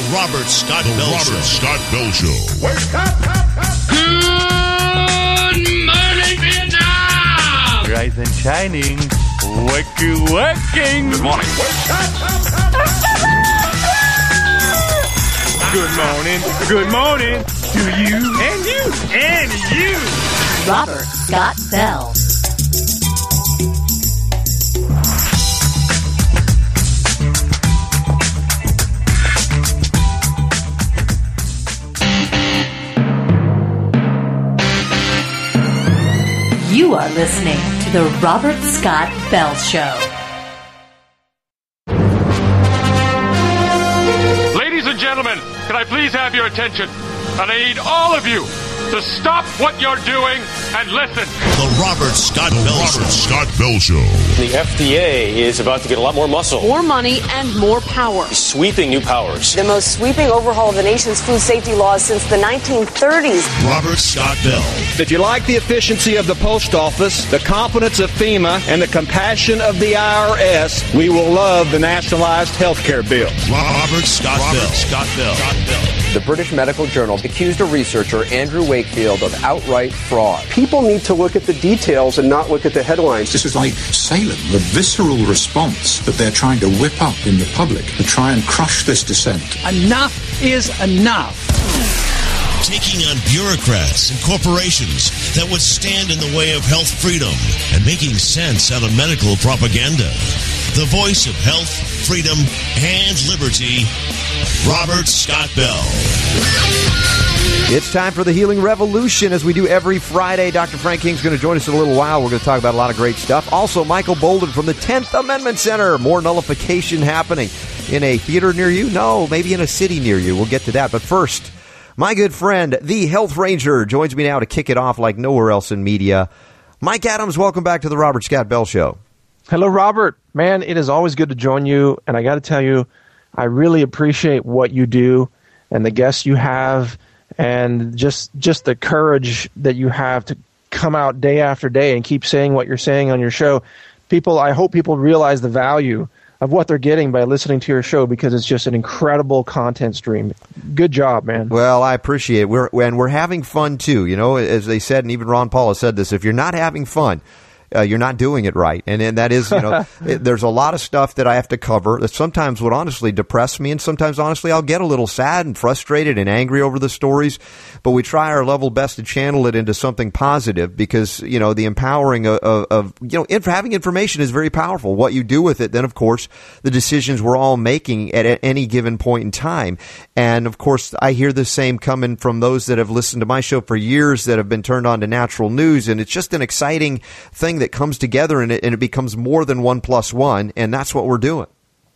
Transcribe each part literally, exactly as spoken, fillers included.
The Robert Scott the Bell Robert Show. Scott Bell Show. Wake up, up, up. Good morning, Vietnam! Rise and shining. Wakey, waking. Good morning. Wake up, up, up, up. Good morning. Good morning to you and you and you. Robert Scott Bell. You are listening to the Robert Scott Bell Show. Ladies and gentlemen, can I please have your attention? And I need all of you to stop what you're doing and listen. The Robert Scott the Bell Robert Show. Scott Bell Show. The F D A is about to get a lot more muscle. More money and more power. Sweeping new powers. The most sweeping overhaul of the nation's food safety laws since the nineteen thirties. Robert Scott Bell. If you like the efficiency of the post office, the competence of FEMA, and the compassion of the I R S, we will love the nationalized health care bill. Robert Scott Robert Bell. Scott Bell. Scott Bell. The British Medical Journal accused a researcher, Andrew Wakefield, of outright fraud. People need to look at the details and not look at the headlines. This is like Salem, the visceral response that they're trying to whip up in the public to try and crush this dissent. Enough is enough. Taking on bureaucrats and corporations that would stand in the way of health freedom and making sense out of medical propaganda. The voice of health, freedom, and liberty, Robert Scott Bell. It's time for the Healing Revolution, as we do every Friday. Doctor Frank King's going to join us in a little while. We're going to talk about a lot of great stuff. Also, Michael Bolden from the tenth Amendment Center. More nullification happening in a theater near you? No, maybe in a city near you. We'll get to that. But first, my good friend, the Health Ranger, joins me now to kick it off like nowhere else in media. Mike Adams, welcome back to the Robert Scott Bell Show. Hello, Robert. Man, it is always good to join you. And I got to tell you, I really appreciate what you do and the guests you have and just just the courage that you have to come out day after day and keep saying what you're saying on your show. People, I hope people realize the value of what they're getting by listening to your show, because it's just an incredible content stream. Good job, man. Well, I appreciate it. We're, and we're having fun, too. You know, as they said, and even Ron Paul has said this, if you're not having fun, Uh, you're not doing it right. And, and that is, you know, it, there's a lot of stuff that I have to cover that sometimes would honestly depress me. And sometimes, honestly, I'll get a little sad and frustrated and angry over the stories. But we try our level best to channel it into something positive, because, you know, the empowering of, of, of you know, inf- having information is very powerful. What you do with it, then, of course, the decisions we're all making at, at any given point in time. And, of course, I hear the same coming from those that have listened to my show for years, that have been turned on to natural news. And it's just an exciting thing that comes together, and it, and it becomes more than one plus one, and that's what we're doing.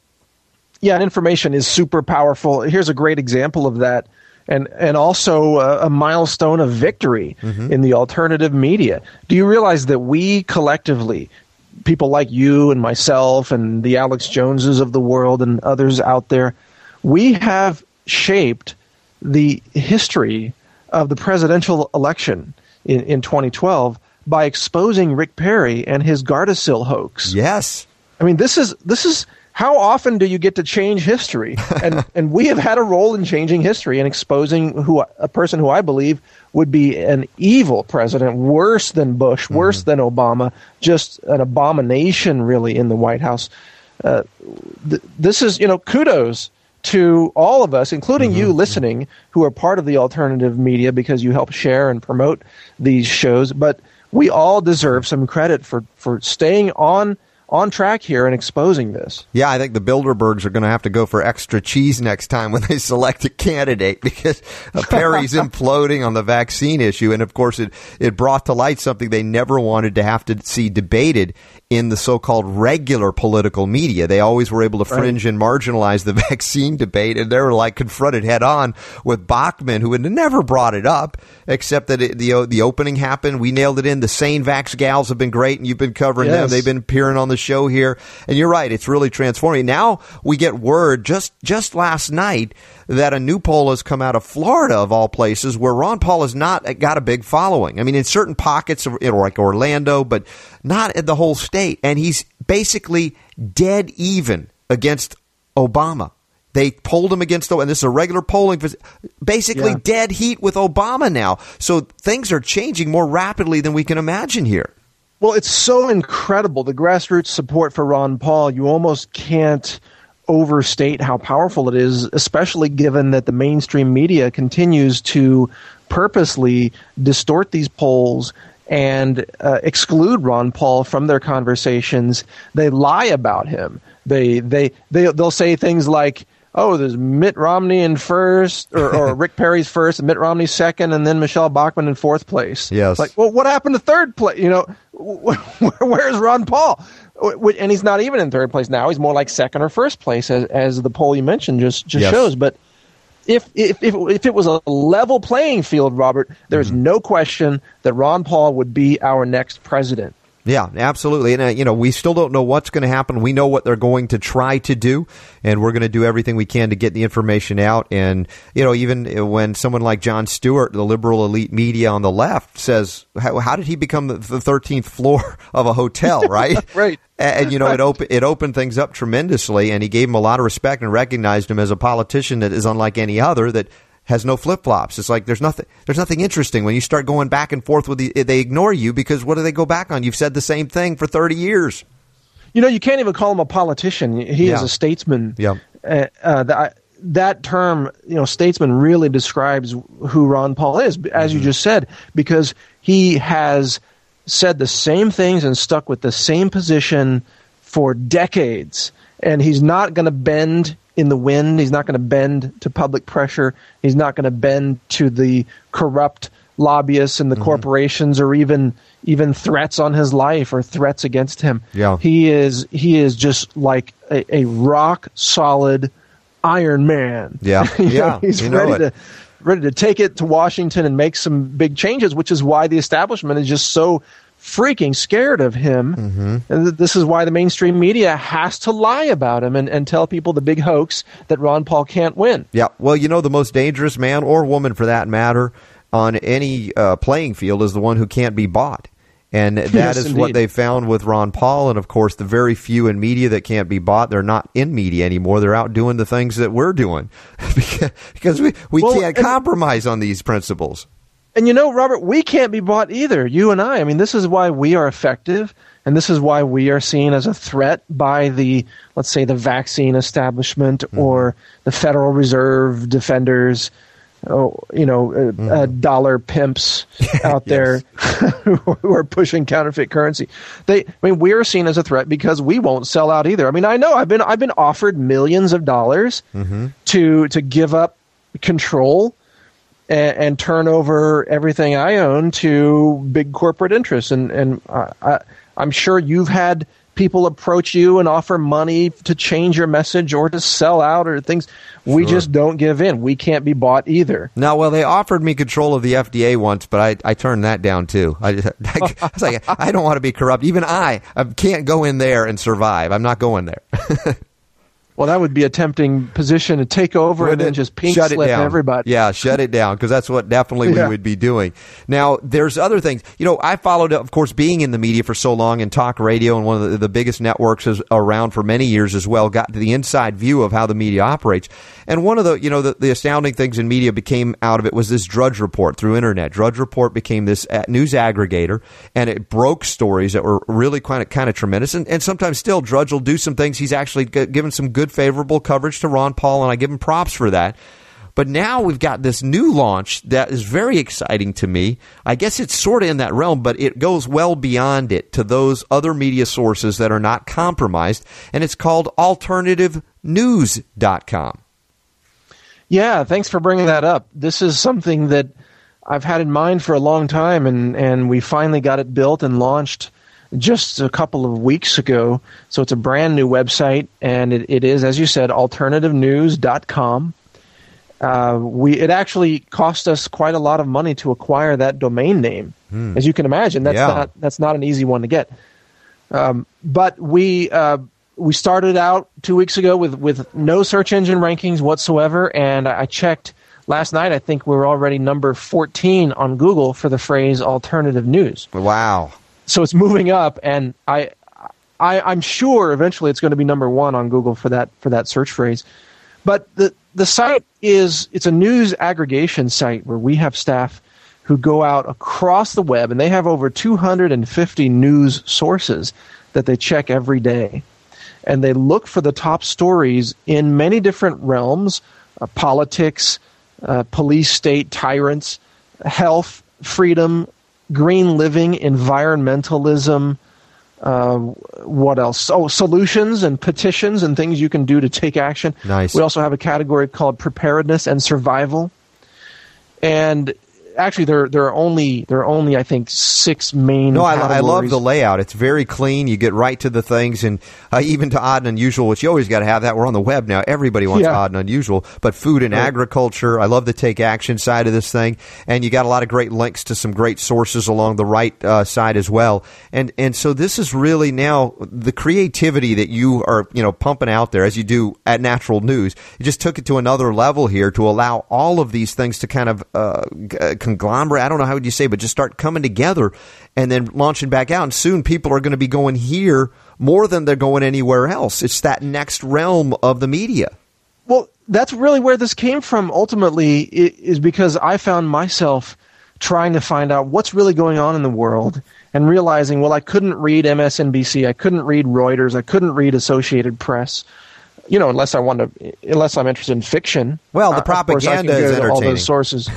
Yeah, and information is super powerful. Here's a great example of that, and and also a, a milestone of victory mm-hmm. in the alternative media. Do you realize that we collectively, people like you and myself and the Alex Joneses of the world and others out there, we have shaped the history of the presidential election in, in twenty twelve by exposing Rick Perry and his Gardasil hoax. Yes. I mean, this is this is how often do you get to change history? And and we have had a role in changing history and exposing who a person who I believe would be an evil president, worse than Bush, mm-hmm. worse than Obama, just an abomination, really, in the White House. Uh, th- this is, you know, kudos to all of us, including mm-hmm. you listening, who are part of the alternative media, because you help share and promote these shows. But we all deserve some credit for, for staying on on track here and exposing this. Yeah, I think the Bilderbergs are going to have to go for extra cheese next time when they select a candidate, because uh, Perry's imploding on the vaccine issue. And, of course, it, it brought to light something they never wanted to have to see debated in the so-called regular political media. They always were able to fringe right. and marginalize the vaccine debate, and they were like confronted head on with Bachmann, who had never brought it up, except that it, the the opening happened. We nailed it in. The Sane Vax gals have been great, and you've been covering yes. them. They've been appearing on the show here, and you're right. It's really transforming. Now we get word just just last night that a new poll has come out of Florida, of all places, where Ron Paul has not got a big following. I mean, in certain pockets, of, you know, like Orlando, but not in the whole state. And he's basically dead even against Obama. They polled him against, and this is a regular polling, basically Yeah. dead heat with Obama now. So things are changing more rapidly than we can imagine here. Well, it's so incredible. The grassroots support for Ron Paul, you almost can't overstate how powerful it is, especially given that the mainstream media continues to purposely distort these polls and uh, exclude Ron Paul from their conversations. They lie about him. They they they they'll say things like, "Oh, there's Mitt Romney in first, or, or Rick Perry's first, and Mitt Romney second, and then Michelle Bachmann in fourth place." Yes. Like, well, what happened to third place? You know, where's Ron Paul? And he's not even in third place now. He's more like second or first place, as, as the poll you mentioned just, just yes. shows. But if, if if if it was a level playing field, Robert, there's mm-hmm. no question that Ron Paul would be our next president. Yeah, absolutely. And, uh, you know, we still don't know what's going to happen. We know what they're going to try to do, and we're going to do everything we can to get the information out. And, you know, even when someone like Jon Stewart, the liberal elite media on the left, says, how, how did he become the thirteenth floor of a hotel, right? Right. And, and, you know, right. it, op- it opened things up tremendously, and he gave him a lot of respect and recognized him as a politician that is unlike any other, that has no flip-flops. It's like there's nothing there's nothing interesting when you start going back and forth with the, they ignore you, because what do they go back on? You've said the same thing for thirty years. You know, you can't even call him a politician. He yeah. is a statesman. Yeah. Uh, uh, that, that term, you know, statesman, really describes who Ron Paul is, as mm-hmm. you just said, because he has said the same things and stuck with the same position for decades, and he's not going to bend in the wind. He's not going to bend to public pressure. He's not going to bend to the corrupt lobbyists and the mm-hmm. corporations, or even even threats on his life or threats against him. Yeah. He is he is just like a, a rock solid Iron Man. Yeah, yeah. know, he's you know ready it. to ready to take it to Washington and make some big changes, which is why the establishment is just so freaking scared of him. Mm-hmm. And this is why the mainstream media has to lie about him and, and tell people the big hoax that Ron Paul can't win. Yeah, well, you know, the most dangerous man, or woman for that matter, on any uh, playing field is the one who can't be bought. And that yes, is indeed. what they found with Ron Paul. And, of course, the very few in media that can't be bought, they're not in media anymore. They're out doing the things that we're doing because we, we well, can't and- compromise on these principles. And you know, Robert, we can't be bought either, you and I. I mean, this is why we are effective, and this is why we are seen as a threat by the, let's say, the vaccine establishment mm-hmm. or the Federal Reserve defenders, oh, you know, uh, mm-hmm. uh, dollar pimps out there who are pushing counterfeit currency. They, I mean, we are seen as a threat because we won't sell out either. I mean, I know I've been I've been offered millions of dollars mm-hmm. to to give up control And, and turn over everything I own to big corporate interests. And, and I, I, I'm sure you've had people approach you and offer money to change your message or to sell out or things. We Sure. just don't give in. We can't be bought either. No, well, they offered me control of the F D A once, but I, I turned that down too. I, just, I, I was like, I don't want to be corrupt. Even I, I can't go in there and survive. I'm not going there. Well, that would be a tempting position to take over Well, and then just pink shut it slip down. everybody. Yeah, shut it down, because that's what definitely Yeah. we would be doing. Now, there's other things. You know, I followed, of course, being in the media for so long and talk radio, and one of the, the biggest networks is around for many years as well, got the inside view of how the media operates. And one of the, you know, the, the astounding things in media became out of it was this Drudge Report through internet. Drudge Report became this news aggregator, and it broke stories that were really kind of kind of tremendous. And, and sometimes still, Drudge will do some things. He's actually g- given some good, favorable coverage to Ron Paul, and I give him props for that. But now we've got this new launch that is very exciting to me. I guess it's sort of in that realm, but it goes well beyond it to those other media sources that are not compromised, and it's called alternative news dot com. Yeah, thanks for bringing that up. This is something that I've had in mind for a long time, and, and we finally got it built and launched just a couple of weeks ago. So it's a brand new website, and it, it is, as you said, alternative news dot com. Uh, we it actually cost us quite a lot of money to acquire that domain name. Hmm. As you can imagine, that's Yeah. not that's not an easy one to get. Um, but we uh, we started out two weeks ago with, with no search engine rankings whatsoever, and I checked last night. I think we were already number fourteen on Google for the phrase alternative news. Wow. So it's moving up, and I, I, I'm sure eventually it's going to be number one on Google for that for that search phrase. But the the site is it's a news aggregation site where we have staff who go out across the web, and they have over two hundred fifty news sources that they check every day. And they look for the top stories in many different realms, uh, politics, uh, police state tyrants, health, freedom, green living, environmentalism, uh, what else? Oh, solutions and petitions and things you can do to take action. Nice. We also have a category called preparedness and survival. And actually, there there are only there are only I think six main. No, I, I love categories. the layout. It's very clean. You get right to the things, and uh, even to odd and unusual, which you always got to have that. We're on the web now. Everybody wants Yeah. odd and unusual, but food and Right. agriculture. I love the take action side of this thing, and you got a lot of great links to some great sources along the right uh, side as well. And and so this is really now the creativity that you are you know pumping out there as you do at Natural News. You just took it to another level here to allow all of these things to kind of uh, g- conglomerate. I don't know how would you say, but just start coming together and then launching back out. And soon people are going to be going here more than they're going anywhere else. It's that next realm of the media. Well, that's really where this came from ultimately, i- is because I found myself trying to find out what's really going on in the world and realizing, well, I couldn't read M S N B C, I couldn't read Reuters, I couldn't read Associated Press, you know, unless I want to, unless I'm interested in fiction. Well, the Uh, of course, I can propaganda is go to all entertaining. those sources.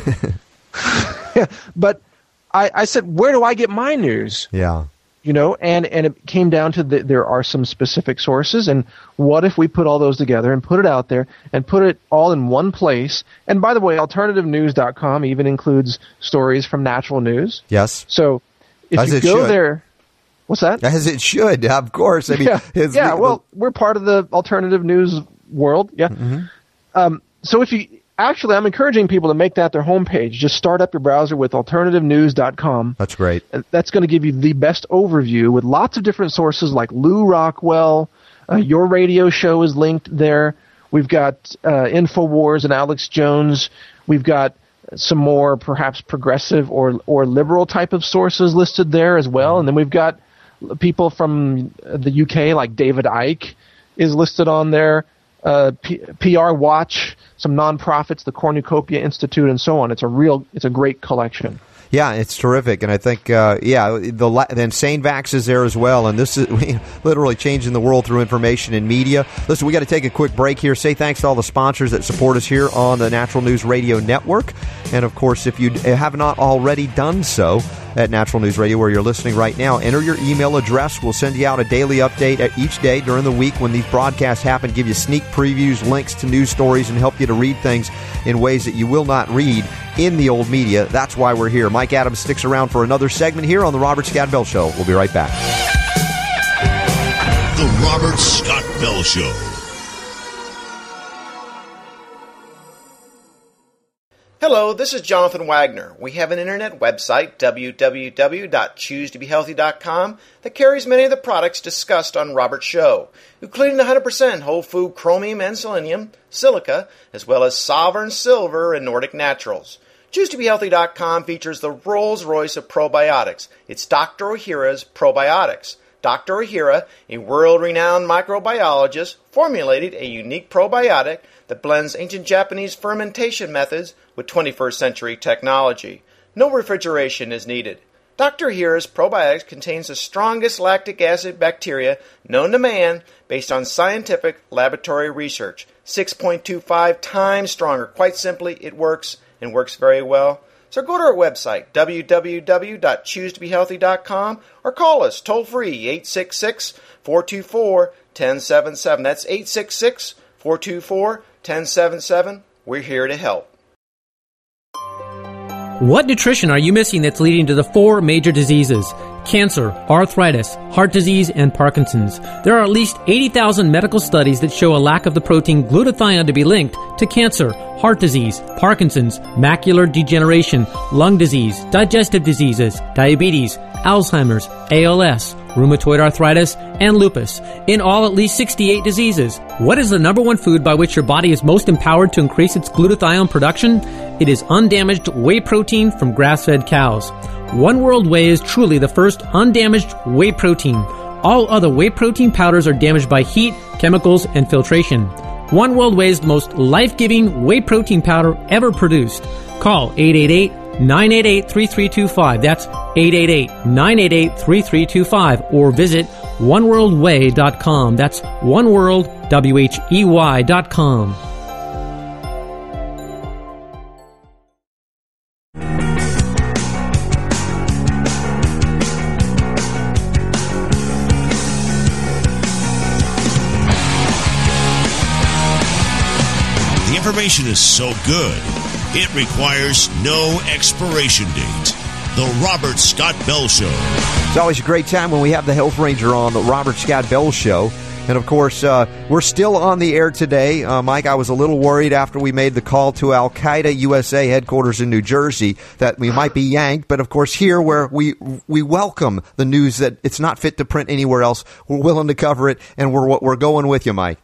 But I, I said, where do I get my news? Yeah. You know, and, and it came down to the, there are some specific sources, and what if we put all those together and put it out there and put it all in one place? And by the way, alternative news dot com even includes stories from Natural News. Yes. So if As you it go should. there, what's that? As it should, of course. I mean, yeah, it's- yeah well, we're part of the alternative news world. Yeah. Mm-hmm. Um, so if you actually, I'm encouraging people to make that their homepage. Just start up your browser with alternative news dot com. That's great. And that's going to give you the best overview with lots of different sources like Lou Rockwell. Uh, your radio show is linked there. We've got uh, InfoWars and Alex Jones. We've got some more perhaps progressive or or liberal type of sources listed there as well. And then we've got people from the U K like David Icke is listed on there. Uh, P- PR Watch, some nonprofits, the Cornucopia Institute, and so on. It's a real, it's a great collection. Yeah, it's terrific, and I think, uh, yeah, the, la- the Insane Vax is there as well, and this is literally changing the world through information and media. Listen, we got to take a quick break here. Say thanks to all the sponsors that support us here on the Natural News Radio Network, and of course, if you have not already done so at Natural News Radio, where you're listening right now, enter your email address. We'll send you out a daily update at each day during the week when these broadcasts happen, give you sneak previews, links to news stories, and help you to read things in ways that you will not read in the old media. That's why we're here. Mike Adams sticks around for another segment here on the Robert Scott Bell Show. We'll be right back. The Robert Scott Bell Show. Hello, this is Jonathan Wagner. We have an internet website, w w w dot choose to be healthy dot com, that carries many of the products discussed on Robert's show, including the one hundred percent whole food chromium and selenium, silica, as well as Sovereign Silver and Nordic Naturals. choose to be healthy dot com features the Rolls-Royce of probiotics. It's Doctor Ohhira's Probiotics. Doctor Ohhira, a world-renowned microbiologist, formulated a unique probiotic that blends ancient Japanese fermentation methods with twenty-first century technology. No refrigeration is needed. Doctor Ohhira's probiotics contains the strongest lactic acid bacteria known to man based on scientific laboratory research. six point two five times stronger. Quite simply, it works and works very well. So go to our website, w w w dot choose to be healthy dot com, or call us toll-free, eight six six, four two four, one zero seven seven. That's eight six six, four two four, one zero seven seven. We're here to help. What nutrition are you missing that's leading to the four major diseases? Cancer, arthritis, heart disease, and Parkinson's. There are at least eighty thousand medical studies that show a lack of the protein glutathione to be linked to cancer, heart disease, Parkinson's, macular degeneration, lung disease, digestive diseases, diabetes, Alzheimer's, A L S, rheumatoid arthritis, and lupus. In all, at least sixty-eight diseases. What is the number one food by which your body is most empowered to increase its glutathione production? It is undamaged whey protein from grass-fed cows. One World Whey is truly the first undamaged whey protein. All other whey protein powders are damaged by heat, chemicals, and filtration. One World Whey is the most life-giving whey protein powder ever produced. Call eight eight eight, nine eight eight, three three two five. That's eight eight eight, nine eight eight, three three two five. Or visit one world whey dot com. That's oneworld, W H E Y dot com. Information is so good, it requires no expiration date. The Robert Scott Bell Show. It's always a great time when we have the Health Ranger on, the Robert Scott Bell Show. And, of course, uh, we're still on the air today. Uh, Mike, I was a little worried after we made the call to Al-Qaeda U S A headquarters in New Jersey that we might be yanked. But, of course, here where we we welcome the news that it's not fit to print anywhere else, we're willing to cover it, and we're we're going with you, Mike.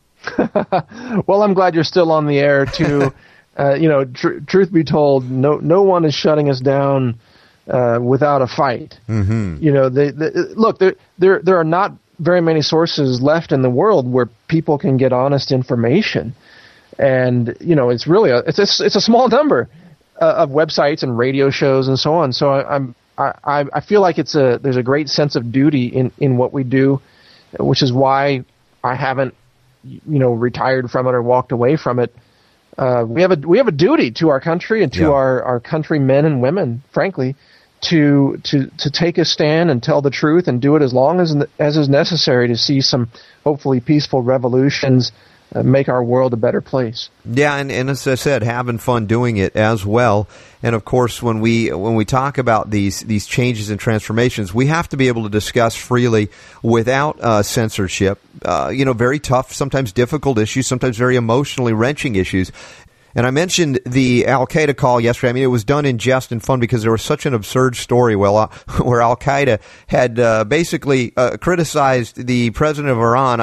Well, I'm glad you're still on the air, too. uh, you know, tr- truth be told, no no one is shutting us down uh, without a fight. Mm-hmm. You know, they, they, look, there, there there are not very many sources left in the world where people can get honest information. And, you know, it's really a, it's a, it's a small number uh, of websites and radio shows and so on. So I, I'm I, I feel like it's a there's a great sense of duty in, in what we do, which is why I haven't you know, retired from it or walked away from it. Uh, we have a we have a duty to our country and to yeah. our, our countrymen and women, frankly, to to to take a stand and tell the truth and do it as long as as is necessary to see some hopefully peaceful revolutions uh, make our world a better place. Yeah, and, and as I said, having fun doing it as well. And of course, when we when we talk about these these changes and transformations, we have to be able to discuss freely without uh, censorship. Uh, you know, very tough, sometimes difficult issues, sometimes very emotionally wrenching issues. And I mentioned the Al-Qaeda call yesterday. I mean, it was done in jest and fun because there was such an absurd story where, uh, where Al-Qaeda had uh, basically uh, criticized the president of Iran,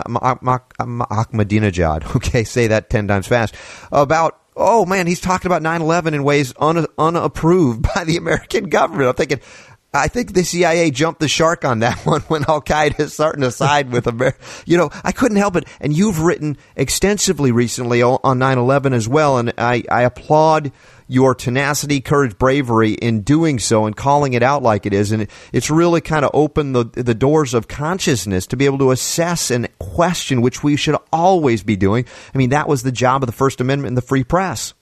Ahmadinejad, okay, say that ten times fast, about, oh, man, he's talking about nine eleven in ways un- unapproved by the American government. I'm thinking, I think the C I A jumped the shark on that one when Al-Qaeda is starting to side with America. You know, I couldn't help it. And you've written extensively recently on nine eleven as well, and I, I applaud your tenacity, courage, bravery in doing so and calling it out like it is. And it, it's really kind of opened the, the doors of consciousness to be able to assess and question, which we should always be doing. I mean, that was the job of the First Amendment and the free press.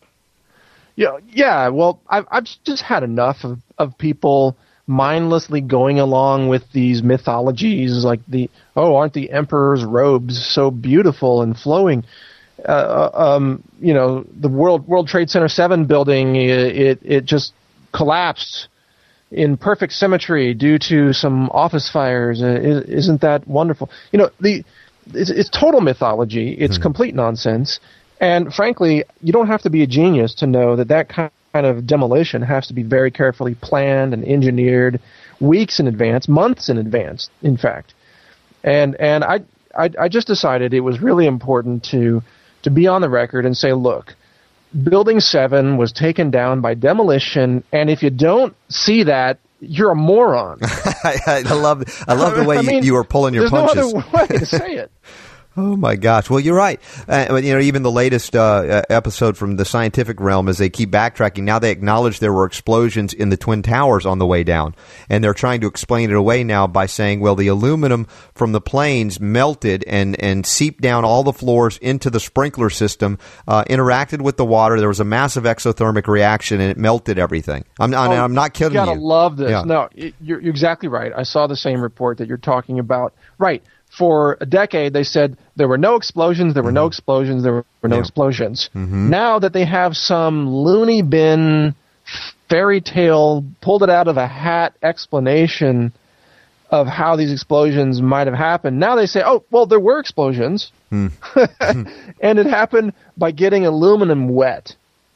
Yeah, yeah. Well, I've, I've just had enough of, of people mindlessly going along with these mythologies like the, oh, aren't the emperor's robes so beautiful and flowing? Uh, um, you know, the World World Trade Center seven building, it it just collapsed in perfect symmetry due to some office fires. Uh, isn't that wonderful? You know, the it's, it's total mythology. It's mm-hmm. complete nonsense. And frankly, you don't have to be a genius to know that that kind kind of demolition has to be very carefully planned and engineered weeks in advance, months in advance, in fact. And and I I, I just decided it was really important to to be on the record and say, look, Building seven was taken down by demolition, and if you don't see that, you're a moron. I, I love I love the way I you, mean, you were pulling your there's punches. There's no other way to say it. Oh, my gosh. Well, you're right. Uh, you know, even the latest uh, episode from the scientific realm, as they keep backtracking, now they acknowledge there were explosions in the Twin Towers on the way down. And they're trying to explain it away now by saying, well, the aluminum from the planes melted and, and seeped down all the floors into the sprinkler system, uh, interacted with the water. There was a massive exothermic reaction, and it melted everything. I'm, I'm, oh, I'm not kidding you. You got to love this. Yeah. No, it, you're, you're exactly right. I saw the same report that you're talking about. Right. For a decade, they said there were no explosions, there were mm-hmm. no explosions, there were no yeah. explosions. Mm-hmm. Now that they have some loony bin fairy tale, pulled it out of a hat explanation of how these explosions might have happened, now they say, oh, well, there were explosions. Mm. And it happened by getting aluminum wet.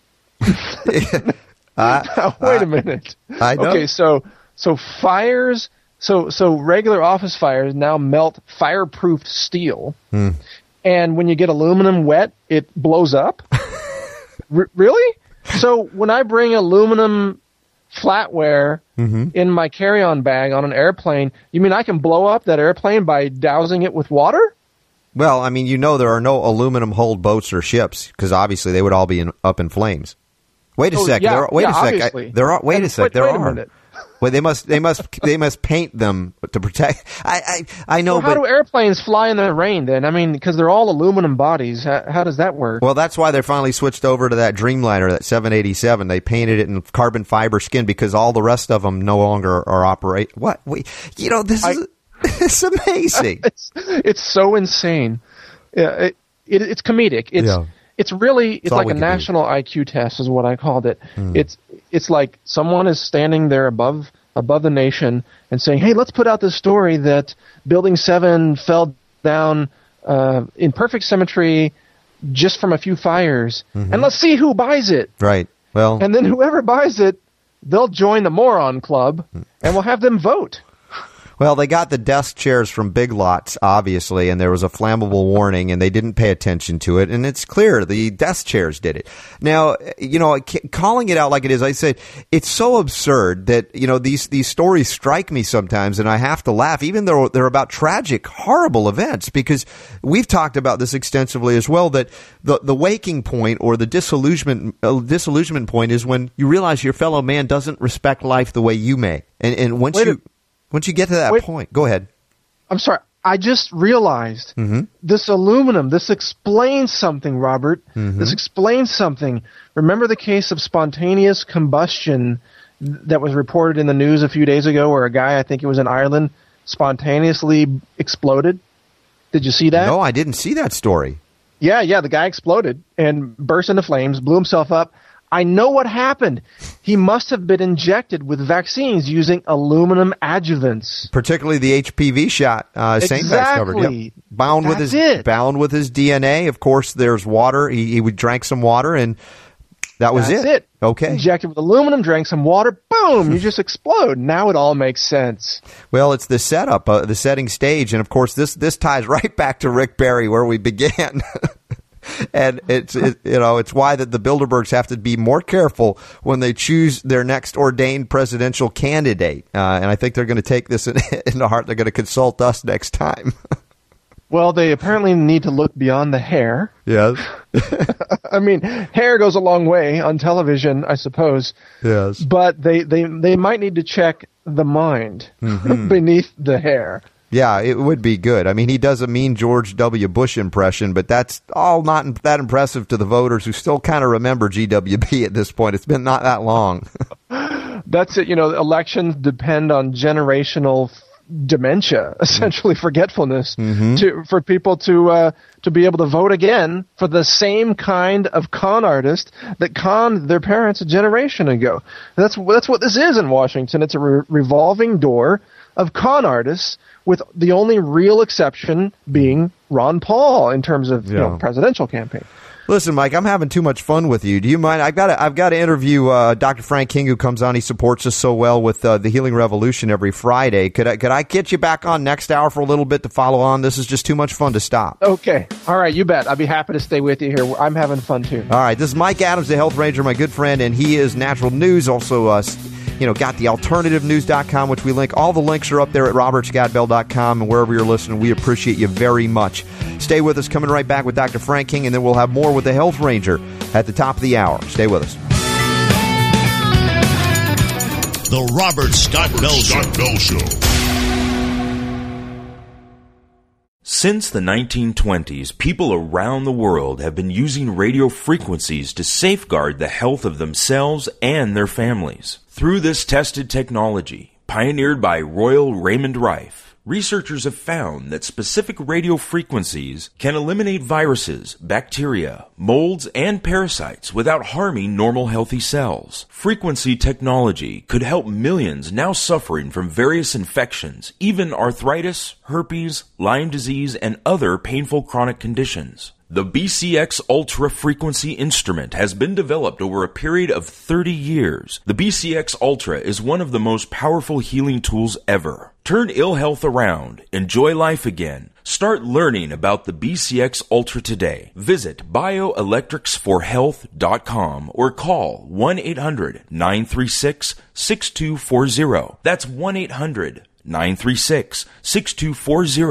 uh, now, wait uh, a minute. I know. Okay, so so fires... So so regular office fires now melt fireproof steel, mm. and when you get aluminum wet, it blows up? R- really? So when I bring aluminum flatware mm-hmm. in my carry-on bag on an airplane, you mean I can blow up that airplane by dousing it with water? Well, I mean, you know there are no aluminum-hulled boats or ships because obviously they would all be in, up in flames. Wait a Oh, sec. yeah, there are, wait yeah, a sec. obviously. I, there are. Wait And a sec. wait- There wait a are. minute. Well, they must. They must. They must paint them to protect. I. I. I know. Well, how but do airplanes fly in the rain then? I mean, because they're all aluminum bodies. How, how does that work? well, that's why they finally switched over to that Dreamliner, that seven eighty-seven. They painted it in carbon fiber skin because all the rest of them no longer are operate. What? We. You know, this I- is. It's amazing. it's, it's so insane. Yeah, it, it, it's comedic. It's Yeah. it's really it's all like we a can do. national I Q test is what I called it. Hmm. It's it's like someone is standing there above above the nation and saying, "Hey, let's put out this story that Building Seven fell down uh, in perfect symmetry just from a few fires, Mm-hmm. and let's see who buys it." Right. Well. And then whoever buys it, they'll join the moron club, Hmm. and we'll have them vote. Well, they got the desk chairs from Big Lots, obviously, and there was a flammable warning, and they didn't pay attention to it. And it's clear the desk chairs did it. Now, you know, calling it out like it is, I said, it's so absurd that, you know, these, these stories strike me sometimes, and I have to laugh, even though they're about tragic, horrible events, because we've talked about this extensively as well, that the, the waking point or the disillusionment, uh, disillusionment point is when you realize your fellow man doesn't respect life the way you may. And, and once Wait a- you... Once you get to that Wait. point, go ahead. I'm sorry. I just realized Mm-hmm. this aluminum, this explains something, Robert. Mhm. This explains something. Remember the case of spontaneous combustion that was reported in the news a few days ago where a guy, I think it was in Ireland, spontaneously exploded? Did you see that? No, I didn't see that story. Yeah, yeah, the guy exploded and burst into flames, blew himself up. I know what happened. He must have been injected with vaccines using aluminum adjuvants. Particularly the H P V shot. Uh, Saint Vax covered. Yep. Exactly. Bound with That's his it. bound with his D N A. Of course, there's water. He, he would drank some water, and that was That's it. it. Okay. Injected with aluminum, drank some water, boom, you just explode. Now it all makes sense. Well, it's the setup, uh, the setting stage, and of course, this this ties right back to Rick Barry where we began. And it's it, you know it's why that the Bilderbergs have to be more careful when they choose their next ordained presidential candidate. Uh, and I think they're going to take this in, into heart. They're going to consult us next time. Well, they apparently need to look beyond the hair. Yes. I mean, hair goes a long way on television, I suppose. Yes. But they, they, they might need to check the mind Mhm. beneath the hair. Yeah, it would be good. I mean, he does a mean George W. Bush impression, but that's all not that impressive to the voters who still kind of remember G W B at this point. It's been not that long. That's it. You know, elections depend on generational f- dementia, essentially forgetfulness, Mhm. to for people to uh, to be able to vote again for the same kind of con artist that conned their parents a generation ago. That's that's what this is in Washington. It's a re- revolving door of con artists, with the only real exception being Ron Paul in terms of you know Yeah. presidential campaign. Listen, Mike, I'm having too much fun with you. Do you mind? I've got to, I've got to interview uh, Doctor Frank King, who comes on. He supports us so well with uh, the Healing Revolution every Friday. Could I could I get you back on next hour for a little bit to follow on? This is just too much fun to stop. Okay, all right, you bet. I'd be happy to stay with you here. I'm having fun too. All right, this is Mike Adams, the Health Ranger, my good friend, and he is Natural News. Also, uh, you know, got the alternative news dot com, which we link. All the links are up there at robert scott bell dot com, and wherever you're listening, we appreciate you very much. Stay with us. Coming right back with Doctor Frank King, and then we'll have more with the Health Ranger at the top of the hour. Stay with us. The Robert Scott Bell Show. Bell Show. Since the nineteen twenties, people around the world have been using radio frequencies to safeguard the health of themselves and their families. Through this tested technology, pioneered by Royal Raymond Rife, researchers have found that specific radio frequencies can eliminate viruses, bacteria, molds, and parasites without harming normal healthy cells. Frequency technology could help millions now suffering from various infections, even arthritis, herpes, Lyme disease, and other painful chronic conditions. The B C X Ultra Frequency instrument has been developed over a period of thirty years. The B C X Ultra is one of the most powerful healing tools ever. Turn ill health around. Enjoy life again. Start learning about the B C X Ultra today. Visit bioelectrics for health dot com or call one eight hundred nine three six six two four zero. That's one eight hundred nine three six six two four zero.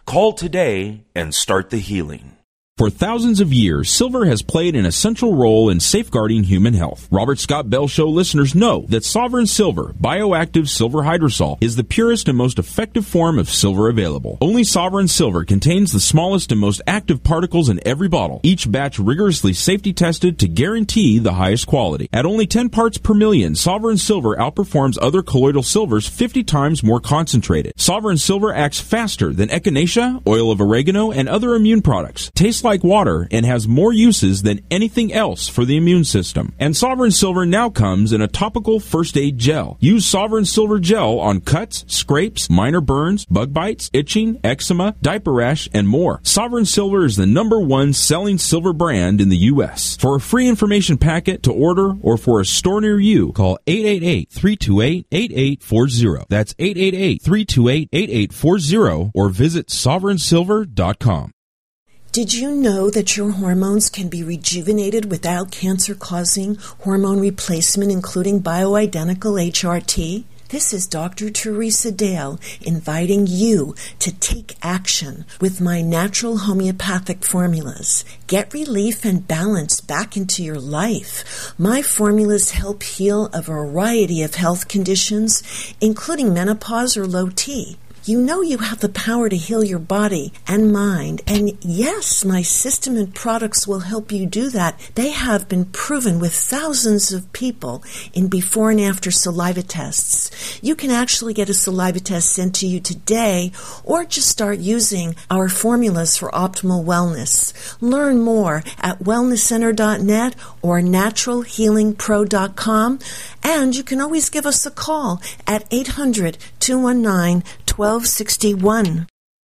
Call today and start the healing. For thousands of years, silver has played an essential role in safeguarding human health. Robert Scott Bell Show listeners know that Sovereign Silver, bioactive silver hydrosol, is the purest and most effective form of silver available. Only Sovereign Silver contains the smallest and most active particles in every bottle, each batch rigorously safety tested to guarantee the highest quality. At only ten parts per million, Sovereign Silver outperforms other colloidal silvers fifty times more concentrated. Sovereign Silver acts faster than echinacea, oil of oregano, and other immune products. Tastes like water and has more uses than anything else for the immune system. And Sovereign Silver now comes in a topical first aid gel. Use Sovereign Silver gel on cuts, scrapes, minor burns, bug bites, itching, eczema, diaper rash, and more. Sovereign Silver is the number one selling silver brand in the U S. For a free information packet to order or for a store near you, call eight eight eight, three two eight, eight eight four zero. That's eight eight eight, three two eight, eight eight four zero or visit sovereign silver dot com. Did you know that your hormones can be rejuvenated without cancer-causing hormone replacement, including bioidentical H R T? This is Doctor Teresa Dale inviting you to take action with my natural homeopathic formulas. Get relief and balance back into your life. My formulas help heal a variety of health conditions, including menopause or low T. You know you have the power to heal your body and mind, and yes, my system and products will help you do that. They have been proven with thousands of people in before and after saliva tests. You can actually get a saliva test sent to you today, or just start using our formulas for optimal wellness. Learn more at wellness center dot net or natural healing pro dot com, and you can always give us a call at eight hundred, two one nine, twelve sixty-one.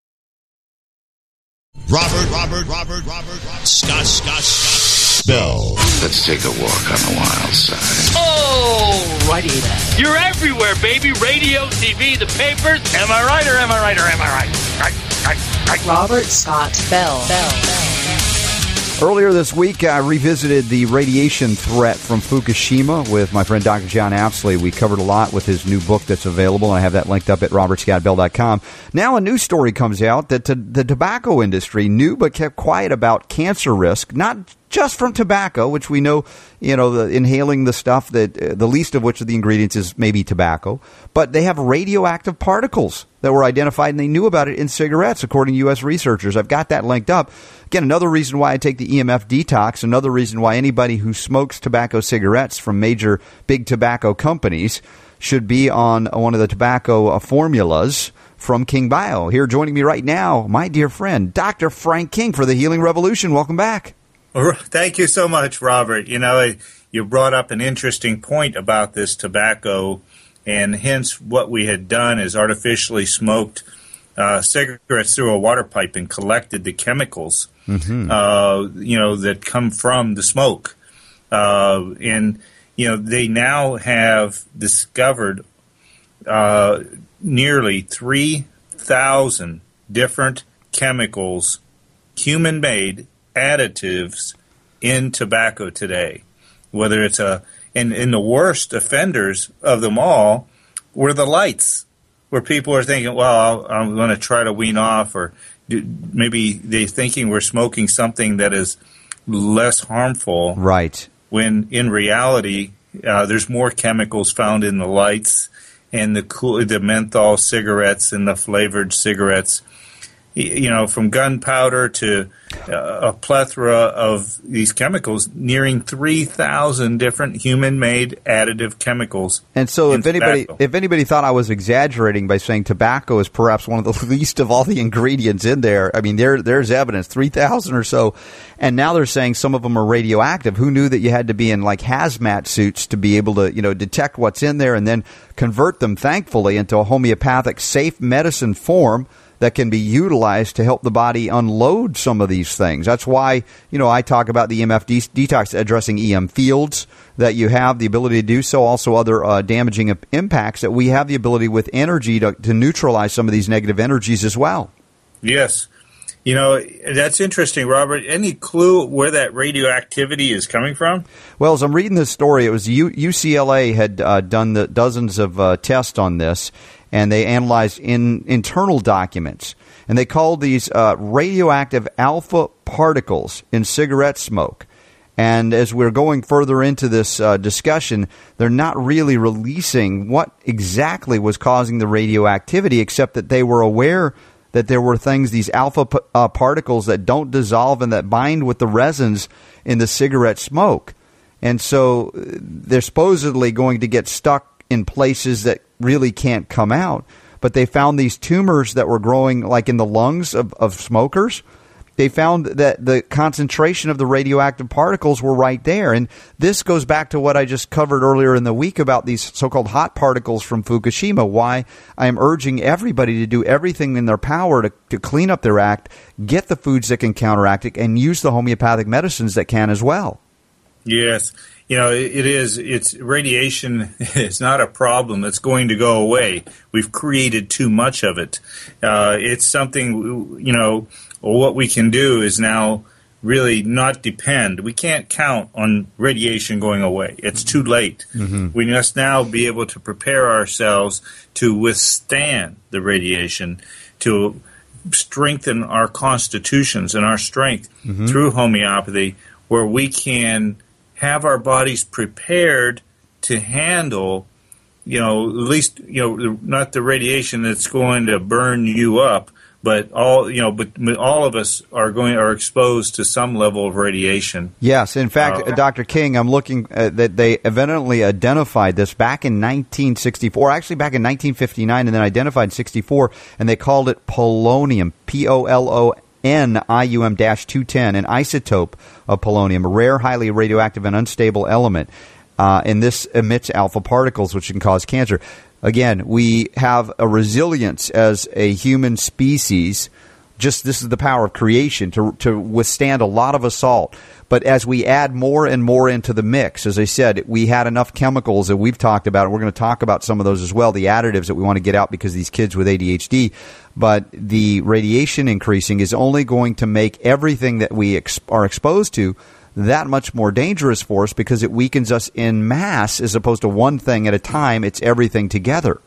Robert, Robert, Robert, Robert, Scott, Scott, Scott, Bell. Let's take a walk on the wild side. Oh, righty then. You're everywhere, baby. Radio, T V, the papers. Am I right or am I right or am I right? Right, right, right. Robert Scott Bell. Bell. Bell. Earlier this week, I revisited the radiation threat from Fukushima with my friend Doctor John Apsley. We covered a lot with his new book that's available, and I have that linked up at robert scott bell dot com. Now a new story comes out that t- the tobacco industry knew but kept quiet about cancer risk, not just from tobacco, which we know, you know, the, inhaling the stuff that uh, the least of which of the ingredients is maybe tobacco, but they have radioactive particles that were identified, and they knew about it in cigarettes, according to U S researchers. I've got that linked up. Again, another reason why I take the E M F detox, another reason why anybody who smokes tobacco cigarettes from major big tobacco companies should be on one of the tobacco uh, formulas from King Bio. Here joining me right now, my dear friend, Doctor Frank King for the Healing Revolution. Welcome back. Thank you so much, Robert. You know, you brought up an interesting point about this tobacco, and hence what we had done is artificially smoked uh, cigarettes through a water pipe and collected the chemicals, mm-hmm. uh, you know, that come from the smoke. Uh, and, you know, they now have discovered uh, nearly three thousand different chemicals, human-made, additives in tobacco today, whether it's a and, and the worst offenders of them all were the lights, where people are thinking, well, I'm going to try to wean off, or do, maybe they're thinking we're smoking something that is less harmful. Right. When in reality, uh, there's more chemicals found in the lights and the cool, the menthol cigarettes and the flavored cigarettes. You know, from gunpowder to uh, a plethora of these chemicals, nearing three thousand different human-made additive chemicals. And so if anybody tobacco. if anybody thought I was exaggerating by saying tobacco is perhaps one of the least of all the ingredients in there, I mean, there there's evidence, three thousand or so. And now they're saying some of them are radioactive. Who knew that you had to be in, like, hazmat suits to be able to, you know, detect what's in there and then convert them, thankfully, into a homeopathic safe medicine form that can be utilized to help the body unload some of these things. That's why, you know, I talk about the E M F de- detox addressing E M fields, that you have the ability to do so, also other uh, damaging impacts, that we have the ability with energy to, to neutralize some of these negative energies as well. Yes. You know, that's interesting, Robert. Any clue where that radioactivity is coming from? Well, as I'm reading this story, it was U- UCLA had uh, done the dozens of uh, tests on this, and they analyzed in internal documents. and they called these uh, radioactive alpha particles in cigarette smoke. And as we're going further into this uh, discussion, they're not really releasing what exactly was causing the radioactivity, except that they were aware that there were things, these alpha p- uh, particles that don't dissolve and that bind with the resins in the cigarette smoke. And so they're supposedly going to get stuck in places that really can't come out. But they found these tumors that were growing like in the lungs of, of smokers. They found that the concentration of the radioactive particles were right there. And this goes back to what I just covered earlier in the week about these so-called hot particles from Fukushima, why I am urging everybody to do everything in their power to, to clean up their act, get the foods that can counteract it, and use the homeopathic medicines that can as well. Yes. You know, it is, it's radiation is not a problem that's going to go away. We've created too much of it. Uh, it's something, you know, what we can do is now really not depend. We can't count on radiation going away. It's too late. Mm-hmm. We must now be able to prepare ourselves to withstand the radiation, to strengthen our constitutions and our strength mm-hmm. through homeopathy, where we can have our bodies prepared to handle, you know, at least, you know, not the radiation that's going to burn you up, but all, you know, but all of us are going are exposed to some level of radiation. Yes, in fact, uh, Doctor King, I'm looking at that they evidently identified this back in nineteen sixty-four, actually back in nineteen fifty-nine, and then identified sixty-four, and they called it polonium, P O L O N I U M two ten, an isotope of polonium, a rare, highly radioactive and unstable element. Uh, and this emits alpha particles, which can cause cancer. Again, we have a resilience as a human species. Just this is the power of creation to to withstand a lot of assault. But as we add more and more into the mix, as I said, we had enough chemicals that we've talked about, and we're going to talk about some of those as well, the additives that we want to get out because of these kids with A D H D. But the radiation increasing is only going to make everything that we ex- are exposed to that much more dangerous for us because it weakens us in mass as opposed to one thing at a time. It's everything together.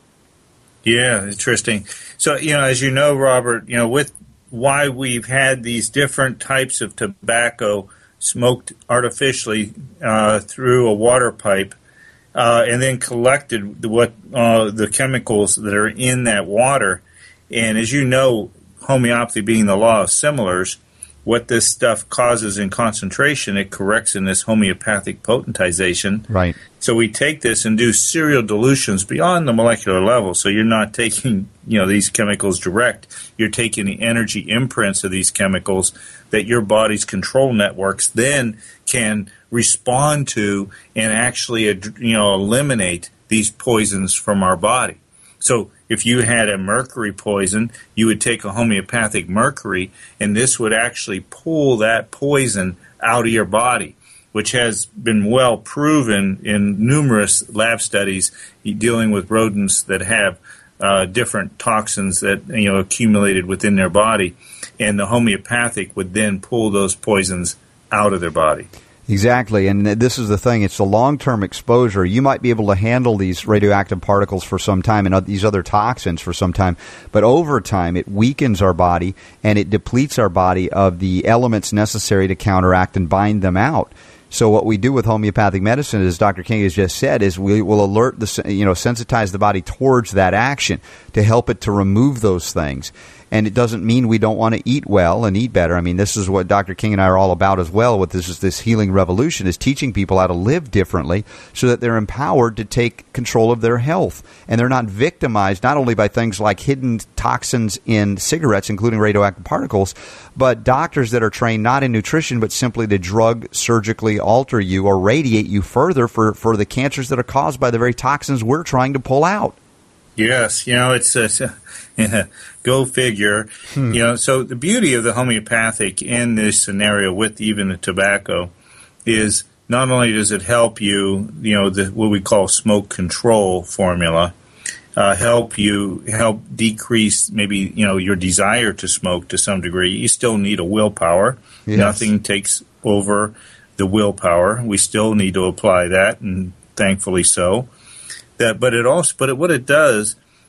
Yeah, interesting. So, you know, as you know, Robert, you know, with why we've had these different types of tobacco smoked artificially uh, through a water pipe uh, and then collected the, what uh, the chemicals that are in that water. And as you know, homeopathy being the law of similars, what this stuff causes in concentration, it corrects in this homeopathic potentization. Right. So we take this and do serial dilutions beyond the molecular level. So you're not taking, you know, these chemicals direct. You're taking the energy imprints of these chemicals that your body's control networks then can respond to and actually, you know, eliminate these poisons from our body. So if you had a mercury poison, you would take a homeopathic mercury, and this would actually pull that poison out of your body, which has been well proven in numerous lab studies dealing with rodents that have uh, different toxins that, you know, accumulated within their body, and the homeopathic would then pull those poisons out of their body. Exactly, and this is the thing. It's the long-term exposure. You might be able to handle these radioactive particles for some time and these other toxins for some time, but over time it weakens our body and it depletes our body of the elements necessary to counteract and bind them out. So what we do with homeopathic medicine, as Doctor King has just said, is we will alert the, you know, sensitize the body towards that action to help it to remove those things. And it doesn't mean we don't want to eat well and eat better. I mean, this is what Doctor King and I are all about as well with this is this healing revolution, is teaching people how to live differently so that they're empowered to take control of their health. And they're not victimized not only by things like hidden toxins in cigarettes, including radioactive particles, but doctors that are trained not in nutrition, but simply to drug surgically alter you or radiate you further for, for the cancers that are caused by the very toxins we're trying to pull out. Yes, you know, it's a, yeah, go figure. Hmm. You know, so the beauty of the homeopathic in this scenario with even the tobacco is not only does it help you, you know, the what we call smoke control formula, uh, help you help decrease maybe, you know, your desire to smoke to some degree. You still need a willpower. Yes. Nothing takes over the willpower. We still need to apply that, and thankfully so. That, but it also, but it, what it does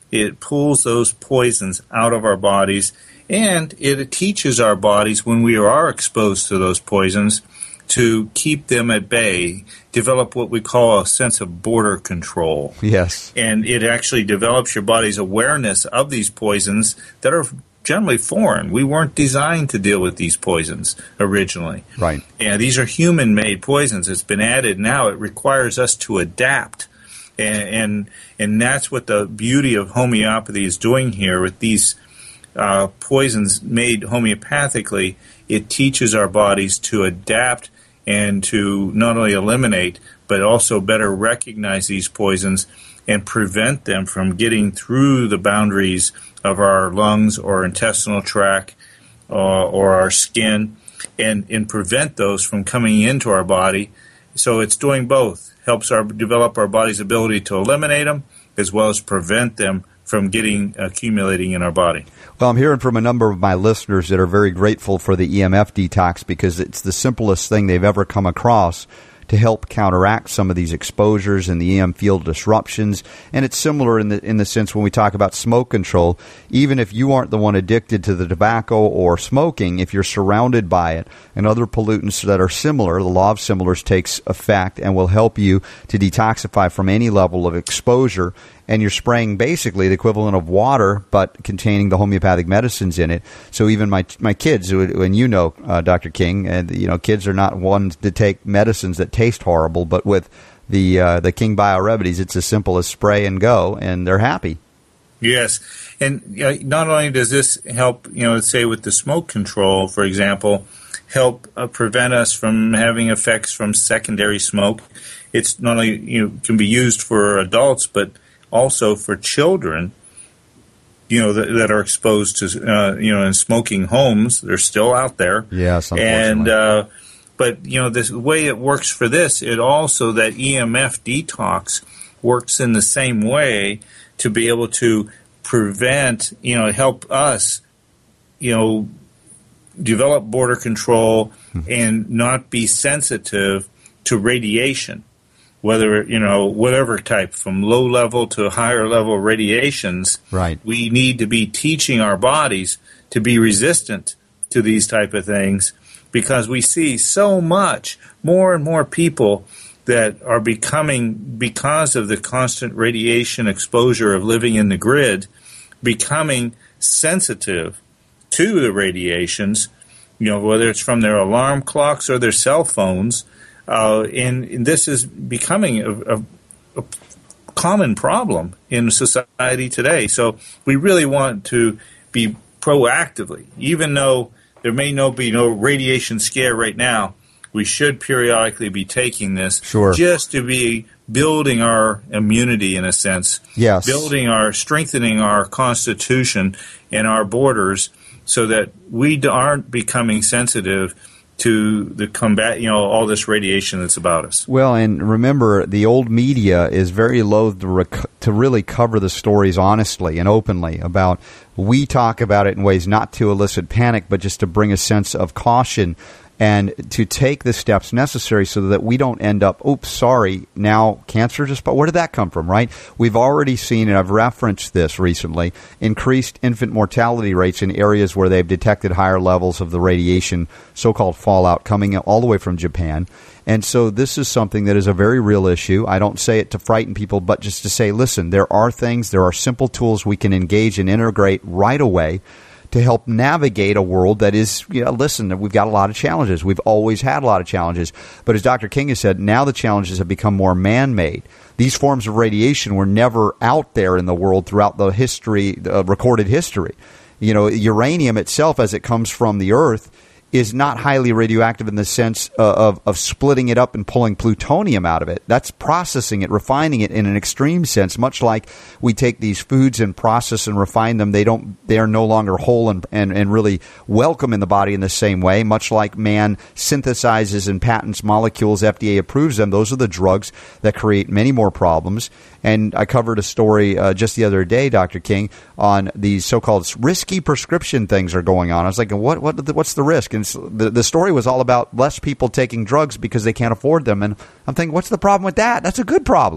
It pulls those poisons out of our bodies, and it teaches our bodies when we are exposed to those poisons to keep them at bay, develop what we call a sense of border control. Yes. And it actually develops your body's awareness of these poisons that are generally foreign. We weren't designed to deal with these poisons originally. Right. And these are human-made poisons. It's been added now. It requires us to adapt. And, and and that's what the beauty of homeopathy is doing here with these uh, poisons made homeopathically. It teaches our bodies to adapt and to not only eliminate, but also better recognize these poisons and prevent them from getting through the boundaries of our lungs or intestinal tract uh, or our skin, and, and prevent those from coming into our body. So it's doing both. Helps our develop our body's ability to eliminate them as well as prevent them from getting accumulating in our body. Well, I'm hearing from a number of my listeners that are very grateful for the E M F detox because it's the simplest thing they've ever come across to help counteract some of these exposures and the E M field disruptions. And it's similar in the in the sense when we talk about smoke control, even if you aren't the one addicted to the tobacco or smoking, if you're surrounded by it and other pollutants that are similar, the law of similars takes effect and will help you to detoxify from any level of exposure. And you're spraying basically the equivalent of water, but containing the homeopathic medicines in it. So even my my kids, and you know, uh, Doctor King, and you know, kids are not ones to take medicines that taste horrible. But with the uh, the King Bio Remedies, it's as simple as spray and go, and they're happy. Yes, and you know, not only does this help, you know, say with the smoke control, for example, help uh, prevent us from having effects from secondary smoke. It's not only you know can be used for adults, but also for children, you know, that, that are exposed to, uh, you know, in smoking homes. They're still out there. Yes, unfortunately. And, uh, but, you know, the way it works for this, it also, that E M F detox works in the same way to be able to prevent, you know, help us, you know, develop border control and not be sensitive to radiation. Whether, you know, whatever type, from low level to higher level radiations, right. We need to be teaching our bodies to be resistant to these type of things because we see so much, more and more people that are becoming, because of the constant radiation exposure of living in the grid, becoming sensitive to the radiations, you know, whether it's from their alarm clocks or their cell phones. Uh, and, and this is becoming a, a, a common problem in society today. So we really want to be proactively, even though there may no be no radiation scare right now, we should periodically be taking this sure. just to be building our immunity in a sense, yes. building our, strengthening our constitution and our borders so that we aren't becoming sensitive to the combat, you know, all this radiation that's about us. Well, and remember, the old media is very loath to, rec- to really cover the stories honestly and openly about, we talk about it in ways not to elicit panic, but just to bring a sense of caution and to take the steps necessary so that we don't end up, oops, sorry, now cancer just, but where did that come from, right? We've already seen, and I've referenced this recently, increased infant mortality rates in areas where they've detected higher levels of the radiation, so-called fallout, coming all the way from Japan. And so this is something that is a very real issue. I don't say it to frighten people, but just to say, listen, there are things, there are simple tools we can engage and integrate right away to help navigate a world that is, you know, listen, we've got a lot of challenges. We've always had a lot of challenges. But as Doctor King has said, now the challenges have become more man-made. These forms of radiation were never out there in the world throughout the history, uh, recorded history. You know, uranium itself, as it comes from the Earth, is not highly radioactive in the sense uh, of, of splitting it up and pulling plutonium out of it. That's processing it, refining it in an extreme sense, much like we take these foods and process and refine them. They don't, they are no longer whole and, and, and really welcome in the body in the same way, much like man synthesizes and patents molecules, F D A approves them. Those are the drugs that create many more problems. And I covered a story uh, just the other day, Doctor King, on these so-called risky prescription things are going on. I was like, what, what, what's the risk? And the, the story was all about less people taking drugs because they can't afford them. And I'm thinking, what's the problem with that? That's a good problem.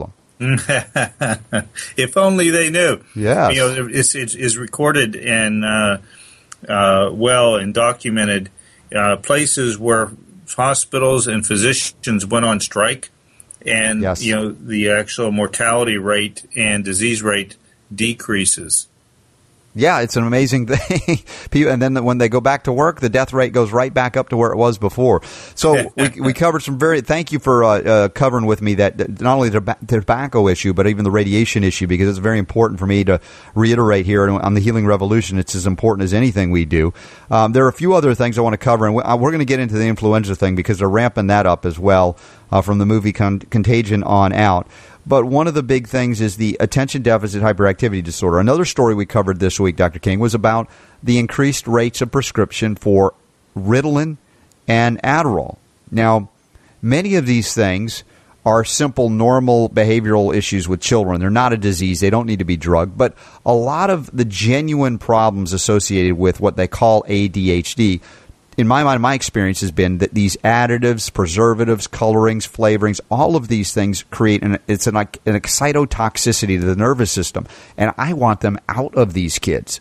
If only they knew. Yeah. You know, it's, it's, it's recorded and uh, uh, well and documented uh, places where hospitals and physicians went on strike, and yes. you know the actual mortality rate and disease rate decreases. Yeah, it's an amazing thing. And then when they go back to work, the death rate goes right back up to where it was before. So we, we covered some very – thank you for uh, uh, covering with me that, that not only the tobacco issue but even the radiation issue, because it's very important for me to reiterate here on the Healing Revolution. It's as important as anything we do. Um, there are a few other things I want to cover, and we're going to get into the influenza thing because they're ramping that up as well uh, from the movie Con- Contagion on out. But one of the big things is the attention deficit hyperactivity disorder. Another story we covered this week, Doctor King, was about the increased rates of prescription for Ritalin and Adderall. Now, many of these things are simple, normal behavioral issues with children. They're not a disease. They don't need to be drugged. But a lot of the genuine problems associated with what they call A D H D, in my mind, my experience has been that these additives, preservatives, colorings, flavorings, all of these things create an it's an, an excitotoxicity to the nervous system, and I want them out of these kids.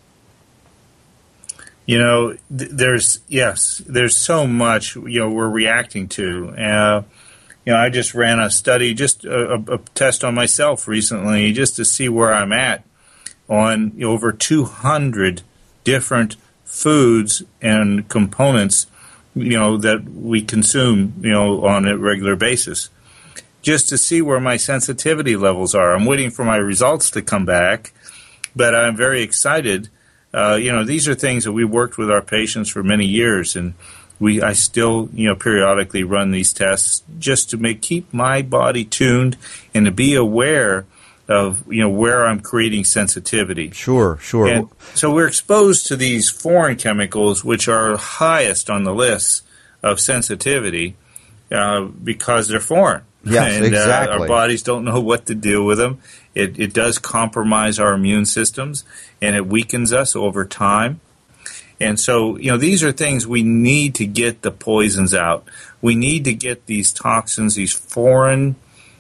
You know, th- there's yes, there's so much you know we're reacting to. Uh, you know, I just ran a study, just a, a, a test on myself recently, just to see where I'm at on you know, over two hundred different foods and components, you know, that we consume, you know, on a regular basis, just to see where my sensitivity levels are. I'm waiting for my results to come back, but I'm very excited. Uh, you know, these are things that we worked with our patients for many years, and we, I still, you know, periodically run these tests just to make keep my body tuned and to be aware of, you know, where I'm creating sensitivity. Sure, sure. And so we're exposed to these foreign chemicals, which are highest on the list of sensitivity uh, because they're foreign. Yes, and, exactly. Uh, our bodies don't know what to do with them. It, it does compromise our immune systems, and it weakens us over time. And so, you know, these are things we need to get the poisons out. We need to get these toxins, these foreign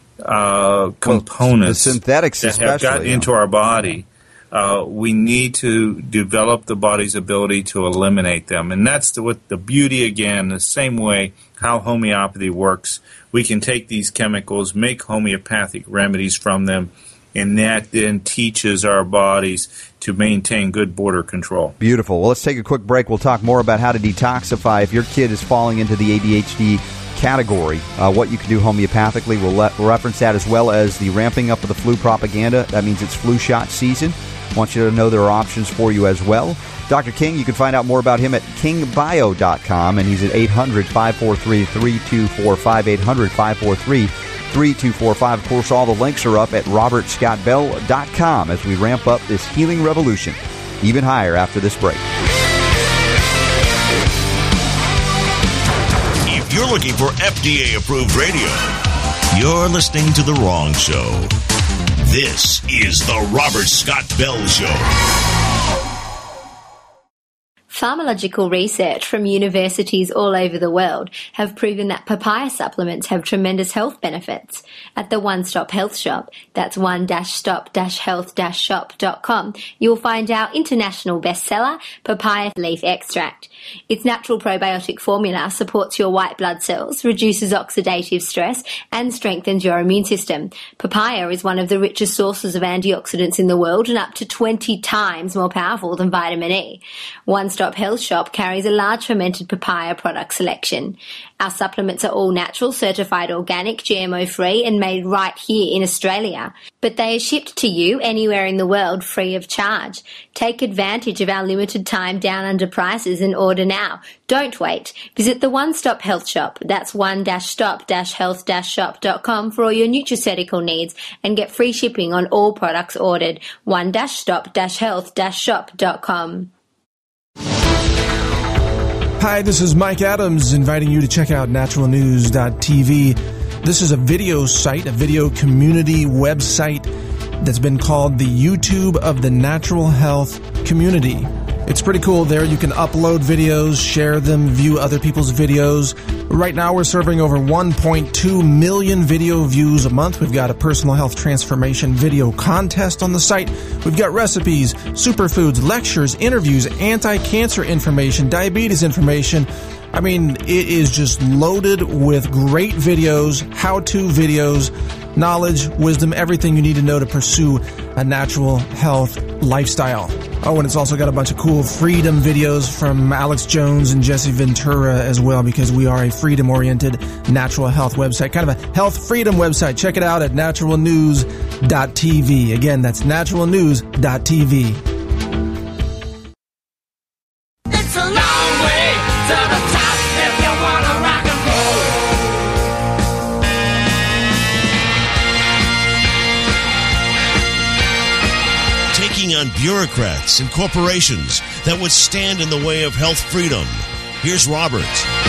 Uh, components well, the synthetics that have gotten yeah. into our body. Uh, we need to develop the body's ability to eliminate them, and that's the, what the beauty again. The same way how homeopathy works, we can take these chemicals, make homeopathic remedies from them, and that then teaches our bodies to maintain good border control. Beautiful. Well, let's take a quick break. We'll talk more about how to detoxify if your kid is falling into the A D H D category, uh, what you can do homeopathically. We'll le- reference that, as well as the ramping up of the flu propaganda. That means it's flu shot season. I want you to know there are options for you as well. Doctor King, you can find out more about him at king bio dot com, and he's at eight hundred, five four three, three two four five, eight hundred, five four three, three two four five. Of course, all the links are up at robert scott bell dot com as we ramp up this healing revolution even higher after this break. If you're looking for F D A-approved radio, you're listening to the wrong show. This is the Robert Scott Bell Show. Pharmacological research from universities all over the world have proven that papaya supplements have tremendous health benefits. At the One Stop Health Shop, that's one stop health shop dot com, you'll find our international bestseller, papaya leaf extract. Its natural probiotic formula supports your white blood cells, reduces oxidative stress, and strengthens your immune system. Papaya is one of the richest sources of antioxidants in the world and up to twenty times more powerful than vitamin E. One Stop Health Shop carries a large fermented papaya product selection. Our supplements are all natural, certified organic, G M O-free, and made right here in Australia. But they are shipped to you anywhere in the world free of charge. Take advantage of our limited time down under prices and order now. Don't wait. Visit the One Stop Health Shop. That's one stop health shop dot com for all your nutraceutical needs and get free shipping on all products ordered. one stop health shop dot com. Hi, this is Mike Adams inviting you to check out natural news dot t v. This is a video site, a video community website that's been called the YouTube of the natural health community. It's pretty cool there. You can upload videos, share them, view other people's videos. Right now we're serving over one point two million video views a month. We've got a personal health transformation video contest on the site. We've got recipes, superfoods, lectures, interviews, anti-cancer information, diabetes information. I mean, it is just loaded with great videos, how-to videos, knowledge, wisdom, everything you need to know to pursue a natural health lifestyle. Oh, and it's also got a bunch of cool freedom videos from Alex Jones and Jesse Ventura as well, because we are a freedom-oriented natural health website, kind of a health freedom website. Check it out at natural news dot t v. Again, that's natural news dot t v. It's a long way to the top if you want to rock and roll. Taking on bureaucrats and corporations that would stand in the way of health freedom. Here's Robert.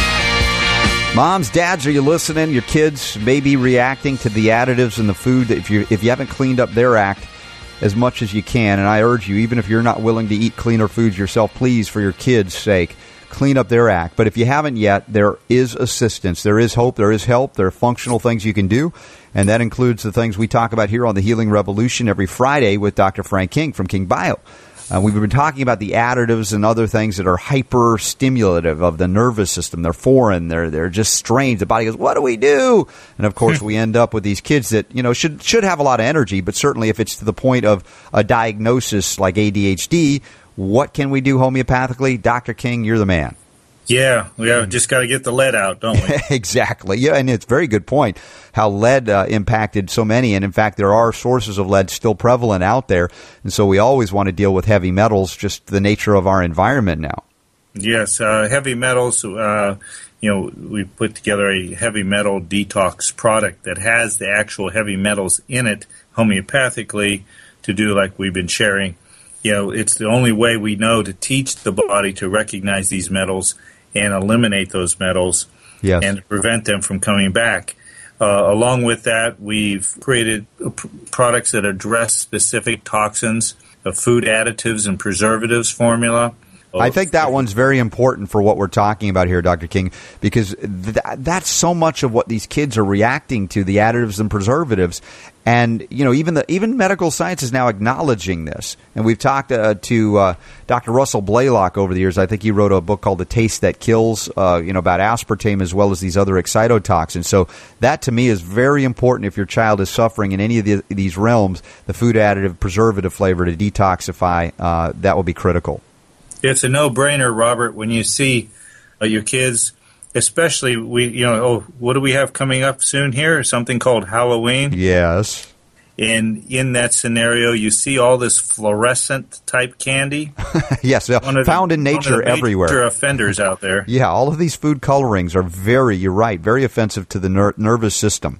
Moms, dads, are you listening? Your kids may be reacting to the additives in the food. If you if you haven't cleaned up their act as much as you can, and I urge you, even if you're not willing to eat cleaner foods yourself, please, for your kids' sake, clean up their act. But if you haven't yet, there is assistance. There is hope. There is help. There are functional things you can do, and that includes the things we talk about here on the Healing Revolution every Friday with Doctor Frank King from King Bio. Uh, we've been talking about the additives and other things that are hyper-stimulative of the nervous system. They're foreign. They're they're just strange. The body goes, what do we do? And, of course, we end up with these kids that, you know, should should have a lot of energy, but certainly if it's to the point of a diagnosis like A D H D, what can we do homeopathically? Doctor King, you're the man. Yeah, we have just got to get the lead out, don't we? Exactly. Yeah, and it's a very good point how lead uh, impacted so many. And, in fact, there are sources of lead still prevalent out there. And so we always want to deal with heavy metals, just the nature of our environment now. Yes, uh, heavy metals, uh, you know, we put together a heavy metal detox product that has the actual heavy metals in it homeopathically to do like we've been sharing. You know, it's the only way we know to teach the body to recognize these metals and eliminate those metals, yes, and to prevent them from coming back. Uh, along with that, we've created p- products that address specific toxins, of food additives and preservatives formula. I think that one's very important for what we're talking about here, Doctor King, because th- that's so much of what these kids are reacting to, the additives and preservatives. And, you know, even the even medical science is now acknowledging this. And we've talked uh, to uh, Doctor Russell Blaylock over the years. I think he wrote a book called The Taste That Kills, uh, you know, about aspartame as well as these other excitotoxins. So that, to me, is very important if your child is suffering in any of the, these realms. The food additive, preservative flavor to detoxify, uh, that will be critical. It's a no-brainer, Robert, when you see uh, your kids, especially, we, you know, oh, what do we have coming up soon here? Something called Halloween. Yes. And in that scenario, you see all this fluorescent-type candy. Yes, uh, found the, in nature one of the everywhere. Major offenders out there. Yeah, all of these food colorings are very, you're right, very offensive to the ner- nervous system.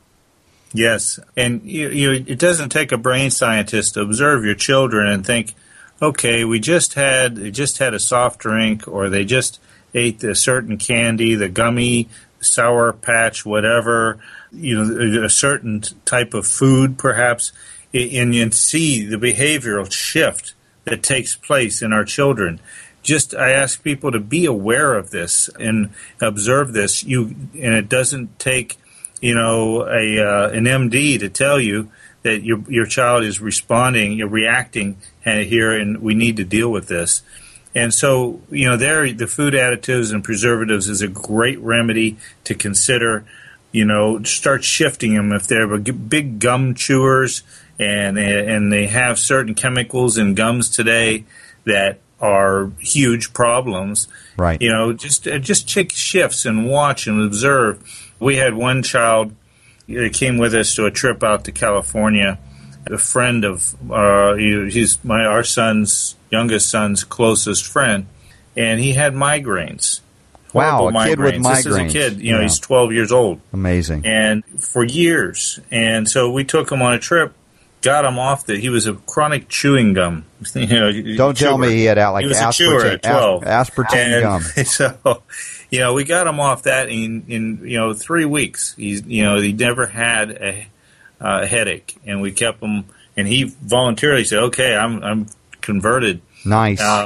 Yes, and you, you, it doesn't take a brain scientist to observe your children and think, okay, we just had they just had a soft drink, or they just ate a certain candy, the gummy, Sour Patch, whatever, you know, a certain type of food, perhaps, and you see the behavioral shift that takes place in our children. Just, I ask people to be aware of this and observe this. You, and it doesn't take, you know, a uh, an M D to tell you that your your child is responding, you're reacting here, and we need to deal with this. And so, you know, there the food additives and preservatives is a great remedy to consider. You know, start shifting them if they're big gum chewers and and they have certain chemicals in gums today that are huge problems. Right. You know, just just take shifts and watch and observe. We had one child. He came with us to a trip out to California. A friend of uh, he's my our son's youngest son's closest friend, and he had migraines. Wow, a migraines. kid with migraines. This is a kid. You know, yeah. He's twelve years old. Amazing. And for years, and so we took him on a trip. Got him off the. He was a chronic chewing gum. You know, Don't chewer. tell me he had out like he was aspartame, a chewer at twelve. aspartame and gum. So, you know, we got him off that in, in you know three weeks. He's you know he never had a, a headache, and we kept him. And he voluntarily said, "Okay, I'm I'm converted." Nice. Uh,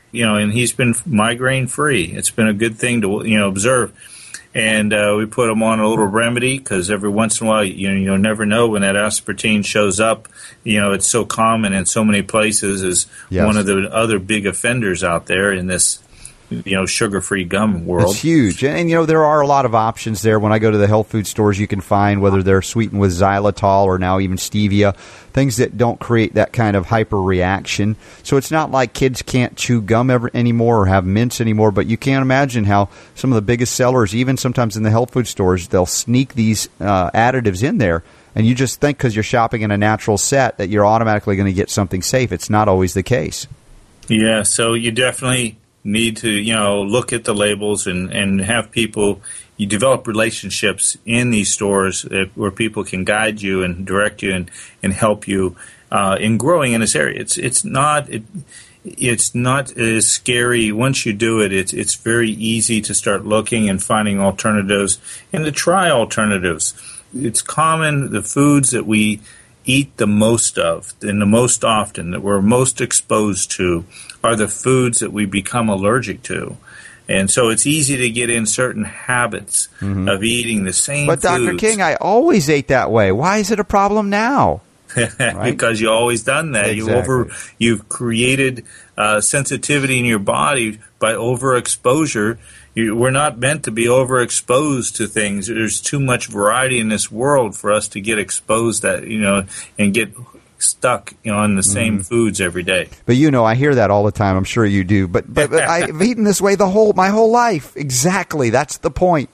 you know, and he's been migraine free. It's been a good thing to, you know, observe. And uh, we put him on a little remedy because every once in a while, you know, you'll never know when that aspartame shows up. You know, it's so common in so many places as Yes. one of the other big offenders out there in this, you know, sugar-free gum world. It's huge. And, and, you know, there are a lot of options there. When I go to the health food stores, you can find whether they're sweetened with xylitol or now even stevia, things that don't create that kind of hyper reaction. So it's not like kids can't chew gum ever anymore or have mints anymore, but you can't imagine how some of the biggest sellers, even sometimes in the health food stores, they'll sneak these uh, additives in there. And you just think because you're shopping in a natural set that you're automatically going to get something safe. It's not always the case. Yeah, so you definitely need to, you know, look at the labels and, and have people, you develop relationships in these stores that, where people can guide you and direct you and, and help you uh, in growing in this area. It's it's not it, it's not as scary once you do it. It's it's very easy to start looking and finding alternatives and to try alternatives. It's common the foods that we eat the most of and the most often that we're most exposed to are the foods that we become allergic to. And so it's easy to get in certain habits mm-hmm. of eating the same but foods. But Doctor King, I always ate that way. Why is it a problem now? Right? Because you always done that. Exactly. You over, you've created uh, sensitivity in your body by overexposure. You, we're not meant to be overexposed to things. There's too much variety in this world for us to get exposed that, you know, and get stuck, you know, on the same mm. foods every day. But you know, I hear that all the time. I'm sure you do. But but, but I've eaten this way the whole my whole life. Exactly. That's the point.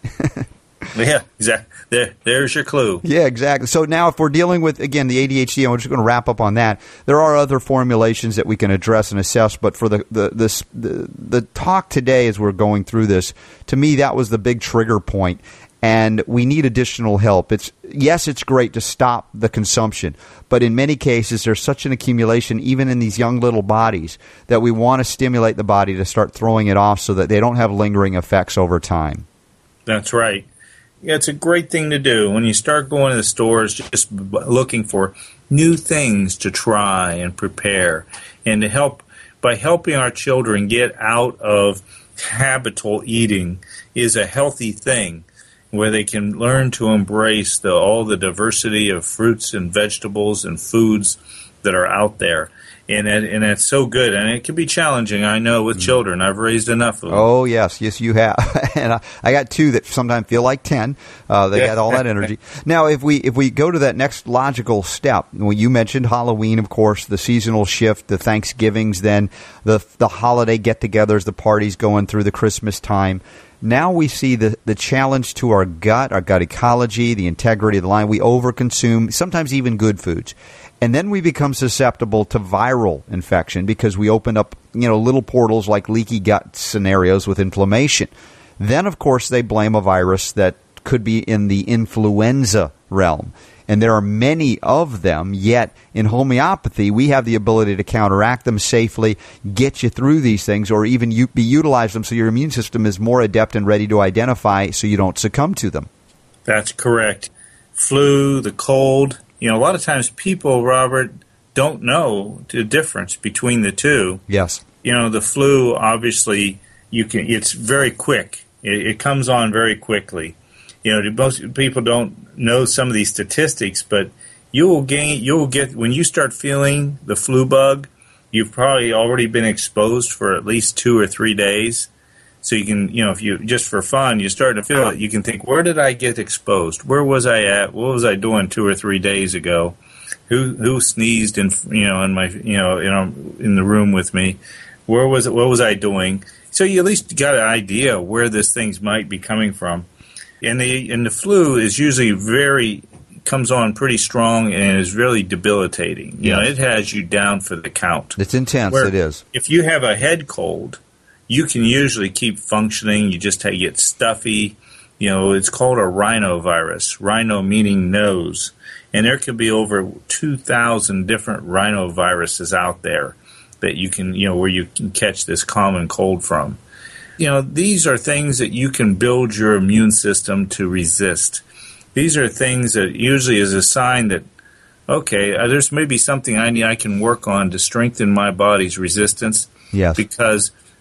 Yeah, exactly. There, there's your clue. Yeah, exactly. So now if we're dealing with, again, the A D H D, and we're just going to wrap up on that, there are other formulations that we can address and assess, but for the the, this, the the talk today as we're going through this, to me, that was the big trigger point, and we need additional help. It's yes, it's great to stop the consumption, but in many cases, there's such an accumulation, even in these young little bodies, that we want to stimulate the body to start throwing it off so that they don't have lingering effects over time. That's right. Yeah, it's a great thing to do when you start going to the stores, just looking for new things to try and prepare, and to help by helping our children get out of habitual eating is a healthy thing, where they can learn to embrace the, all the diversity of fruits and vegetables and foods that are out there. And and it's so good, and it can be challenging. I know with children, I've raised enough of them. Oh yes, yes you have, and I, I got two that sometimes feel like ten. Uh, they got all that energy. Now, if we if we go to that next logical step, well, you mentioned Halloween, of course, the seasonal shift, the Thanksgivings, then the the holiday get-togethers, the parties going through the Christmas time. Now we see the, the challenge to our gut, our gut ecology, the integrity of the line. We overconsume, sometimes even good foods. And then we become susceptible to viral infection because we open up, you know, little portals like leaky gut scenarios with inflammation. Then, of course, they blame a virus that could be in the influenza realm. And there are many of them, yet in homeopathy, we have the ability to counteract them safely, get you through these things, or even u- be utilize them so your immune system is more adept and ready to identify so you don't succumb to them. That's correct. Flu, the cold. You know, a lot of times people, Robert, don't know the difference between the two. Yes. You know, the flu, obviously, you can. It's very quick. It, it comes on very quickly. You know, most people don't know some of these statistics, but you will gain. You will get when you start feeling the flu bug. You've probably already been exposed for at least two or three days. So you can, you know, if you just for fun, you start to feel it. You can think, where did I get exposed? Where was I at? What was I doing two or three days ago? Who who sneezed in, you know, in my, you know, you know, in the room with me? Where was it? What was I doing? So you at least got an idea where this things might be coming from. And the and the flu is usually very comes on pretty strong and is really debilitating. You yeah. know, it has you down for the count. It's intense. Where it is. If you have a head cold, you can usually keep functioning. You just get stuffy. You know, it's called a rhinovirus. Rhino meaning nose. And there could be over two thousand different rhinoviruses out there that you can, you know, where you can catch this common cold from. You know, these are things that you can build your immune system to resist. These are things that usually is a sign that, okay, uh, there's maybe something I need, I can work on to strengthen my body's resistance. Yes. Because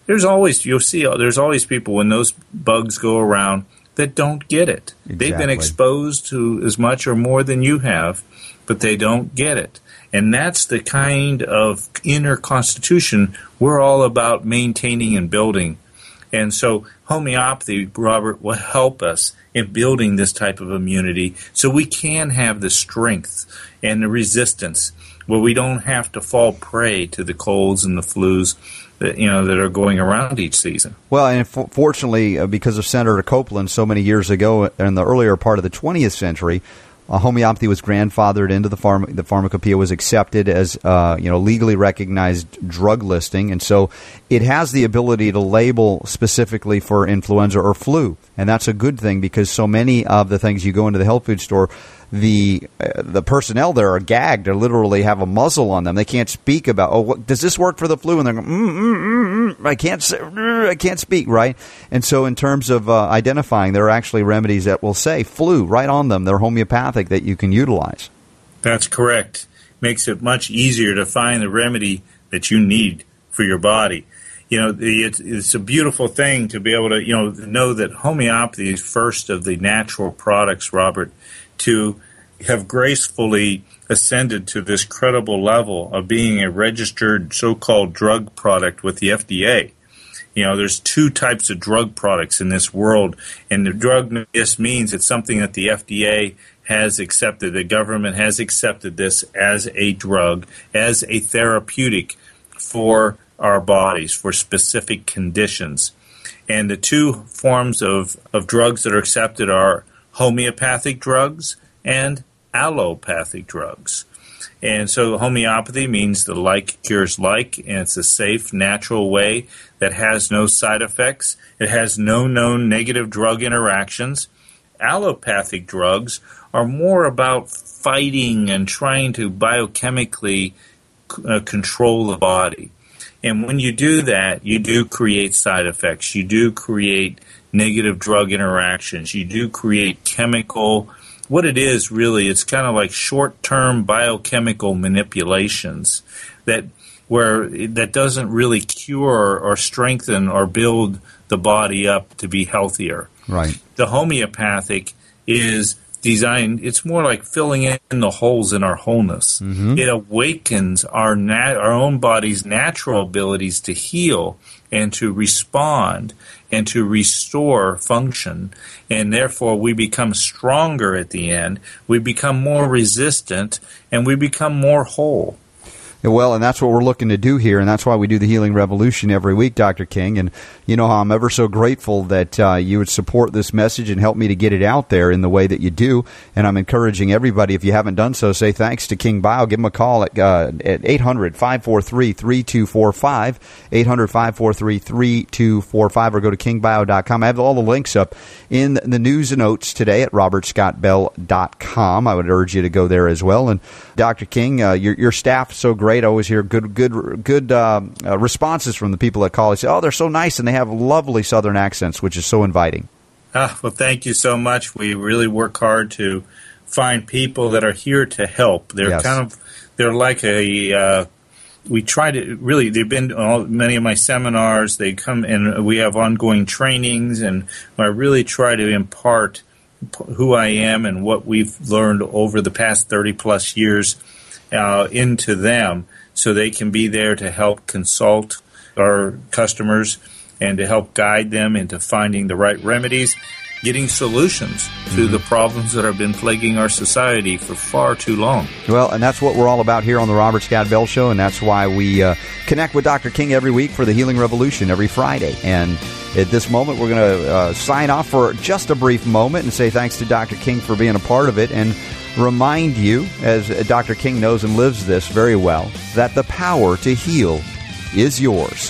there's always, you'll see, there's always people when those bugs go around that don't get it. Exactly. They've been exposed to as much or more than you have, but they don't get it. And that's the kind of inner constitution we're all about maintaining and building. And so homeopathy, Robert, will help us in building this type of immunity so we can have the strength and the resistance where we don't have to fall prey to the colds and the flus that, you know, that are going around each season. Well, and f- fortunately, uh, because of Senator Copeland so many years ago in the earlier part of the twentieth century, Uh, homeopathy was grandfathered into the pharma. The pharmacopoeia was accepted as uh, you know legally recognized drug listing, and so it has the ability to label specifically for influenza or flu, and that's a good thing because so many of the things you go into the health food store, the uh, the personnel there are gagged or literally have a muzzle on them. They can't speak about, oh, what, does this work for the flu? And they're going, mm, mm, mm, mm, I can't say, I can't speak, right? And so in terms of uh, identifying, there are actually remedies that will say flu right on them. They're homeopathic that you can utilize. That's correct. Makes it much easier to find the remedy that you need for your body. You know, the, it's, it's a beautiful thing to be able to, you know, know that homeopathy is first of the natural products, Robert, to have gracefully ascended to this credible level of being a registered so-called drug product with the F D A. You know, there's two types of drug products in this world, and the drug just means it's something that the F D A has accepted. The government has accepted this as a drug, as a therapeutic for our bodies, for specific conditions. And the two forms of, of drugs that are accepted are homeopathic drugs and allopathic drugs. And so homeopathy means the like cures like, and it's a safe, natural way that has no side effects. It has no known negative drug interactions. Allopathic drugs are more about fighting and trying to biochemically uh, control the body. And when you do that, you do create side effects. You do create negative drug interactions. You do create chemical. What it is really, it's kind of like short-term biochemical manipulations that where that doesn't really cure or strengthen or build the body up to be healthier. Right. The homeopathic is designed, it's more like filling in the holes in our wholeness. Mm-hmm. It awakens our nat- our own body's natural abilities to heal and to respond and to restore function, and therefore we become stronger at the end, we become more resistant, and we become more whole. Well, and that's what we're looking to do here, and that's why we do the Healing Revolution every week, Doctor King. And you know how I'm ever so grateful that uh, you would support this message and help me to get it out there in the way that you do. And I'm encouraging everybody, if you haven't done so, say thanks to King Bio. Give him a call at uh, at eight hundred, five four three, three two four five, eight hundred, five four three, three two four five, or go to king bio dot com. I have all the links up in the news and notes today at robert scott bell dot com. I would urge you to go there as well. And Doctor King, uh, your, your staff is so great. I always hear good good, good uh, uh, responses from the people that call. They say, oh, they're so nice, and they have lovely Southern accents, which is so inviting. Ah, well, thank you so much. We really work hard to find people that are here to help. They're Yes. kind of, they're like a, uh, we try to, really, they've been to all, many of my seminars. They come, and we have ongoing trainings, and I really try to impart who I am and what we've learned over the past thirty-plus years uh, into them, so they can be there to help consult our customers and to help guide them into finding the right remedies, getting solutions to the problems that have been plaguing our society for far too long. Well, and that's what we're all about here on the Robert Scott Bell Show, and that's why we uh, connect with Doctor King every week for the Healing Revolution every Friday. And at this moment, we're going to uh, sign off for just a brief moment and say thanks to Doctor King for being a part of it, and remind you, as Doctor King knows and lives this very well, that the power to heal is yours.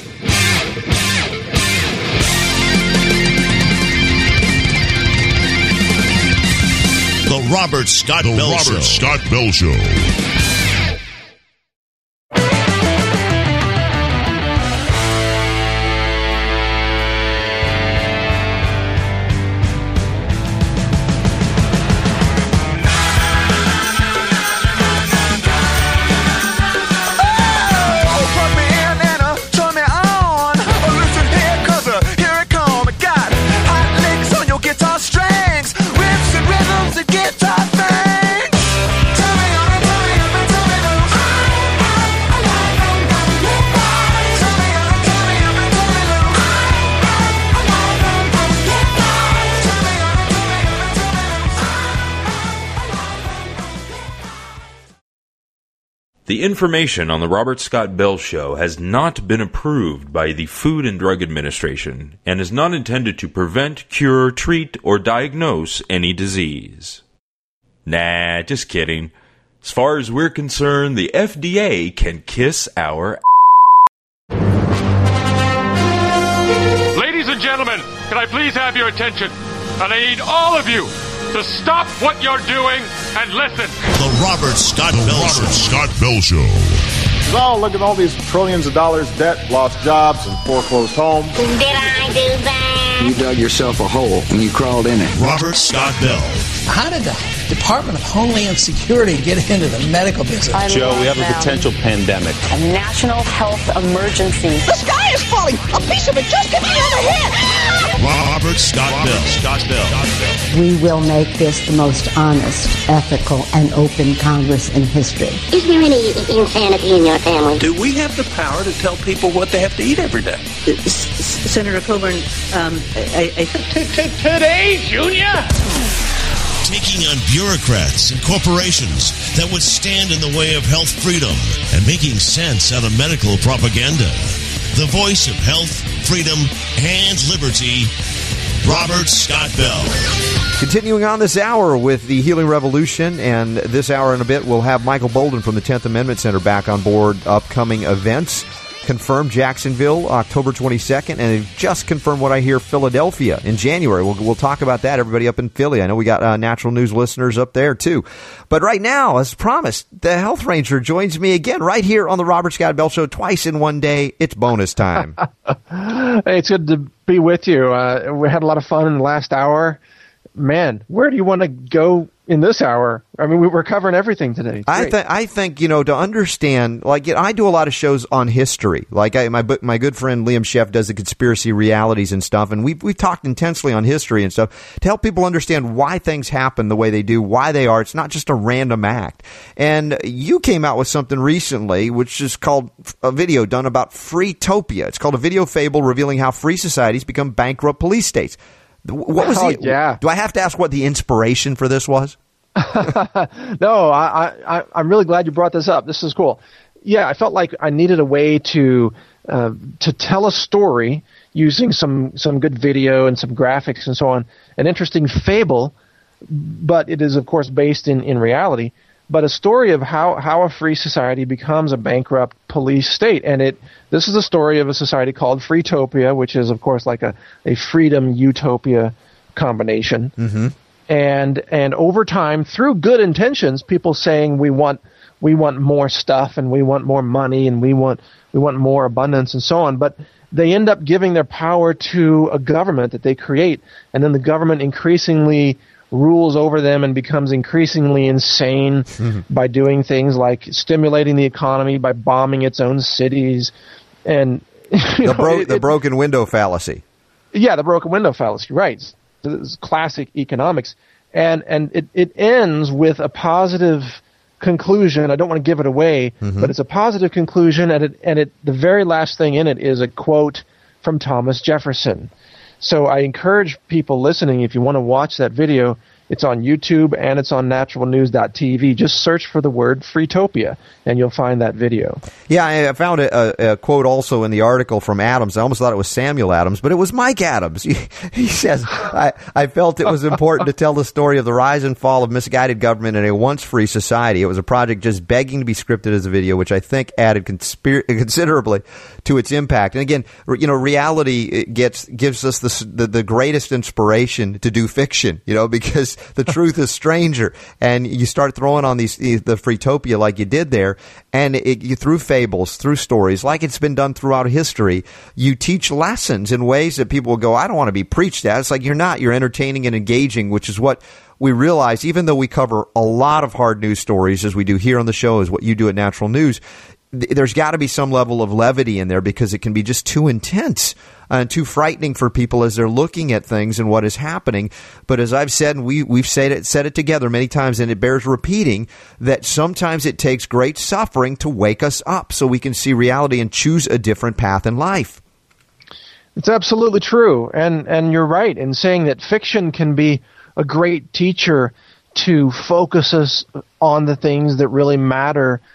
The Robert Scott The Bell Robert Show. Scott Bell Show. Put me in and uh, turn me on. Listen The information on the Robert Scott Bell Show has not been approved by the Food and Drug Administration and is not intended to prevent, cure, treat, or diagnose any disease. Nah, just kidding. As far as we're concerned, the F D A can kiss our Ladies and gentlemen, can I please have your attention? And I need all of you to stop what you're doing and listen. The Robert Scott Bell Robert Scott Bell Show. So, look at all these trillions of dollars debt, lost jobs, and foreclosed homes. Did I do that? You dug yourself a hole and you crawled in it. Robert Scott Bell. How did the Department of Homeland Security get into the medical business? I Joe, we have them. a potential pandemic. A national health emergency. The sky is falling! A piece of it just hit me on the head! Robert Scott Robert Bell. Scott Bell. We will make this the most honest, ethical, and open Congress in history. Is there any insanity in your family? Do we have the power to tell people what they have to eat every day? Senator Coburn, um, I, I today, Junior. Taking on bureaucrats and corporations that would stand in the way of health freedom and making sense out of medical propaganda. The voice of health, freedom, and liberty, Robert Scott Bell. Continuing on this hour with the Healing Revolution, and this hour in a bit we'll have Michael Bolden from the tenth Amendment Center back on board. Upcoming events confirmed: Jacksonville, October twenty-second, and they've just confirmed what I hear, Philadelphia in January. We'll, we'll talk about that, everybody up in Philly. I know we got uh, Natural News listeners up there, too. But right now, as promised, the Health Ranger joins me again right here on the Robert Scott Bell Show twice in one day. It's bonus time. Hey, it's good to be with you. Uh, we had a lot of fun in the last hour. Man, where do you want to go in this hour? I mean, we were covering everything today. I think, I think, you know, to understand, like, you know, I do a lot of shows on history. Like, I, my my good friend Liam Sheff does the conspiracy realities and stuff, and we've, we've talked intensely on history and stuff to help people understand why things happen the way they do, why they are. It's not just a random act. And you came out with something recently, which is called a video done about Freetopia. It's called A Video Fable Revealing How Free Societies Become Bankrupt Police States. What was oh, the, yeah. Do I have to ask what the inspiration for this was? No, I, I, I'm really glad you brought this up. This is cool. Yeah, I felt like I needed a way to uh, to tell a story using some, some good video and some graphics and so on. An interesting fable, but it is, of course, based in, in reality. But a story of how, how a free society becomes a bankrupt police state. And it this is the story of a society called Freetopia, which is, of course, like a, a freedom utopia combination. Mm-hmm. And and over time, through good intentions, people saying we want we want more stuff and we want more money and we want we want more abundance and so on. But they end up giving their power to a government that they create, and then the government increasingly rules over them and becomes increasingly insane mm-hmm. by doing things like stimulating the economy by bombing its own cities, and the, know, bro- it, the broken window fallacy. Yeah, the broken window fallacy, right? This is classic economics, and and it, it ends with a positive conclusion. I don't want to give it away, mm-hmm. but it's a positive conclusion, and it and it the very last thing in it is a quote from Thomas Jefferson. So I encourage people listening, if you want to watch that video, it's on YouTube and it's on natural news dot t v. Just search for the word Freetopia and you'll find that video. Yeah, I found a, a, a quote also in the article from Adams. I almost thought it was Samuel Adams, but it was Mike Adams. He, he says, I, I felt it was important to tell the story of the rise and fall of misguided government in a once free society. It was a project just begging to be scripted as a video, which I think added conspir- considerably to its impact. And again, you know, reality gets gives us the, the, the greatest inspiration to do fiction, you know, because the truth is stranger, and you start throwing on these the Freetopia like you did there, and it, you through fables, through stories, like it's been done throughout history, you teach lessons in ways that people will go, I don't want to be preached at. It's like you're not. You're entertaining and engaging, which is what we realize, even though we cover a lot of hard news stories, as we do here on the show, as what you do at Natural News, there's got to be some level of levity in there because it can be just too intense and too frightening for people as they're looking at things and what is happening. But as I've said, and we, we've said it, said it together many times, and it bears repeating, that sometimes it takes great suffering to wake us up so we can see reality and choose a different path in life. It's absolutely true. And, and you're right in saying that fiction can be a great teacher to focus us on the things that really matter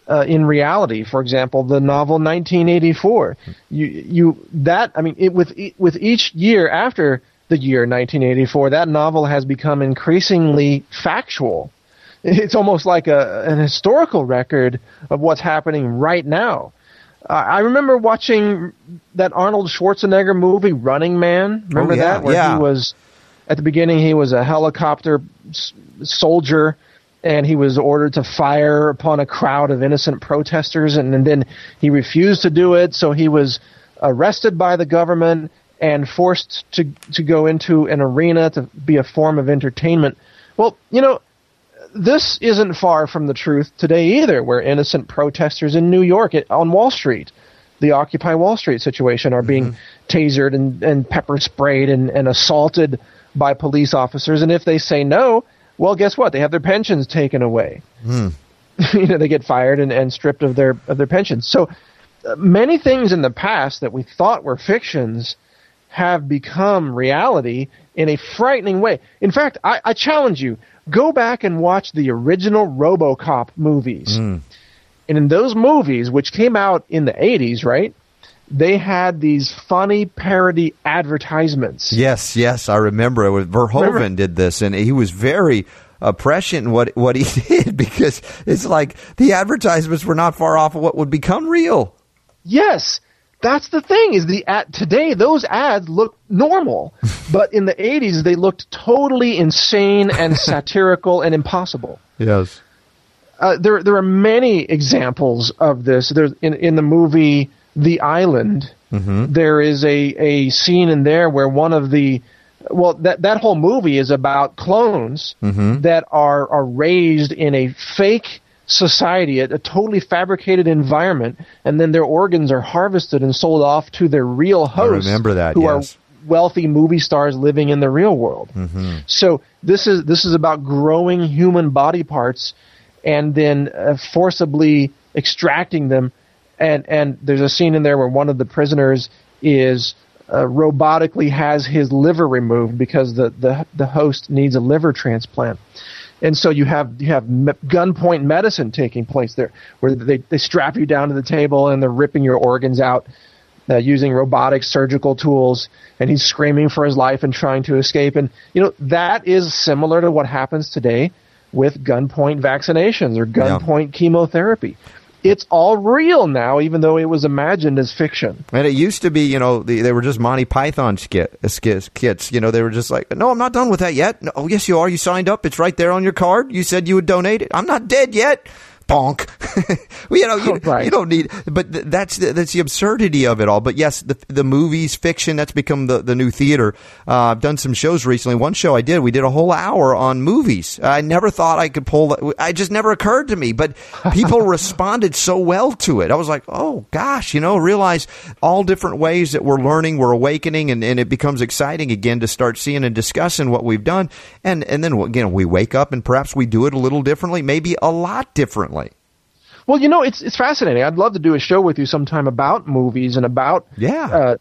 uh, in reality. For example, the novel nineteen eighty-four. You you that I mean, it, with with each year after the year nineteen eighty-four, that novel has become increasingly factual. It's almost like a an historical record of what's happening right now. Uh, I remember watching that Arnold Schwarzenegger movie, Running Man. Remember oh, yeah, that? Where yeah. he was, at the beginning, he was a helicopter s- soldier, and he was ordered to fire upon a crowd of innocent protesters, and, and then he refused to do it, so he was arrested by the government and forced to to go into an arena to be a form of entertainment. Well, you know, this isn't far from the truth today either, where innocent protesters in New York on Wall Street, the Occupy Wall Street situation, are being mm-hmm. tasered and, and pepper sprayed and, and assaulted by police officers. And if they say no, well, guess what? They have their pensions taken away. Mm. you know, they get fired and, and stripped of their of their pensions. So uh, many things in the past that we thought were fictions have become reality in a frightening way. In fact, I, I challenge you, go back and watch the original RoboCop movies. Mm. And in those movies, which came out in the eighties, right, they had these funny parody advertisements. Yes, yes, I remember. It was Verhoeven remember? did this, and he was very uh, prescient in what, what he did, because it's like the advertisements were not far off of what would become real. Yes. That's the thing, is the ad, today those ads look normal, but in the eighties they looked totally insane and satirical and impossible. Yes. Uh, there there are many examples of this. There's in in the movie The Island, mm-hmm. there is a, a scene in there where one of the well that that whole movie is about clones mm-hmm. that are are raised in a fake society, a, a totally fabricated environment, and then their organs are harvested and sold off to their real hosts. I remember that, who yes. are wealthy movie stars living in the real world. Mm-hmm. So this is this is about growing human body parts and then uh, forcibly extracting them. And and there's a scene in there where one of the prisoners is uh, robotically has his liver removed because the, the the host needs a liver transplant. And so you have you have me- gunpoint medicine taking place there, where they, they strap you down to the table and they're ripping your organs out uh, using robotic surgical tools, and he's screaming for his life and trying to escape. And you know that is similar to what happens today with gunpoint vaccinations or gunpoint yeah. chemotherapy. It's all real now, even though it was imagined as fiction. And it used to be, you know, the, they were just Monty Python skit, skits. You know, they were just like, no, I'm not done with that yet. No, oh, yes, you are. You signed up. It's right there on your card. You said you would donate it. I'm not dead yet. Bonk. well, you know, you, right. you don't need, but th- that's the, that's the absurdity of it all. But yes, the the movies, fiction, that's become the, the new theater. Uh, I've done some shows recently. One show I did, we did a whole hour on movies. I never thought I could pull that. It just never occurred to me, but people responded so well to it. I was like, oh gosh, you know, realize all different ways that we're learning, we're awakening, and, and it becomes exciting again to start seeing and discussing what we've done. And, and then again, we wake up and perhaps we do it a little differently, maybe a lot differently. Well, you know, it's it's fascinating. I'd love to do a show with you sometime about movies and about yeah. uh,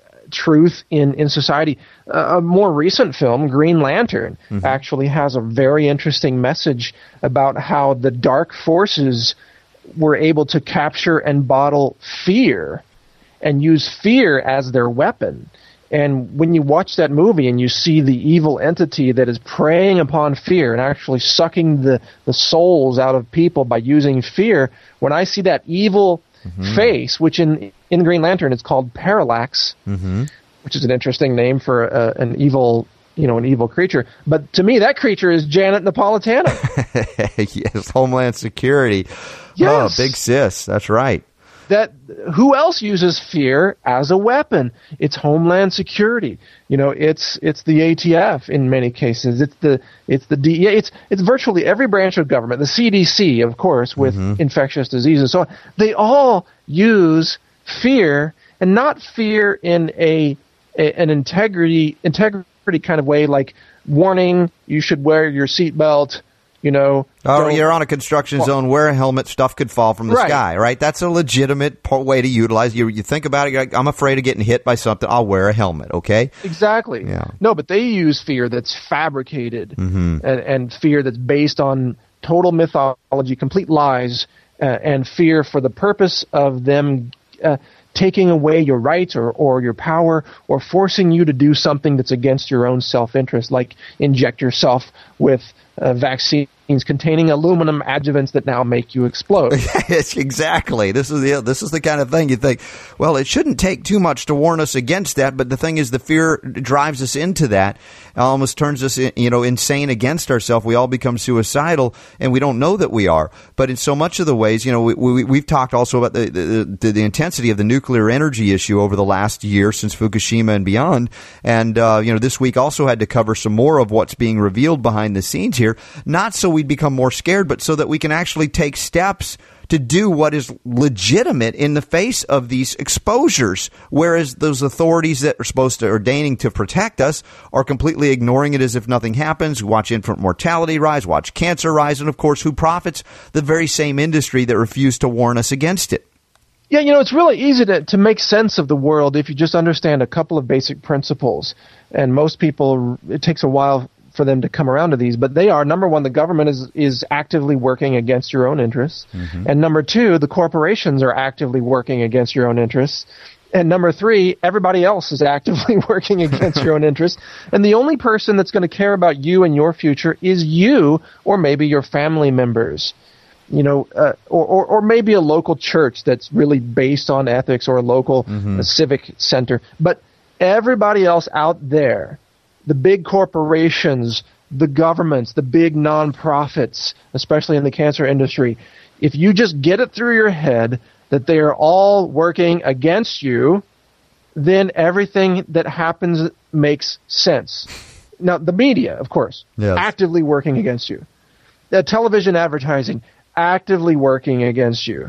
truth in, in society. Uh, a more recent film, Green Lantern, mm-hmm. actually has a very interesting message about how the dark forces were able to capture and bottle fear and use fear as their weapon. And when you watch that movie and you see the evil entity that is preying upon fear and actually sucking the, the souls out of people by using fear, when I see that evil mm-hmm. face, which in in Green Lantern it's called Parallax, mm-hmm. which is an interesting name for a, an evil, you know, an evil creature. But to me, that creature is Janet Napolitano. Yes, Homeland Security. Yes. Oh, big sis. That's right. That who else uses fear as a weapon? It's Homeland Security. You know, it's it's the A T F in many cases. It's the it's the D E A. It's it's virtually every branch of government. The C D C, of course, with mm-hmm. infectious diseases. So they all use fear, and not fear in a, a an integrity integrity kind of way, like warning you should wear your seatbelt. You know, oh, you're on a construction zone. Wear a helmet. Stuff could fall from the right. sky, right? That's a legitimate way to utilize. You you think about it. You're like, I'm afraid of getting hit by something. I'll wear a helmet. Okay. Exactly. Yeah. No, but they use fear that's fabricated mm-hmm. and, and fear that's based on total mythology, complete lies, uh, and fear for the purpose of them uh, taking away your rights or, or your power or forcing you to do something that's against your own self-interest, like inject yourself with uh, vaccines containing aluminum adjuvants that now make you explode. Yes, exactly. This is the this is the kind of thing you think, well, it shouldn't take too much to warn us against that, but the thing is the fear drives us into that, almost turns us, you know, insane against ourselves. We all become suicidal, and we don't know that we are. But in so much of the ways, you know, we, we, we've talked also about the, the, the, the intensity of the nuclear energy issue over the last year since Fukushima and beyond. And, uh, you know, this week also had to cover some more of what's being revealed behind the scenes here, not so we'd become more scared, but so that we can actually take steps to do what is legitimate in the face of these exposures, whereas those authorities that are supposed to ordaining to protect us are completely ignoring it as if nothing happens. Watch infant mortality rise, watch cancer rise, and of course, who profits? The very same industry that refused to warn us against it. Yeah, you know, it's really easy to, to make sense of the world if you just understand a couple of basic principles. And most people, it takes a while for them to come around to these, but they are, number one, the government is, is actively working against your own interests. Mm-hmm. And number two, the corporations are actively working against your own interests. And number three, everybody else is actively working against your own interests. And the only person that's going to care about you and your future is you, or maybe your family members. You know, uh, or, or, or maybe a local church that's really based on ethics, or a local mm-hmm. a civic center. But everybody else out there, the big corporations, the governments, the big nonprofits, especially in the cancer industry, if you just get it through your head that they are all working against you, then everything that happens makes sense. Now, the media, of course, yes. actively working against you. The television advertising, actively working against you.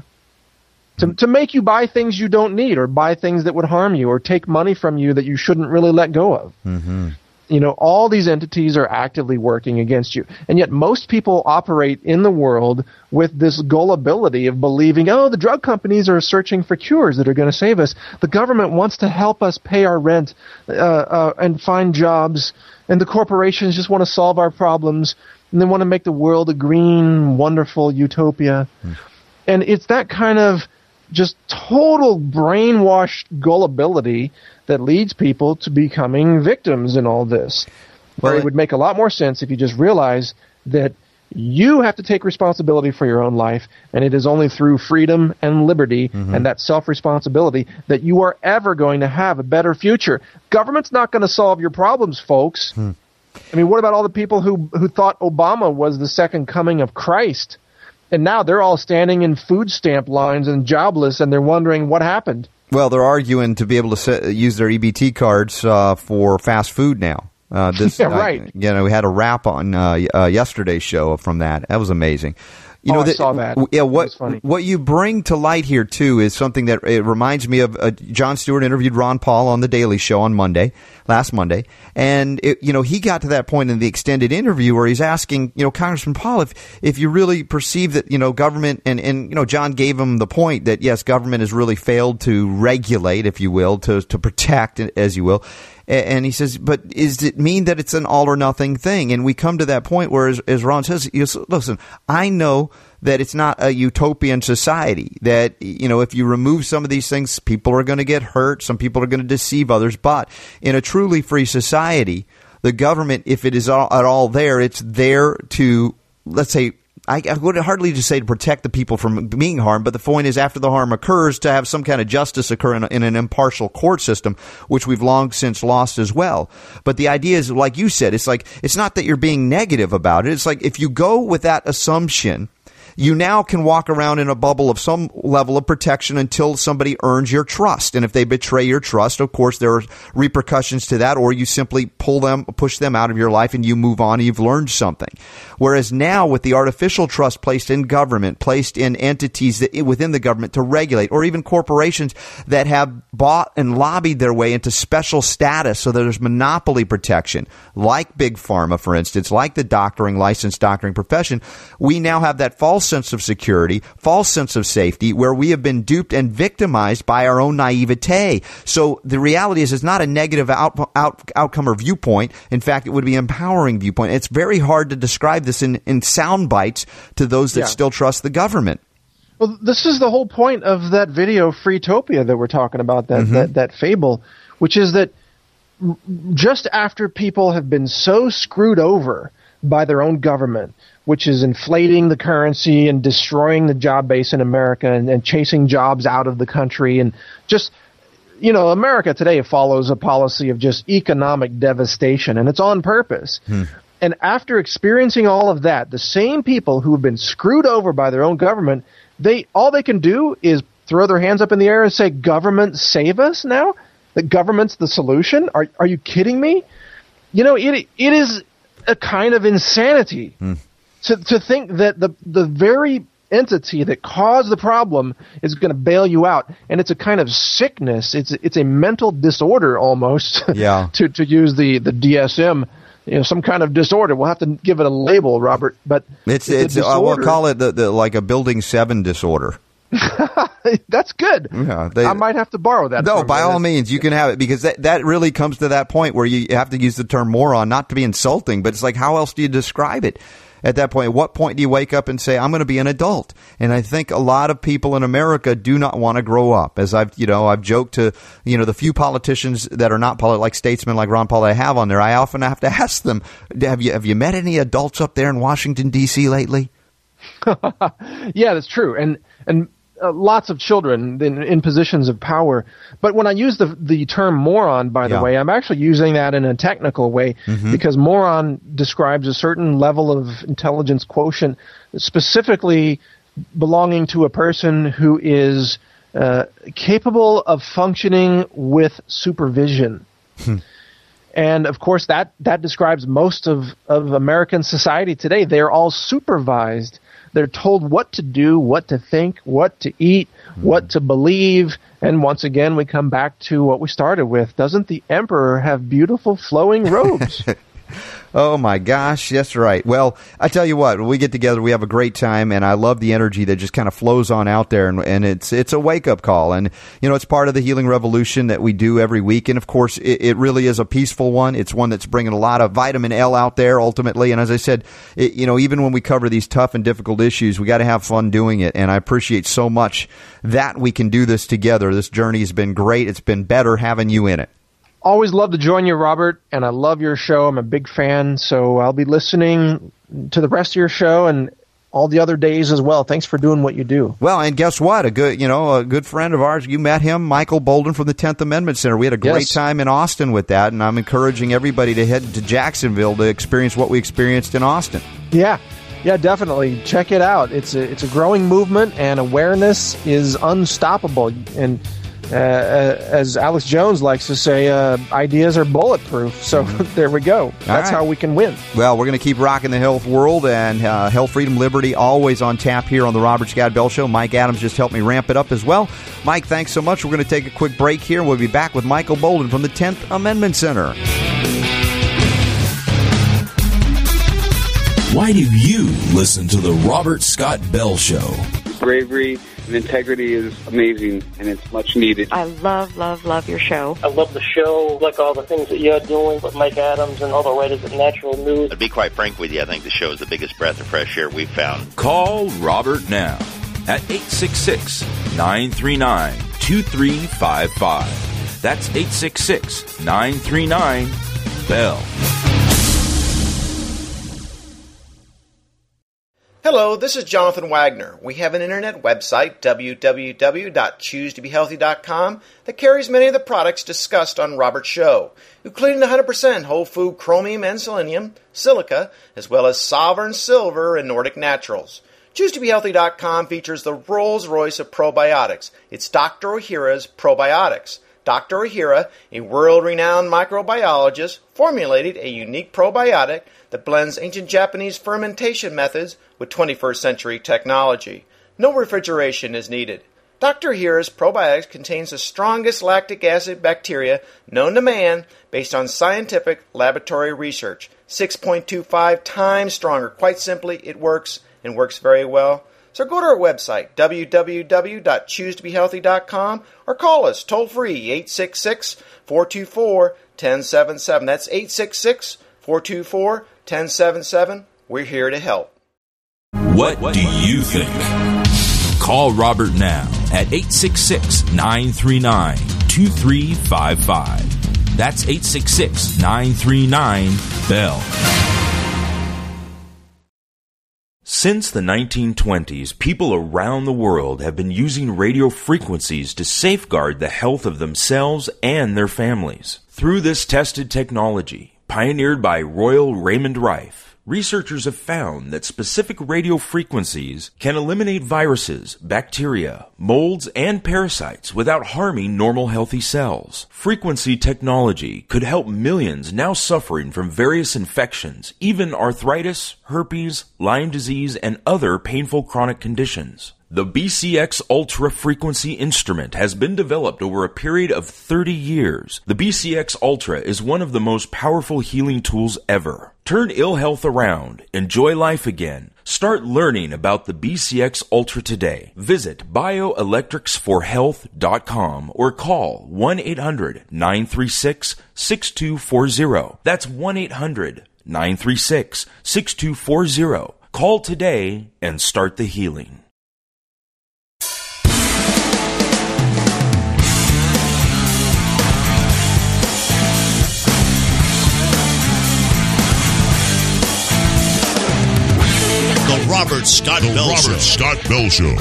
To, to make you buy things you don't need, or buy things that would harm you, or take money from you that you shouldn't really let go of. Mm-hmm. You know, all these entities are actively working against you. And yet most people operate in the world with this gullibility of believing, oh, the drug companies are searching for cures that are going to save us. The government wants to help us pay our rent uh, uh, and find jobs. And the corporations just want to solve our problems. And they want to make the world a green, wonderful utopia. Mm. And it's that kind of just total brainwashed gullibility that leads people to becoming victims in all this. Well, where it would make a lot more sense if you just realize that you have to take responsibility for your own life, and it is only through freedom and liberty mm-hmm. and that self-responsibility that you are ever going to have a better future. Government's not going to solve your problems, folks. Hmm. I mean, what about all the people who, who thought Obama was the second coming of Christ? And now they're all standing in food stamp lines and jobless, and they're wondering what happened. Well, they're arguing to be able to set, use their E B T cards uh, for fast food now. Uh, this, yeah, right. Uh, you know, we had a wrap on uh, uh, yesterday's show from that. That was amazing. You oh, know, I that, saw that. Yeah, what what you bring to light here too is something that it reminds me of. Uh, Jon Stewart interviewed Ron Paul on the Daily Show on Monday, last Monday, and it, you know he got to that point in the extended interview where he's asking, you know, Congressman Paul, if if you really perceive that you know government and and you know John gave him the point that yes, government has really failed to regulate, if you will, to to protect, as you will. And he says, but does it mean that it's an all or nothing thing? And we come to that point where, as, as Ron says, listen, I know that it's not a utopian society, that, you know, if you remove some of these things, people are going to get hurt. Some people are going to deceive others. But in a truly free society, the government, if it is all, at all there, it's there to, let's say, I, I would hardly just say to protect the people from being harmed, but the point is after the harm occurs to have some kind of justice occur in, a, in an impartial court system, which we've long since lost as well. But the idea is, like you said, it's like it's not that you're being negative about it. It's like if you go with that assumption, you now can walk around in a bubble of some level of protection until somebody earns your trust. And if they betray your trust, of course, there are repercussions to that, or you simply pull them, push them out of your life and you move on and you've learned something. Whereas now with the artificial trust placed in government, placed in entities that within the government to regulate, or even corporations that have bought and lobbied their way into special status so that there's monopoly protection, like Big Pharma, for instance, like the doctoring, licensed doctoring profession, we now have that false sense of security, false sense of safety, where we have been duped and victimized by our own naivete. So the reality is it's not a negative out, out, outcome or viewpoint. In fact, it would be an empowering viewpoint. It's very hard to describe this in, in sound bites to those that yeah. still trust the government. Well, this is the whole point of that video, Freetopia, that we're talking about, that, mm-hmm. that, that fable, which is that just after people have been so screwed over by their own government, which is inflating the currency and destroying the job base in America and, and chasing jobs out of the country, and just, you know, America today follows a policy of just economic devastation, and it's on purpose. Hmm. And after experiencing all of that, the same people who have been screwed over by their own government, they all they can do is throw their hands up in the air and say, "Government, save us now? The government's the solution? Are are you kidding me?" You know, it it is a kind of insanity hmm. to to think that the the very entity that caused the problem is going to bail you out, and it's a kind of sickness. It's it's a mental disorder almost. Yeah. to to use the the D S M. You know, some kind of disorder. We'll have to give it a label, Robert. But it's it's, it's I will call it the, the like a Building Seven disorder. That's good. Yeah, they, I might have to borrow that. No, by all means, you can have it, because that that really comes to that point where you have to use the term moron, not to be insulting, but it's like, how else do you describe it? At that point, at what point do you wake up and say, I'm going to be an adult? And I think a lot of people in America do not want to grow up. As I've, you know, I've joked to, you know, the few politicians that are not polit- like statesmen like Ron Paul I have on there, I often have to ask them, have you, have you met any adults up there in Washington, D C lately? Yeah, that's true. And, and, Uh, lots of children in, in positions of power. But when I use the the term moron, by the yeah. way, I'm actually using that in a technical way, mm-hmm. because moron describes a certain level of intelligence quotient, specifically belonging to a person who is uh, capable of functioning with supervision. Hmm. And, of course, that, that describes most of, of American society today. They're all supervised. They're told what to do, what to think, what to eat, mm. what to believe. And once again, we come back to what we started with. Doesn't the emperor have beautiful flowing robes? Oh, my gosh. That's right. Well, I tell you what, when we get together, we have a great time, and I love the energy that just kind of flows on out there, and, and it's it's a wake-up call. And, you know, it's part of the healing revolution that we do every week. And, of course, it, it really is a peaceful one. It's one that's bringing a lot of vitamin L out there, ultimately. And as I said, it, you know, even when we cover these tough and difficult issues, we got to have fun doing it. And I appreciate so much that we can do this together. This journey has been great. It's been better having you in it. Always love to join you, Robert, and I love your show. I'm a big fan, so I'll be listening to the rest of your show and all the other days as well. Thanks for doing what you do. Well, and guess what? A good, you know, a good friend of ours, you met him, Michael Bolden from the tenth Amendment Center. We had a great yes. time in Austin with that, and I'm encouraging everybody to head to Jacksonville to experience what we experienced in Austin. Yeah. Yeah, definitely. Check it out. It's a, it's a growing movement, and awareness is unstoppable. And Uh, as Alex Jones likes to say, uh, ideas are bulletproof. So mm-hmm. there we go. That's right. How we can win. Well, we're going to keep rocking the health world, and uh, health, freedom, liberty, always on tap here on the Robert Scott Bell Show. Mike Adams just helped me ramp it up as well. Mike, thanks so much. We're going to take a quick break here. We'll be back with Michael Bolden from the tenth Amendment Center. Why do you listen to the Robert Scott Bell Show? Bravery and integrity is amazing, and it's much needed. I love, love, love your show. I love the show, like all the things that you're doing with Mike Adams and all the writers at Natural News. To be quite frank with you, I think the show is the biggest breath of fresh air we've found. Call Robert now at eight six six, nine three nine, two three five five. That's eight six six, nine three nine, B E L L. Hello, this is Jonathan Wagner. We have an internet website, w w w dot choose to be healthy dot com, that carries many of the products discussed on Robert's show, including the one hundred percent whole food chromium and selenium, silica, as well as Sovereign Silver and Nordic Naturals. choose to be healthy dot com features the Rolls-Royce of probiotics. It's Doctor Ohhira's Probiotics. Doctor Ohhira, a world-renowned microbiologist, formulated a unique probiotic that blends ancient Japanese fermentation methods with twenty-first century technology. No refrigeration is needed. Doctor Ohhira's probiotics contains the strongest lactic acid bacteria known to man based on scientific laboratory research. six point two five times stronger. Quite simply, it works and works very well. So go to our website, w w w dot choose to be healthy dot com, or call us toll-free, eight six six, four two four, one oh seven seven. That's eight six six, four two four, one oh seven seven. We're here to help. What do you think? Call Robert now at eight six six, nine three nine, two three five five. That's eight six six, nine three nine, B E L L. Since the nineteen twenties, people around the world have been using radio frequencies to safeguard the health of themselves and their families. Through this tested technology, pioneered by Royal Raymond Rife, researchers have found that specific radio frequencies can eliminate viruses, bacteria, molds, and parasites without harming normal healthy cells. Frequency technology could help millions now suffering from various infections, even arthritis, herpes, Lyme disease, and other painful chronic conditions. The B C X Ultra frequency instrument has been developed over a period of thirty years. The B C X Ultra is one of the most powerful healing tools ever. Turn ill health around. Enjoy life again. Start learning about the B C X Ultra today. Visit bioelectrics for health dot com or call one eight hundred, nine three six, six two four zero. That's one eight hundred, nine three six, six two four zero. Call today and start the healing. The Robert Scott the Bell Robert Show. Scott Bell Show.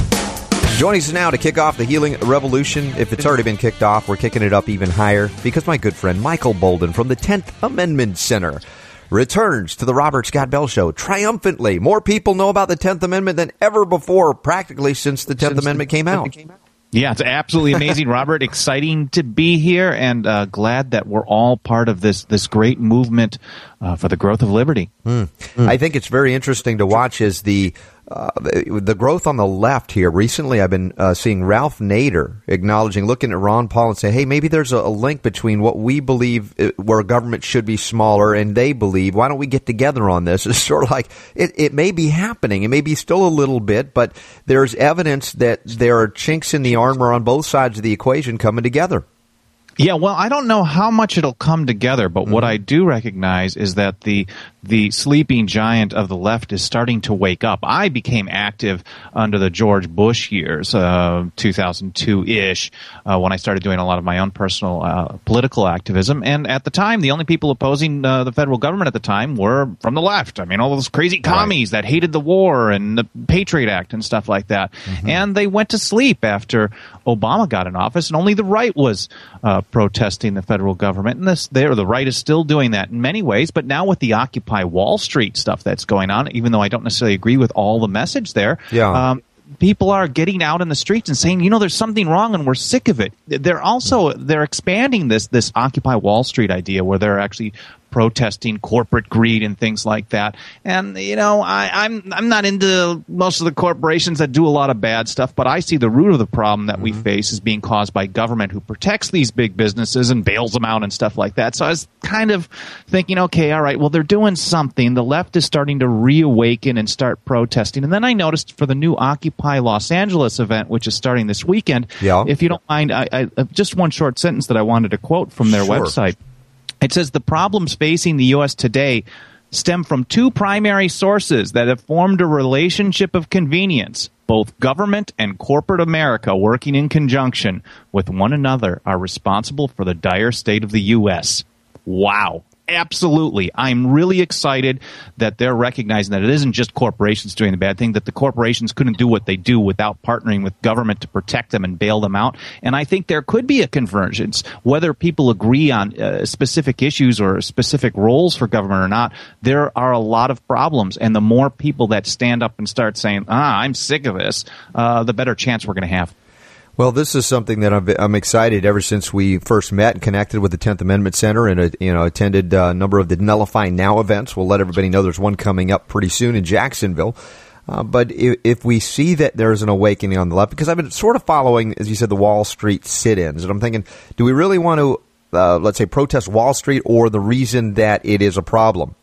Joining us now to kick off the healing revolution. If it's already been kicked off, we're kicking it up even higher because my good friend Michael Boldin from the tenth Amendment Center returns to the Robert Scott Bell Show triumphantly. More people know about the tenth Amendment than ever before, practically since the tenth Amendment came out. Yeah, it's absolutely amazing, Robert. Exciting to be here, and uh, glad that we're all part of this this great movement uh, for the growth of liberty. Mm. Mm. I think it's very interesting to watch as the uh, the growth on the left here. Recently, I've been uh, seeing Ralph Nader acknowledging, looking at Ron Paul and saying, hey, maybe there's a, a link between what we believe it, where government should be smaller and they believe. Why don't we get together on this? It's sort of like it, it may be happening. It may be still a little bit, but there's evidence that there are chinks in the armor on both sides of the equation coming together. Yeah, well, I don't know how much it'll come together, but mm-hmm. what I do recognize is that the the sleeping giant of the left is starting to wake up. I became active under the George Bush years, uh, two thousand two-ish, uh, when I started doing a lot of my own personal uh, political activism. And at the time, the only people opposing uh, the federal government at the time were from the left. I mean, all those crazy commies right. that hated the war and the Patriot Act and stuff like that. Mm-hmm. And they went to sleep after Obama got in office, and only the right was uh, protesting the federal government. And this, there, the right is still doing that in many ways. But now with the Occupy Wall Street stuff that's going on, even though I don't necessarily agree with all the message there, yeah. um, people are getting out in the streets and saying, you know, there's something wrong and we're sick of it. They're also they're expanding this this Occupy Wall Street idea where they're actually protesting corporate greed and things like that. And, you know, I, I'm I'm not into most of the corporations that do a lot of bad stuff, but I see the root of the problem that mm-hmm. we face is being caused by government who protects these big businesses and bails them out and stuff like that. So I was kind of thinking, okay, all right, well, they're doing something. The left is starting to reawaken and start protesting. And then I noticed for the new Occupy Los Angeles event, which is starting this weekend, yeah. if you don't mind, I, I, just one short sentence that I wanted to quote from their sure. website. It says the problems facing the U S today stem from two primary sources that have formed a relationship of convenience. Both government and corporate America, working in conjunction with one another, are responsible for the dire state of the U S. Wow. Absolutely. I'm really excited that they're recognizing that it isn't just corporations doing the bad thing, that the corporations couldn't do what they do without partnering with government to protect them and bail them out. And I think there could be a convergence, whether people agree on uh, specific issues or specific roles for government or not. There are a lot of problems. And the more people that stand up and start saying, ah, I'm sick of this, uh, the better chance we're going to have. Well, this is something that I'm, I'm excited ever since we first met and connected with the tenth Amendment Center and, uh, you know, attended a number of the Nullify Now events. We'll let everybody know there's one coming up pretty soon in Jacksonville. Uh, but if, if we see that there's an awakening on the left, because I've been sort of following, as you said, the Wall Street sit-ins, and I'm thinking, do we really want to, uh, let's say, protest Wall Street or the reason that it is a problem?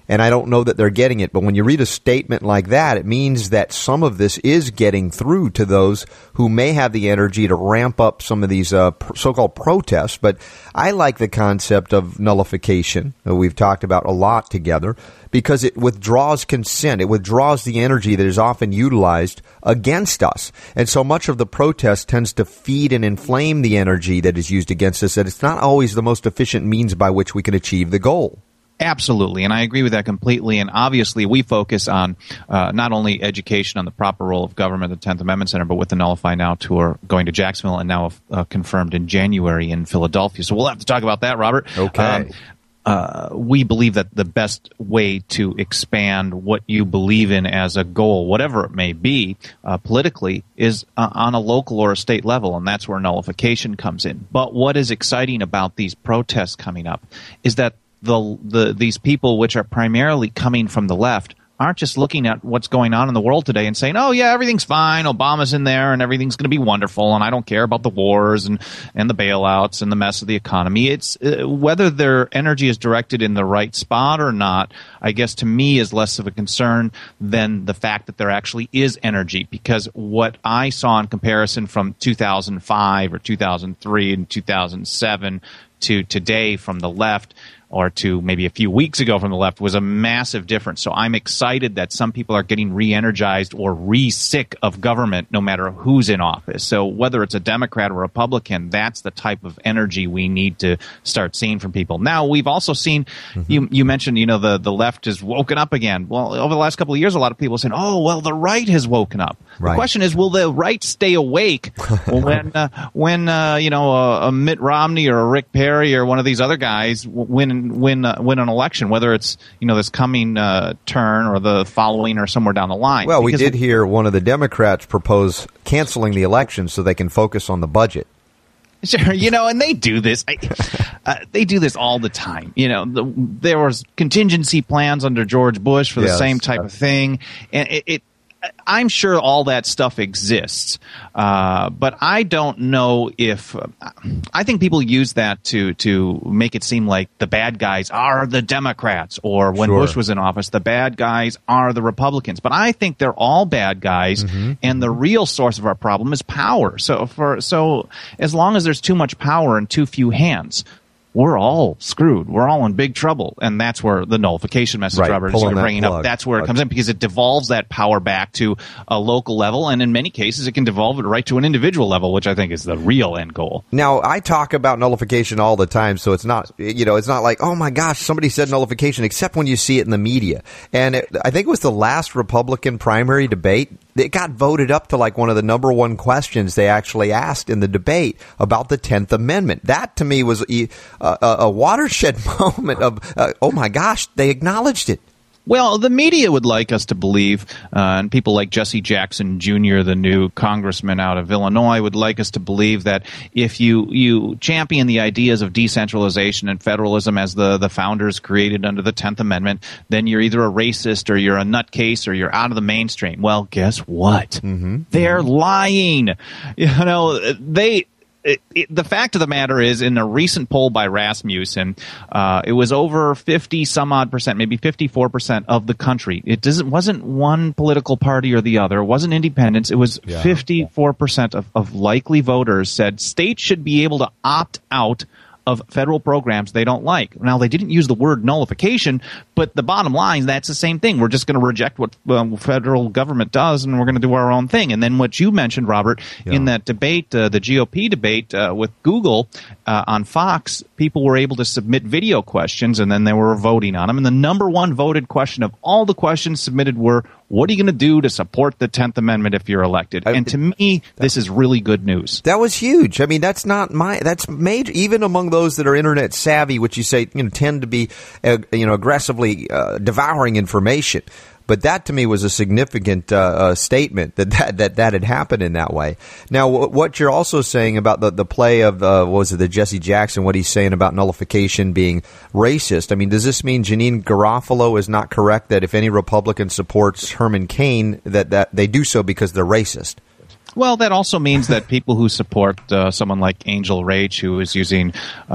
and I don't know that they're getting it. But when you read a statement like that, it means that some of this is getting through to those who may have the energy to ramp up some of these uh, so-called protests. But I like the concept of nullification that we've talked about a lot together, because it withdraws consent. It withdraws the energy that is often utilized against us. And so much of the protest tends to feed and inflame the energy that is used against us, that it's not always the most efficient means by which we can achieve the goal. Absolutely, and I agree with that completely. And obviously, we focus on uh, not only education on the proper role of government at the tenth Amendment Center, but with the Nullify Now tour going to Jacksonville and now uh, confirmed in January in Philadelphia. So we'll have to talk about that, Robert. Okay. Um, Uh, we believe that the best way to expand what you believe in as a goal, whatever it may be, uh, politically, is uh, on a local or a state level, and that's where nullification comes in. But what is exciting about these protests coming up is that the the these people, which are primarily coming from the left, aren't just looking at what's going on in the world today and saying, oh, yeah, everything's fine, Obama's in there, and everything's going to be wonderful, and I don't care about the wars and, and the bailouts and the mess of the economy. It's uh, whether their energy is directed in the right spot or not, I guess to me is less of a concern than the fact that there actually is energy, because what I saw in comparison from two thousand five or two thousand three and two thousand seven to today from the left, or to maybe a few weeks ago from the left, was a massive difference. So I'm excited that some people are getting re-energized or re-sick of government no matter who's in office. So whether it's a Democrat or Republican, that's the type of energy we need to start seeing from people. Now, we've also seen, mm-hmm. you you mentioned, you know, the, the left has woken up again. Well, over the last couple of years, a lot of people are saying, oh, well, the right has woken up. Right. The question is, will the right stay awake when, uh, when uh, you know, a, a Mitt Romney or a Rick Perry or one of these other guys win win uh, win an election, whether it's, you know, this coming uh, turn or the following or somewhere down the line? Well, we because did hear one of the Democrats propose canceling the election so they can focus on the budget. Sure, you know, and they do this. I, uh, they do this all the time. You know, the, there was contingency plans under George Bush for the yes. same type of thing, and it, it I'm sure all that stuff exists, uh, but I don't know if uh, I think people use that to to make it seem like the bad guys are the Democrats, or when sure. Bush was in office, the bad guys are the Republicans. But I think they're all bad guys, mm-hmm. and the real source of our problem is power. So for so as long as there's too much power in too few hands, we're all screwed. We're all in big trouble. And that's where the nullification message, right. Robert, is bringing up. That's where it comes in, because it devolves that power back to a local level. And in many cases, it can devolve it right to an individual level, which I think is the real end goal. Now, I talk about nullification all the time, so it's not, you know, it's not like, oh my gosh, somebody said nullification, except when you see it in the media. And it, I think it was the last Republican primary debate. It got voted up to like one of the number one questions they actually asked in the debate about the tenth Amendment. That, to me, was a, a, a watershed moment of, uh, oh, my gosh, they acknowledged it. Well, the media would like us to believe, uh, and people like Jesse Jackson Junior, the new congressman out of Illinois, would like us to believe that if you, you champion the ideas of decentralization and federalism as the, the founders created under the tenth Amendment, then you're either a racist or you're a nutcase or you're out of the mainstream. Well, guess what? Mm-hmm. They're lying. You know, they... It, it, the fact of the matter is, in a recent poll by Rasmussen, uh, it was over fifty some odd percent, maybe fifty-four percent of the country. It doesn't wasn't one political party or the other. It wasn't independents. It was yeah. fifty-four percent of, of likely voters said states should be able to opt out of federal programs they don't like. Now, they didn't use the word nullification, but the bottom line, that's the same thing. We're just going to reject what um, federal government does, and we're going to do our own thing. And then what you mentioned, Robert, yeah. in that debate, uh, the G O P debate uh, with Google uh, on Fox, people were able to submit video questions, and then they were voting on them. And the number one voted question of all the questions submitted were, what are you going to do to support the tenth Amendment if you're elected? And to me, this is really good news. That was huge. I mean, that's not my, that's major, even among those that are internet savvy, which you say, you know, tend to be, uh, you know, aggressively uh, devouring information. But that, to me, was a significant uh, uh, statement that that, that that had happened in that way. Now, w- what you're also saying about the, the play of, uh, what was it, the Jesse Jackson, what he's saying about nullification being racist. I mean, does this mean Janine Garofalo is not correct that if any Republican supports Herman Cain, that, that they do so because they're racist? Well, that also means that people who support uh, someone like Angel Rach, who is using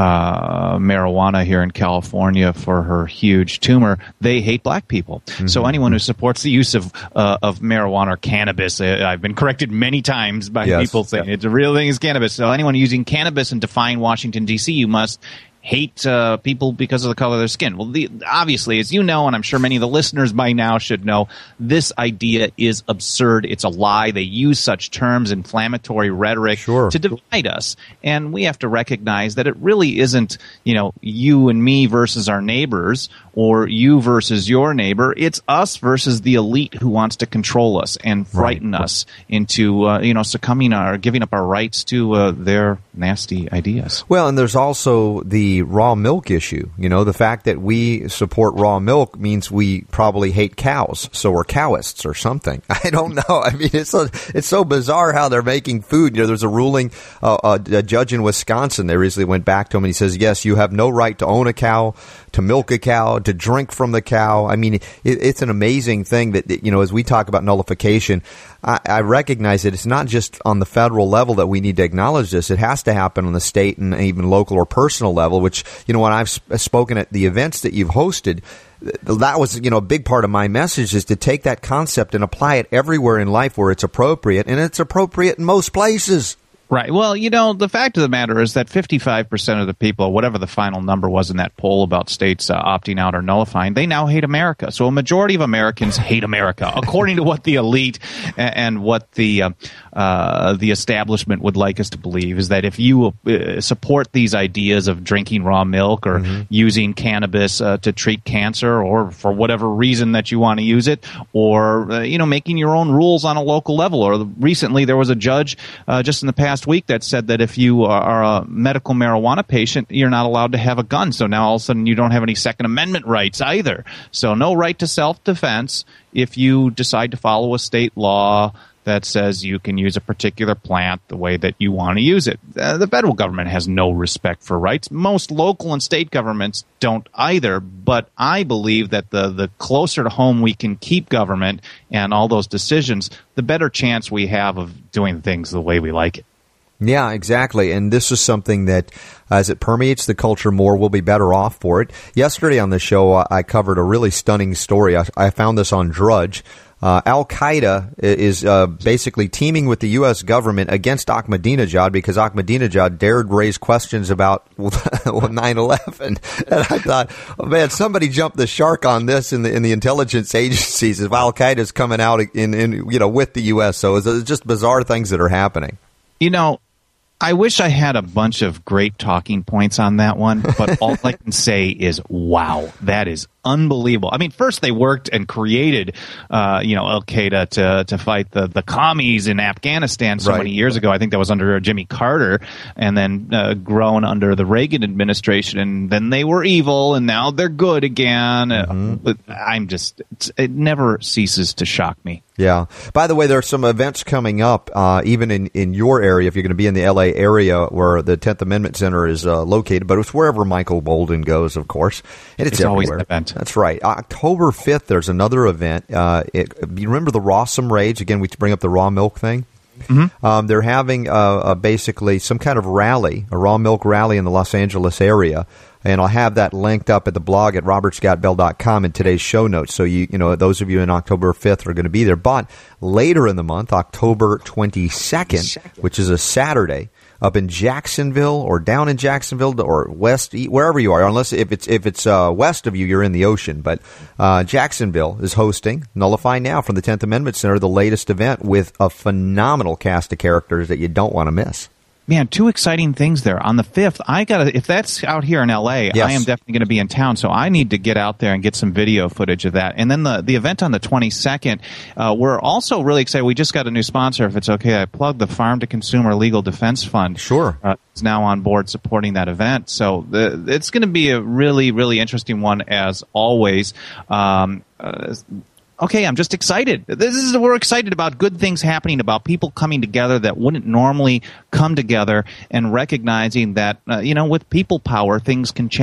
uh, marijuana here in California for her huge tumor, they hate black people. Mm-hmm. So anyone who supports the use of uh, of marijuana or cannabis, uh, I've been corrected many times by yes. people saying yep. it's a real thing is cannabis. So anyone using cannabis in defying Washington, D C, you must hate uh, people because of the color of their skin. Well, the, obviously, as you know, and I'm sure many of the listeners by now should know, this idea is absurd. It's a lie. They use such terms, inflammatory rhetoric, sure. to divide us. And we have to recognize that it really isn't, you know, you and me versus our neighbors or you versus your neighbor. It's us versus the elite who wants to control us and frighten right. us into, uh, you know, succumbing or giving up our rights to uh, their nasty ideas. Well, and there's also the raw milk issue. You know, the fact that we support raw milk means we probably hate cows, so we're cowists or something. I don't know. I mean, it's so, it's so bizarre how they're making food. You know, there's a ruling, uh, a, a judge in Wisconsin, they recently went back to him and he says, yes, you have no right to own a cow, to milk a cow, to drink from the cow. I mean, it, it's an amazing thing that, you know, as we talk about nullification, I, I recognize that it's not just on the federal level that we need to acknowledge this. It has to happen on the state and even local or personal level, which, you know, when I've sp- spoken at the events that you've hosted, that was, you know, a big part of my message is to take that concept and apply it everywhere in life where it's appropriate, and it's appropriate in most places. Right. Well, you know, the fact of the matter is that fifty-five percent of the people, whatever the final number was in that poll about states uh, opting out or nullifying, they now hate America. So a majority of Americans hate America, according to what the elite and, and what the uh, uh, the establishment would like us to believe, is that if you uh, support these ideas of drinking raw milk or mm-hmm. using cannabis uh, to treat cancer or for whatever reason that you want to use it, or, uh, you know, making your own rules on a local level. Or recently there was a judge uh, just in the past week that said that if you are a medical marijuana patient, you're not allowed to have a gun. So now all of a sudden you don't have any Second Amendment rights either. So no right to self-defense if you decide to follow a state law that says you can use a particular plant the way that you want to use it. Uh, the federal government has no respect for rights. Most local and state governments don't either. But I believe that the, the closer to home we can keep government and all those decisions, the better chance we have of doing things the way we like it. Yeah, exactly. And this is something that, as it permeates the culture more, we'll be better off for it. Yesterday on the show, I covered a really stunning story. I, I found this on Drudge. Uh, Al-Qaeda is uh, basically teaming with the U S government against Ahmadinejad because Ahmadinejad dared raise questions about nine eleven. And I thought, oh, man, somebody jumped the shark on this in the in the intelligence agencies if Al-Qaeda is coming out in, in you know with the U S. So it's, it's just bizarre things that are happening. You know, I wish I had a bunch of great talking points on that one, but all I can say is, wow, that is unbelievable. I mean, first they worked and created, uh, you know, Al-Qaeda to to fight the, the commies in Afghanistan so right. many years ago. I think that was under Jimmy Carter, and then uh, grown under the Reagan administration, and then they were evil, and now they're good again. Mm-hmm. Uh, I'm just, it never ceases to shock me. Yeah. By the way, there are some events coming up, uh, even in, in your area, if you're going to be in the L A area where the tenth Amendment Center is uh, located, but it's wherever Michael Bolden goes, of course. And it's, it's everywhere. Always an event. That's right. October fifth, there's another event. Uh, it, you remember the Rawsome Rage? Again, we bring up the raw milk thing. Mm-hmm. Um, they're having uh, uh, basically some kind of rally, a raw milk rally in the Los Angeles area. And I'll have that linked up at the blog at robert scott bell dot com in today's show notes. So, you you know, those of you in October fifth are going to be there. But later in the month, October twenty-second, which is a Saturday, up in Jacksonville or down in Jacksonville or west, wherever you are, unless if it's if it's uh, west of you, you're in the ocean. But uh, Jacksonville is hosting Nullify Now from the tenth Amendment Center, the latest event with a phenomenal cast of characters that you don't want to miss. Man, two exciting things there. On the fifth, I gotta, if that's out here in L A, yes. I am definitely going to be in town, so I need to get out there and get some video footage of that. And then the, the event on the twenty-second, uh, we're also really excited. We just got a new sponsor, if it's okay. I plug the Farm to Consumer Legal Defense Fund. Sure. Uh, is now on board supporting that event. So the, it's going to be a really, really interesting one as always. Um, uh, Okay, I'm just excited. This is we're excited about good things happening, about people coming together that wouldn't normally come together, and recognizing that uh, you know, with people power, things can change.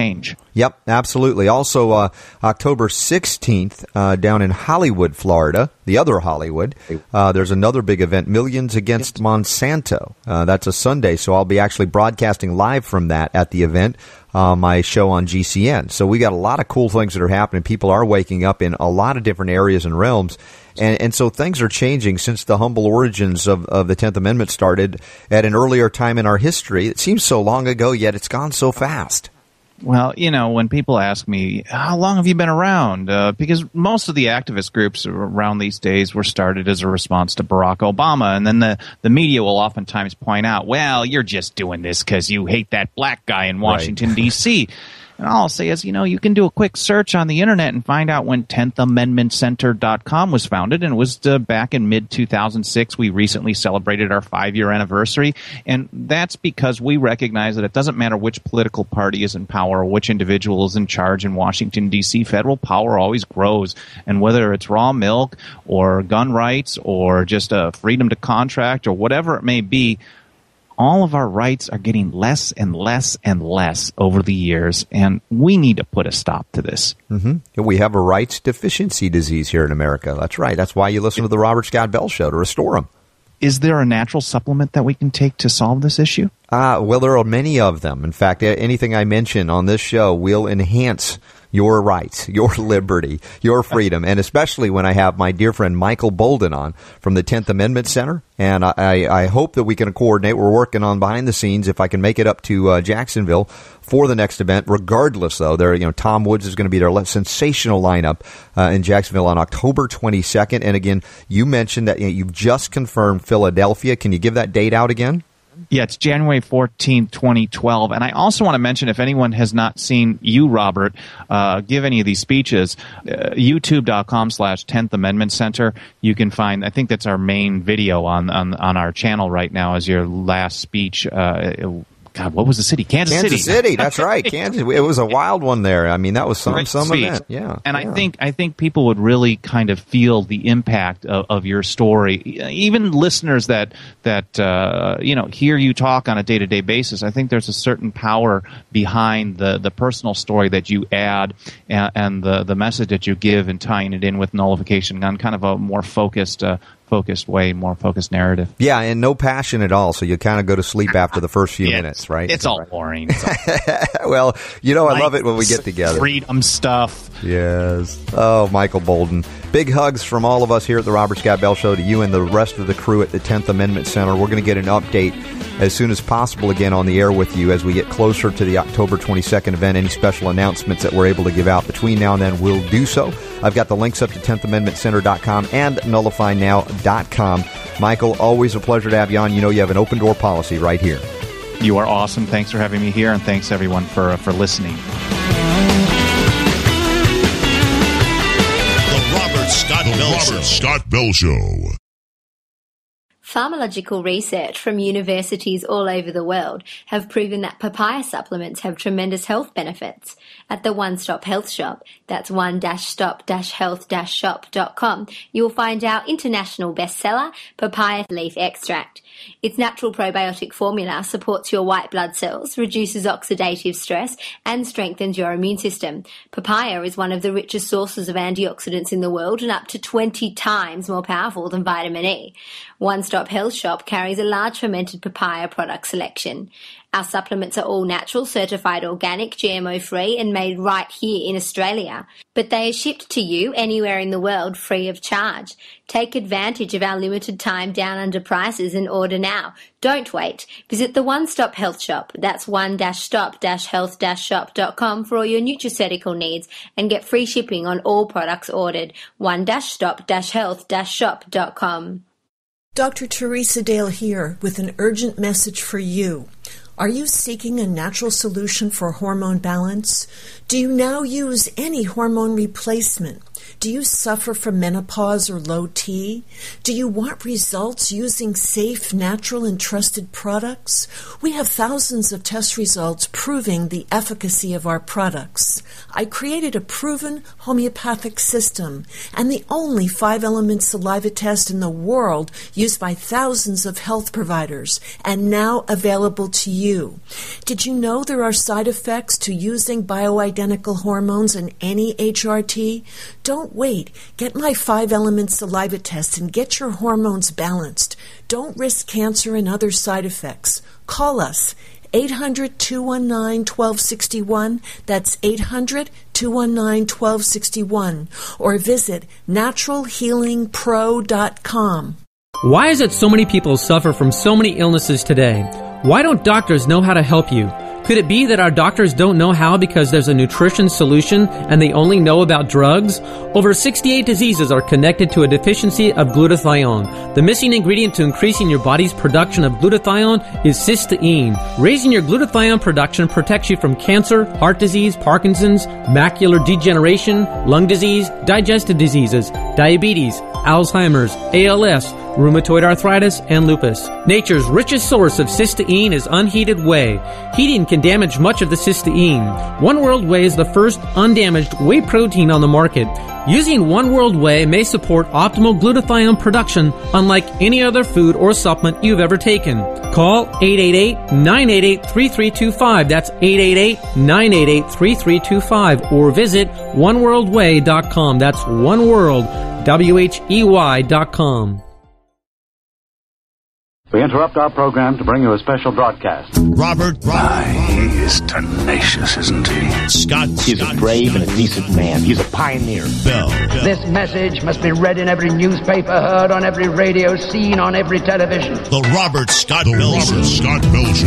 Yep, absolutely. Also, uh, October sixteenth, uh, down in Hollywood, Florida, the other Hollywood, uh, there's another big event, Millions Against Monsanto. Uh, that's a Sunday, so I'll be actually broadcasting live from that at the event, uh, my show on G C N. So we got a lot of cool things that are happening. People are waking up in a lot of different areas and realms. And, and so things are changing since the humble origins of, of the tenth Amendment started at an earlier time in our history. It seems so long ago, yet it's gone so fast. Well, you know, when people ask me, how long have you been around? Uh, because most of the activist groups around these days were started as a response to Barack Obama. And then the, the media will oftentimes point out, well, you're just doing this because you hate that black guy in Washington, right. D C And all I'll say is, you know, you can do a quick search on the internet and find out when tenth amendment center dot com was founded. And it was uh, back in mid two thousand six. We recently celebrated our five-year anniversary. And that's because we recognize that it doesn't matter which political party is in power or which individual is in charge in Washington, D C, federal power always grows. And whether it's raw milk or gun rights or just a freedom to contract or whatever it may be, all of our rights are getting less and less and less over the years, and we need to put a stop to this. Mm-hmm. We have a rights deficiency disease here in America. That's right. That's why you listen to the Robert Scott Bell Show, to restore them. Is there a natural supplement that we can take to solve this issue? Uh, well, there are many of them. In fact, anything I mention on this show will enhance your rights, your liberty, your freedom, and especially when I have my dear friend Michael Boldin on from the tenth Amendment Center. And I, I hope that we can coordinate. We're working on behind the scenes if I can make it up to uh, Jacksonville for the next event. Regardless, though, there, you know, Tom Woods is going to be their sensational lineup uh, in Jacksonville on October twenty-second. And again, you mentioned that you know, you've just confirmed Philadelphia. Can you give that date out again? Yeah, it's January fourteenth, twenty twelve. And I also want to mention, if anyone has not seen you, Robert, uh, give any of these speeches, uh, youtube.com slash 10th Amendment Center. You can find, I think that's our main video on, on, on our channel right now as your last speech. Uh, it, God, what was the city? Kansas, Kansas City. City, that's right. Kansas. It was a wild one there. I mean, that was some Great some speech. event. Yeah. And yeah. I think I think people would really kind of feel the impact of, of your story. Even listeners that that uh, you know hear you talk on a day to day basis. I think there's a certain power behind the, the personal story that you add and, and the the message that you give and tying it in with nullification on kind of a more focused. Uh, focused way, more focused narrative. Yeah, and no passion at all, so you kind of go to sleep after the first few yeah, minutes, right? It's all boring. It's all well, you know, I like love it when we get together. Freedom stuff. Yes. Oh, Michael Boldin. Big hugs from all of us here at the Robert Scott Bell Show to you and the rest of the crew at the tenth Amendment Center. We're going to get an update as soon as possible again on the air with you as we get closer to the October twenty-second event. Any special announcements that we're able to give out between now and then, we'll do so. I've got the links up to tenth amendment center dot com and nullify now dot com. Michael, always a pleasure to have you on. You know you have an open door policy right here. You are awesome. Thanks for having me here, and thanks everyone for uh, for listening. The Robert Scott the Bell Robert Show. Scott Bell Show. Pharmacological research from universities all over the world have proven that papaya supplements have tremendous health benefits. At the One Stop Health Shop, that's one stop health shop dot com, you'll find our international bestseller, Papaya Leaf Extract. Its natural probiotic formula supports your white blood cells, reduces oxidative stress, and strengthens your immune system. Papaya is one of the richest sources of antioxidants in the world and up to twenty times more powerful than vitamin E. One Stop Health Shop carries a large fermented papaya product selection. Our supplements are all natural, certified organic, G M O-free, and made right here in Australia. But they are shipped to you anywhere in the world free of charge. Take advantage of our limited time down under prices and order now. Don't wait. Visit the One Stop Health Shop. That's one stop health shop dot com for all your nutraceutical needs and get free shipping on all products ordered. one stop health shop dot com. Doctor Teresa Dale here with an urgent message for you. Are you seeking a natural solution for hormone balance? Do you now use any hormone replacement? Do you suffer from menopause or low T? Do you want results using safe, natural, and trusted products? We have thousands of test results proving the efficacy of our products. I created a proven homeopathic system and the only five-element saliva test in the world used by thousands of health providers and now available to you. Did you know there are side effects to using bioidentical hormones in any H R T? Don't wait. Get my five-element saliva test and get your hormones balanced. Don't risk cancer and other side effects. Call us. eight hundred, two one nine, one two six one. That's eight hundred, two one nine, one two six one. Or visit natural healing pro dot com. Why is it so many people suffer from so many illnesses today? Why don't doctors know how to help you? Could it be that our doctors don't know how because there's a nutrition solution and they only know about drugs? Over sixty-eight diseases are connected to a deficiency of glutathione. The missing ingredient to increasing your body's production of glutathione is cysteine. Raising your glutathione production protects you from cancer, heart disease, Parkinson's, macular degeneration, lung disease, digestive diseases, diabetes, Alzheimer's, A L S, rheumatoid arthritis, and lupus. Nature's richest source of cysteine is unheated whey. Heating can damage much of the cysteine. One World Whey is the first undamaged whey protein on the market. Using One World Whey may support optimal glutathione production unlike any other food or supplement you've ever taken. Call eight eight eight, nine eight eight, three three two five. That's eight eight eight, nine eight eight, three three two five. Or visit one world way dot com. That's one world, W H E Y dot com. We interrupt our program to bring you a special broadcast. Robert, Robert, ah, he is tenacious, isn't he? Scott, he's Scott, a brave and a decent man. He's a pioneer. Bell, Bell. This message must be read in every newspaper, heard on every radio, seen on every television. The Robert Scott the Bell Robert Scott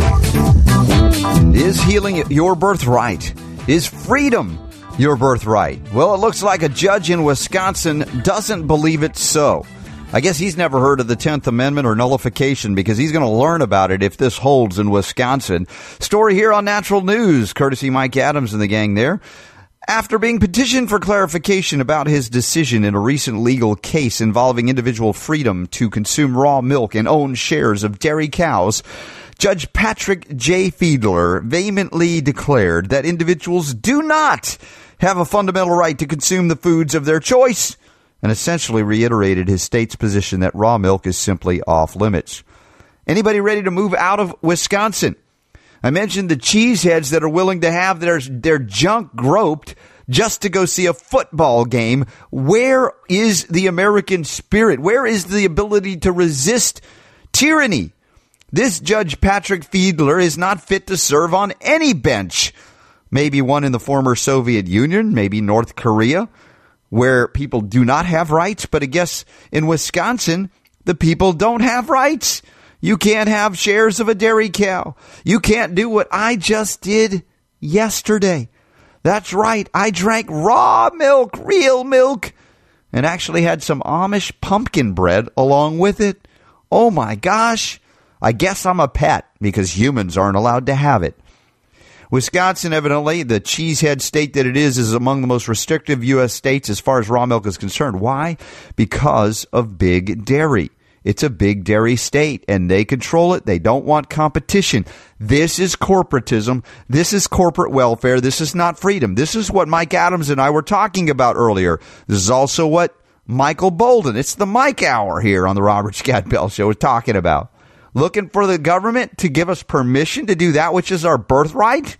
Bell Show. Is healing your birthright? Is freedom your birthright? Well, it looks like a judge in Wisconsin doesn't believe it so. I guess he's never heard of the tenth Amendment or nullification because he's going to learn about it if this holds in Wisconsin. Story here on Natural News, courtesy Mike Adams and the gang there. After being petitioned for clarification about his decision in a recent legal case involving individual freedom to consume raw milk and own shares of dairy cows, Judge Patrick J. Fiedler vehemently declared that individuals do not have a fundamental right to consume the foods of their choice, and essentially reiterated his state's position that raw milk is simply off limits. Anybody ready to move out of Wisconsin? I mentioned the cheeseheads that are willing to have their, their junk groped just to go see a football game. Where is the American spirit? Where is the ability to resist tyranny? This Judge Patrick Fiedler is not fit to serve on any bench. Maybe one in the former Soviet Union, maybe North Korea, where people do not have rights. But I guess in Wisconsin, the people don't have rights. You can't have shares of a dairy cow. You can't do what I just did yesterday. That's right. I drank raw milk, real milk, and actually had some Amish pumpkin bread along with it. Oh my gosh. I guess I'm a pet because humans aren't allowed to have it. Wisconsin, evidently, the cheesehead state that it is, is among the most restrictive U S states as far as raw milk is concerned. Why? Because of big dairy. It's a big dairy state, and they control it. They don't want competition. This is corporatism. This is corporate welfare. This is not freedom. This is what Mike Adams and I were talking about earlier. This is also what Michael Bolden, it's the Mike Hour here on the Robert Scott Bell Show, is talking about. Looking for the government to give us permission to do that which is our birthright?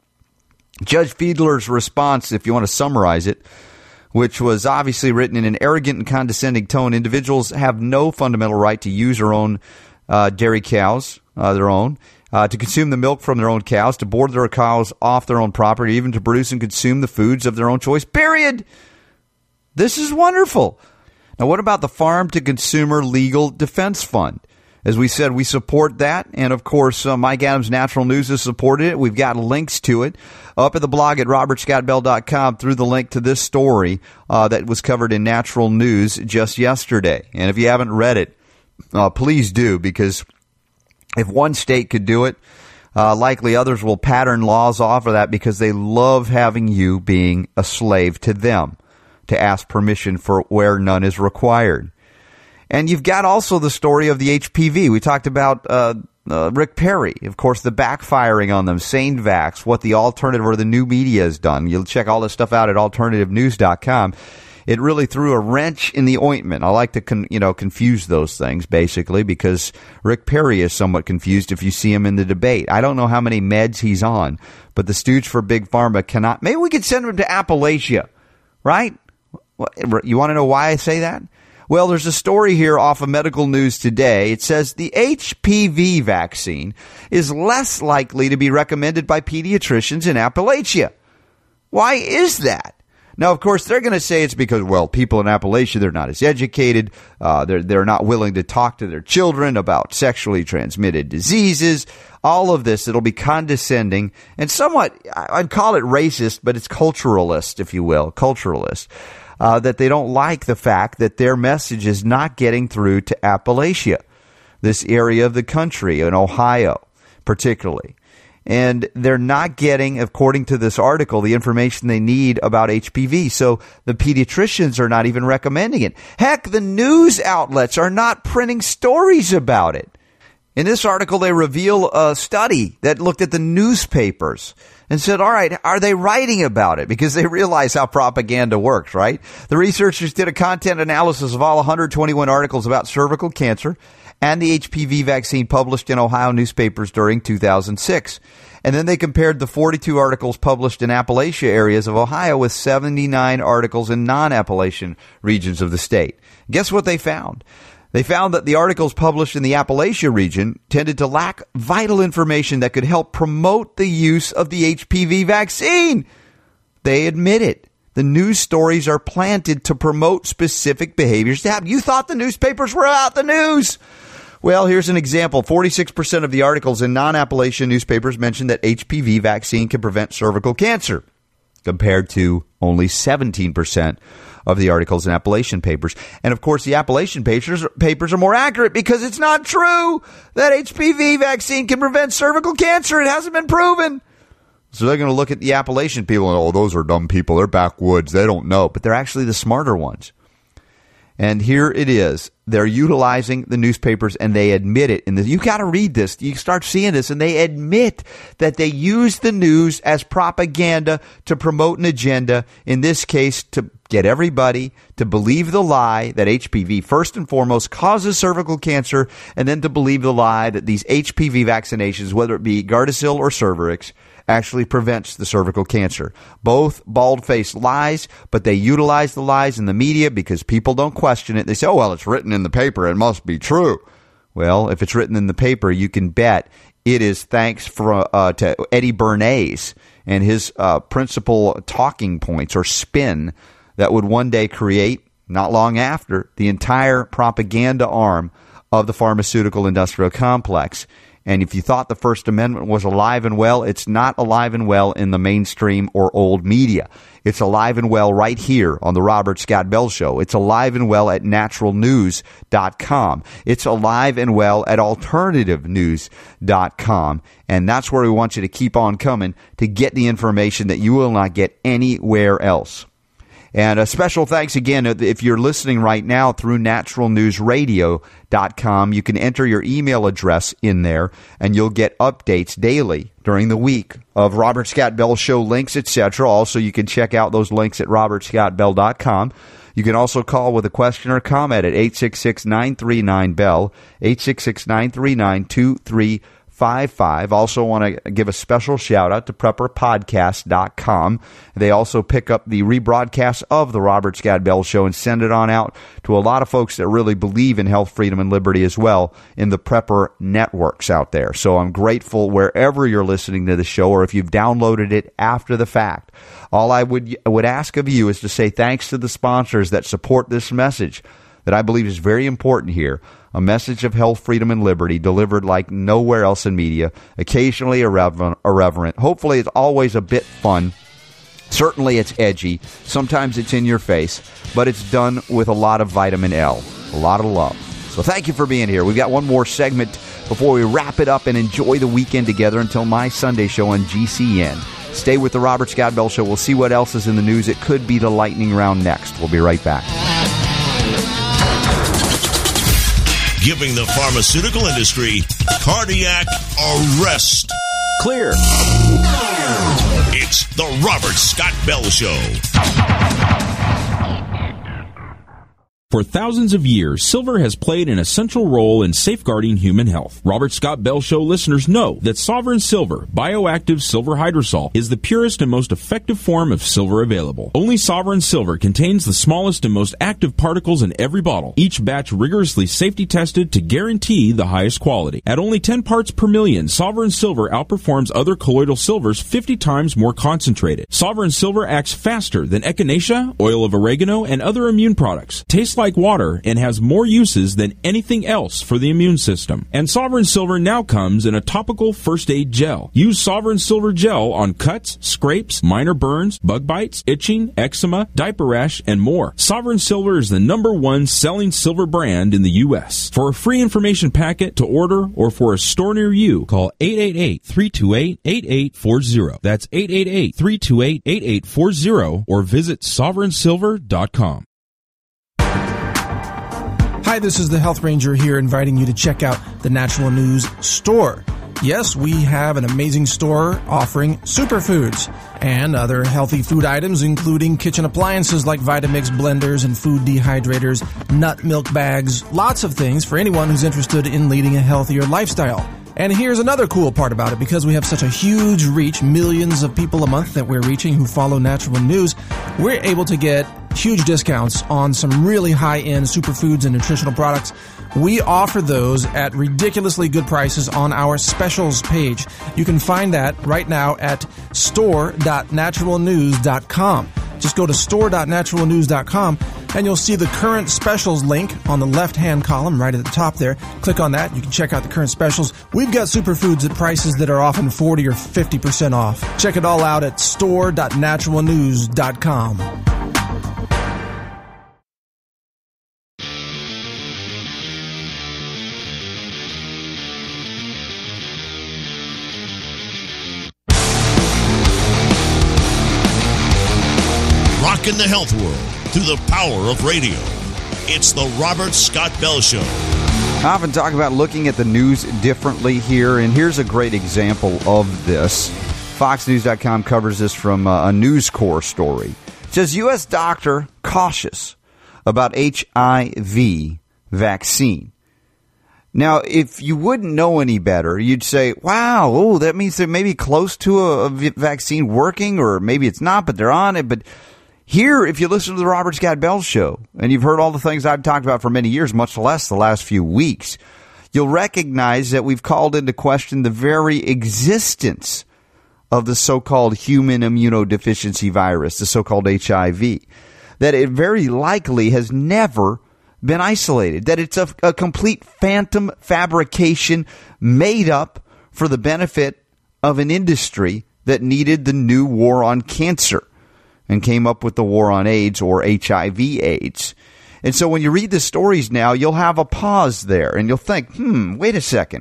Judge Fiedler's response, if you want to summarize it, which was obviously written in an arrogant and condescending tone, individuals have no fundamental right to use or own uh, dairy cows, uh, their own, uh, to consume the milk from their own cows, to board their cows off their own property, even to produce and consume the foods of their own choice, period. This is wonderful. Now, what about the Farm to Consumer Legal Defense Fund? As we said, we support that. And, of course, uh, Mike Adams Natural News has supported it. We've got links to it up at the blog at robert scott bell dot com through the link to this story uh, that was covered in Natural News just yesterday. And if you haven't read it, uh, please do, because if one state could do it, uh, likely others will pattern laws off of that because they love having you being a slave to them. to ask permission for where none is required. And you've got also the story of the H P V. We talked about uh, uh, Rick Perry, of course, the backfiring on them, SaneVax, what the alternative or the new media has done. You'll check all this stuff out at alternative news dot com. It really threw a wrench in the ointment. I like to, con- you know, confuse those things, basically, because Rick Perry is somewhat confused if you see him in the debate. I don't know how many meds he's on, but the stooge for Big Pharma cannot. Maybe we could send him to Appalachia, right? You want to know why I say that? Well, there's a story here off of Medical News Today. It says the H P V vaccine is less likely to be recommended by pediatricians in Appalachia. Why is that? Now, of course, they're going to say it's because, well, people in Appalachia, they're not as educated. Uh, they're, they're not willing to talk to their children about sexually transmitted diseases. All of this, it'll be condescending and somewhat, I'd call it racist, but it's culturalist, if you will, culturalist. Uh, that they don't like the fact that their message is not getting through to Appalachia, this area of the country, in Ohio particularly. And they're not getting, according to this article, the information they need about H P V. So the pediatricians are not even recommending it. Heck, the news outlets are not printing stories about it. In this article, they reveal a study that looked at the newspapers and said, all right, are they writing about it? Because they realize how propaganda works, right? The researchers did a content analysis of all one hundred twenty-one articles about cervical cancer and the H P V vaccine published in Ohio newspapers during two thousand six. And then they compared the forty-two articles published in Appalachia areas of Ohio with seventy-nine articles in non-Appalachian regions of the state. Guess what they found? They found that the articles published in the Appalachia region tended to lack vital information that could help promote the use of the H P V vaccine. They admit it. The news stories are planted to promote specific behaviors to happen. You thought the newspapers were about the news. Well, here's an example. forty-six percent of the articles in non-Appalachian newspapers mentioned that H P V vaccine can prevent cervical cancer, compared to only seventeen percent of the articles in Appalachian papers. And, of course, the Appalachian papers, papers are more accurate because it's not true that H P V vaccine can prevent cervical cancer. It hasn't been proven. So they're going to look at the Appalachian people and, oh, those are dumb people. They're backwoods. They don't know. But they're actually the smarter ones. And here it is. They're utilizing the newspapers, and they admit it. And you got to read this. You start seeing this, and they admit that they use the news as propaganda to promote an agenda, in this case, to get everybody to believe the lie that H P V, first and foremost, causes cervical cancer, and then to believe the lie that these H P V vaccinations, whether it be Gardasil or Cervarix, actually prevents the cervical cancer. Both bald-faced lies, but they utilize the lies in the media because people don't question it. They say, oh, well, it's written in the paper. It must be true. Well, if it's written in the paper, you can bet it is thanks for, uh, to Eddie Bernays and his uh, principal talking points or spin that would one day create, not long after, the entire propaganda arm of the pharmaceutical industrial complex. And if you thought the First Amendment was alive and well, it's not alive and well in the mainstream or old media. It's alive and well right here on the Robert Scott Bell Show. It's alive and well at natural news dot com. It's alive and well at alternative news dot com. And that's where we want you to keep on coming to get the information that you will not get anywhere else. And a special thanks again, if you're listening right now through natural news radio dot com, you can enter your email address in there, and you'll get updates daily during the week of Robert Scott Bell Show links, et cetera. Also, you can check out those links at robert scott bell dot com. You can also call with a question or comment at eight six six, nine three nine, B E L L, eight six six, nine three nine, two three five five. Also want to give a special shout out to prepper podcast dot com. They also pick up the rebroadcast of the Robert Scott Bell Show and send it on out to a lot of folks that really believe in health, freedom, and liberty as well in the Prepper networks out there. So I'm grateful wherever you're listening to the show, or if you've downloaded it after the fact. All I would would ask of you is to say thanks to the sponsors that support this message that I believe is very important here. A message of health, freedom, and liberty delivered like nowhere else in media, occasionally irreverent, irreverent. Hopefully it's always a bit fun. Certainly it's edgy. Sometimes it's in your face, but it's done with a lot of vitamin L, a lot of love. So thank you for being here. We've got one more segment before we wrap it up and enjoy the weekend together until my Sunday show on G C N. Stay with the Robert Scott Bell Show. We'll see what else is in the news. It could be the lightning round next. We'll be right back. Giving the pharmaceutical industry cardiac arrest. Clear. It's the Robert Scott Bell Show. For thousands of years, silver has played an essential role in safeguarding human health. Robert Scott Bell Show listeners know that Sovereign Silver, bioactive silver hydrosol, is the purest and most effective form of silver available. Only Sovereign Silver contains the smallest and most active particles in every bottle, each batch rigorously safety tested to guarantee the highest quality. At only ten parts per million, Sovereign Silver outperforms other colloidal silvers fifty times more concentrated. Sovereign Silver acts faster than echinacea, oil of oregano, and other immune products. Tastes like water and has more uses than anything else for the immune system. And Sovereign Silver now comes in a topical first aid gel. Use Sovereign Silver gel on cuts, scrapes, minor burns, bug bites, itching, eczema, diaper rash, and more. Sovereign Silver is the number one selling silver brand in the U S. For a free information packet to order or for a store near you, call eight eight eight, three two eight, eight eight four zero. That's eight eight eight, three two eight, eight eight four zero or visit sovereign silver dot com. Hi, this is the Health Ranger here inviting you to check out the Natural News store. Yes, we have an amazing store offering superfoods and other healthy food items, including kitchen appliances like Vitamix blenders and food dehydrators, nut milk bags, lots of things for anyone who's interested in leading a healthier lifestyle. And here's another cool part about it. Because we have such a huge reach, millions of people a month that we're reaching who follow Natural News, we're able to get huge discounts on some really high-end superfoods and nutritional products. We offer those at ridiculously good prices on our specials page. You can find that right now at store dot natural news dot com. Just go to store dot natural news dot com and you'll see the current specials link on the left-hand column right at the top there. Click on that. You can check out the current specials. We've got superfoods at prices that are often forty or fifty percent off. Check it all out at store dot natural news dot com. In the health world through the power of radio. It's the Robert Scott Bell Show. I often talk about looking at the news differently here, and here's a great example of this. Fox News dot com covers this from a News Corps story. It says U S doctor cautious about H I V vaccine. Now, if you wouldn't know any better, you'd say, wow, oh, that means they're maybe close to a, a vaccine working, or maybe it's not, but they're on it. But here, if you listen to the Robert Scott Bell Show, and you've heard all the things I've talked about for many years, much less the last few weeks, you'll recognize that we've called into question the very existence of the so-called human immunodeficiency virus, the so-called H I V, that it very likely has never been isolated, that it's a, a complete phantom fabrication made up for the benefit of an industry that needed the new war on cancer and came up with the war on AIDS, or H I V AIDS. And so when you read the stories now, you'll have a pause there and you'll think, hmm, wait a second.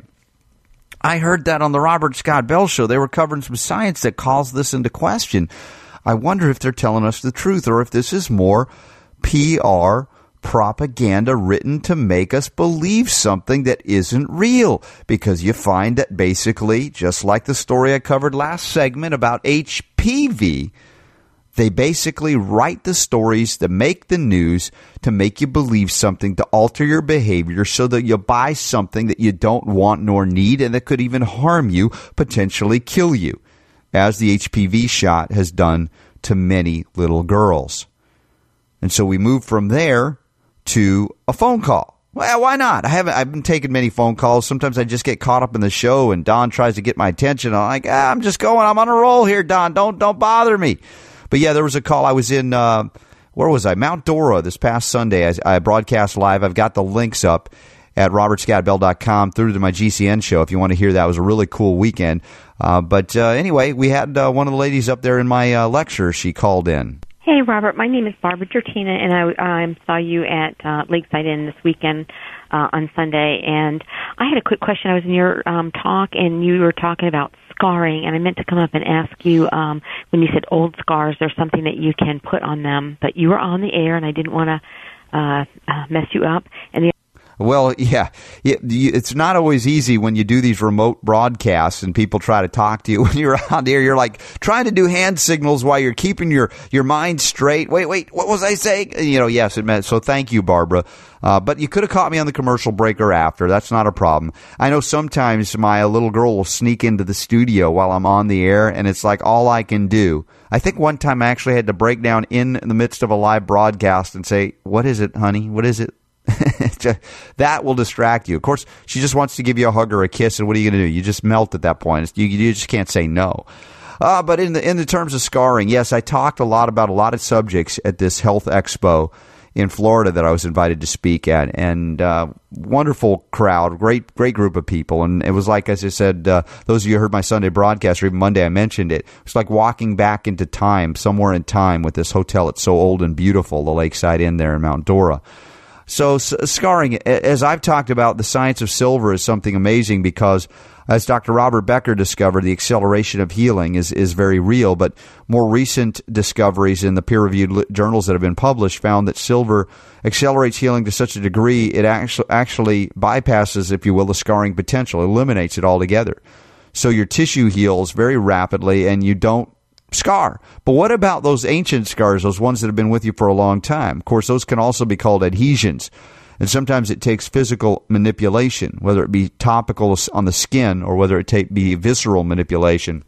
I heard that on the Robert Scott Bell Show. They were covering some science that calls this into question. I wonder if they're telling us the truth, or if this is more P R propaganda written to make us believe something that isn't real. Because you find that basically, just like the story I covered last segment about H P V, they basically write the stories to make the news, to make you believe something, to alter your behavior so that you buy something that you don't want nor need and that could even harm you, potentially kill you, as the H P V shot has done to many little girls. And so we move from there to a phone call. Well, why not? I haven't, I've been taking many phone calls. Sometimes I just get caught up in the show and Don tries to get my attention. I'm like, ah, I'm just going, I'm on a roll here, Don. Don't, don't bother me. But yeah, there was a call. I was in, uh, where was I? Mount Dora this past Sunday. I, I broadcast live. I've got the links up at robert scott bell dot com through to my G C N show if you want to hear that. It was a really cool weekend. Uh, but uh, anyway, we had uh, one of the ladies up there in my uh, lecture. She called in. Hey, Robert. My name is Barbara Gertina, and I um, saw you at uh, Lakeside Inn this weekend uh, on Sunday. And I had a quick question. I was in your um, talk, and you were talking about scarring, and I meant to come up and ask you um, when you said old scars, there's something that you can put on them. But you were on the air, and I didn't want to uh, uh, mess you up. And the Well, yeah, it's not always easy when you do these remote broadcasts and people try to talk to you when you're out there. You're like trying to do hand signals while you're keeping your, your mind straight. Wait, wait, what was I saying? You know, yes, it meant, so thank you, Barbara. Uh, but you could have caught me on the commercial break or after. That's not a problem. I know sometimes my little girl will sneak into the studio while I'm on the air, and it's like all I can do. I think one time I actually had to break down in the midst of a live broadcast and say, what is it, honey? What is it? That will distract you. Of course, she just wants to give you a hug or a kiss, and what are you going to do? You just melt at that point. You, you just can't say no. Uh, but in the in the terms of scarring, yes, I talked a lot about a lot of subjects at this health expo in Florida that I was invited to speak at, and uh, wonderful crowd, great great group of people. And it was like, as I said, uh, those of you who heard my Sunday broadcast, or even Monday I mentioned it, it was like walking back into time, somewhere in time, with this hotel. It's so old and beautiful, the Lakeside Inn there in Mount Dora. So scarring, as I've talked about, the science of silver is something amazing because, as Doctor Robert Becker discovered, the acceleration of healing is, is very real. But more recent discoveries in the peer-reviewed journals that have been published found that silver accelerates healing to such a degree it actually, actually bypasses, if you will, the scarring potential, eliminates it altogether. So your tissue heals very rapidly and you don't scar. But what about those ancient scars, those ones that have been with you for a long time? Of course, those can also be called adhesions. And sometimes it takes physical manipulation, whether it be topical on the skin or whether it take, be visceral manipulation.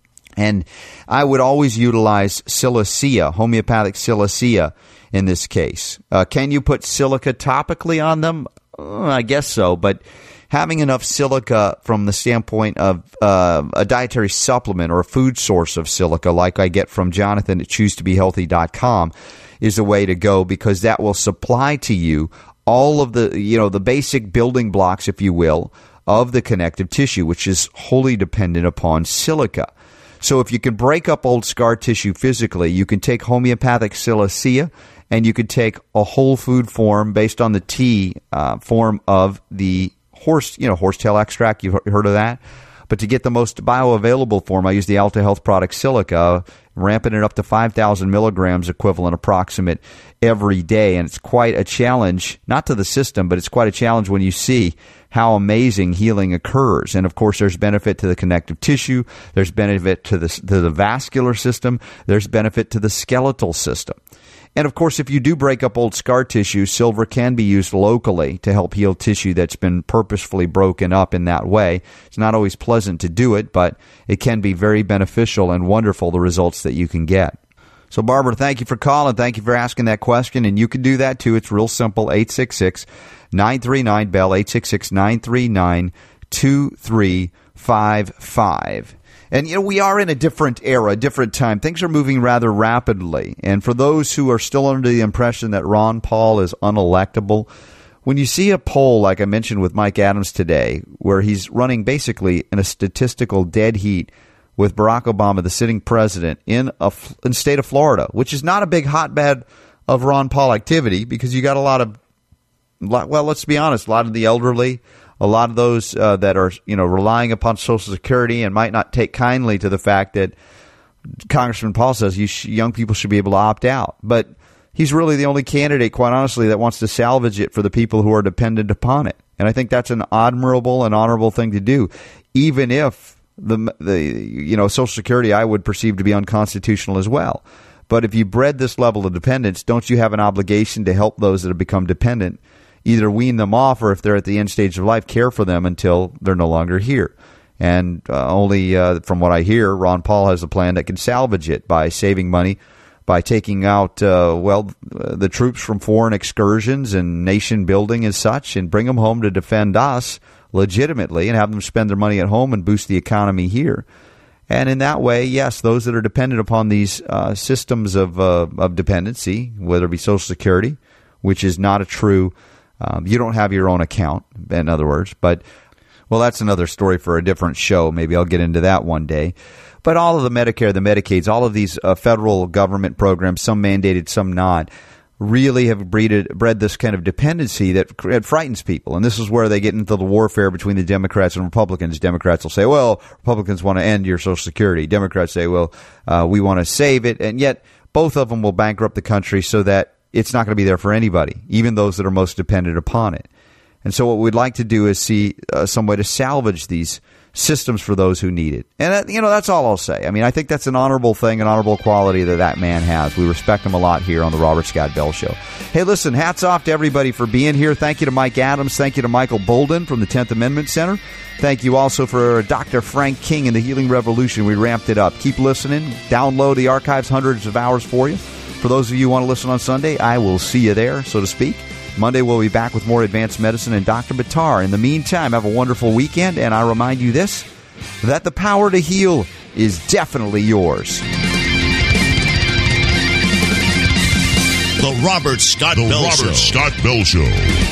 And I would always utilize silicea, homeopathic silicea in this case. Uh, can you put silica topically on them? Uh, I guess so, but having enough silica from the standpoint of uh, a dietary supplement or a food source of silica, like I get from Jonathan at choose to be healthy dot com, is the way to go, because that will supply to you all of the, you know, the basic building blocks, if you will, of the connective tissue, which is wholly dependent upon silica. So if you can break up old scar tissue physically, you can take homeopathic silicea, and you could take a whole food form based on the tea uh, form of the horse, you know, horsetail extract. You've heard of that? But to get the most bioavailable form, I use the Alta Health product Silica, ramping it up to five thousand milligrams equivalent approximate every day. And it's quite a challenge, not to the system, but it's quite a challenge when you see how amazing healing occurs. And of course, there's benefit to the connective tissue. There's benefit to the, to the vascular system. There's benefit to the skeletal system. And of course, if you do break up old scar tissue, silver can be used locally to help heal tissue that's been purposefully broken up in that way. It's not always pleasant to do it, but it can be very beneficial and wonderful, the results that you can get. So, Barbara, thank you for calling. Thank you for asking that question. And you can do that, too. It's real simple, eight six six, nine three nine, B E L L, eight six six, nine three nine, two three five five. And, you know, we are in a different era, a different time. Things are moving rather rapidly. And for those who are still under the impression that Ron Paul is unelectable, when you see a poll, like I mentioned with Mike Adams today, where he's running basically in a statistical dead heat with Barack Obama, the sitting president, in a in the state of Florida, which is not a big hotbed of Ron Paul activity, because you got a lot of, well, let's be honest, a lot of the elderly, a lot of those uh, that are, you know, relying upon Social Security and might not take kindly to the fact that Congressman Paul says you sh- young people should be able to opt out. But he's really the only candidate, quite honestly, that wants to salvage it for the people who are dependent upon it. And I think that's an admirable and honorable thing to do, even if the the you know Social Security I would perceive to be unconstitutional as well. But if you bred this level of dependence, don't you have an obligation to help those that have become dependent, either wean them off, or if they're at the end stage of life, care for them until they're no longer here? And uh, only uh, from what I hear, Ron Paul has a plan that can salvage it by saving money, by taking out, uh, well, the troops from foreign excursions and nation building as such, and bring them home to defend us legitimately and have them spend their money at home and boost the economy here. And in that way, yes, those that are dependent upon these uh, systems of uh, of dependency, whether it be Social Security, which is not a true Um, you don't have your own account, in other words, but Well, that's another story for a different show. Maybe I'll get into that one day. But all of the Medicare, the Medicaids, all of these uh, federal government programs, some mandated, some not, really have breeded, bred this kind of dependency that it frightens people. And this is where they get into the warfare between the Democrats and Republicans. Democrats will say, well, Republicans want to end your Social Security. Democrats say, well, uh, we want to save it. And yet both of them will bankrupt the country so that it's not going to be there for anybody, even those that are most dependent upon it. And so what we'd like to do is see uh, some way to salvage these systems for those who need it. And, uh, you know, that's all I'll say. I mean, I think that's an honorable thing, an honorable quality that that man has. We respect him a lot here on the Robert Scott Bell Show. Hey, listen, hats off to everybody for being here. Thank you to Mike Adams. Thank you to Michael Bolden from the tenth Amendment Center. Thank you also for Doctor Frank King and the Healing Revolution. We ramped it up. Keep listening. Download the archives, hundreds of hours for you. For those of you who want to listen on Sunday, I will see you there, so to speak. Monday, we'll be back with more advanced medicine and Doctor Buttar. In the meantime, have a wonderful weekend, and I remind you this, that the power to heal is definitely yours. The Robert Scott the Bell Robert Show. Scott Bell Show.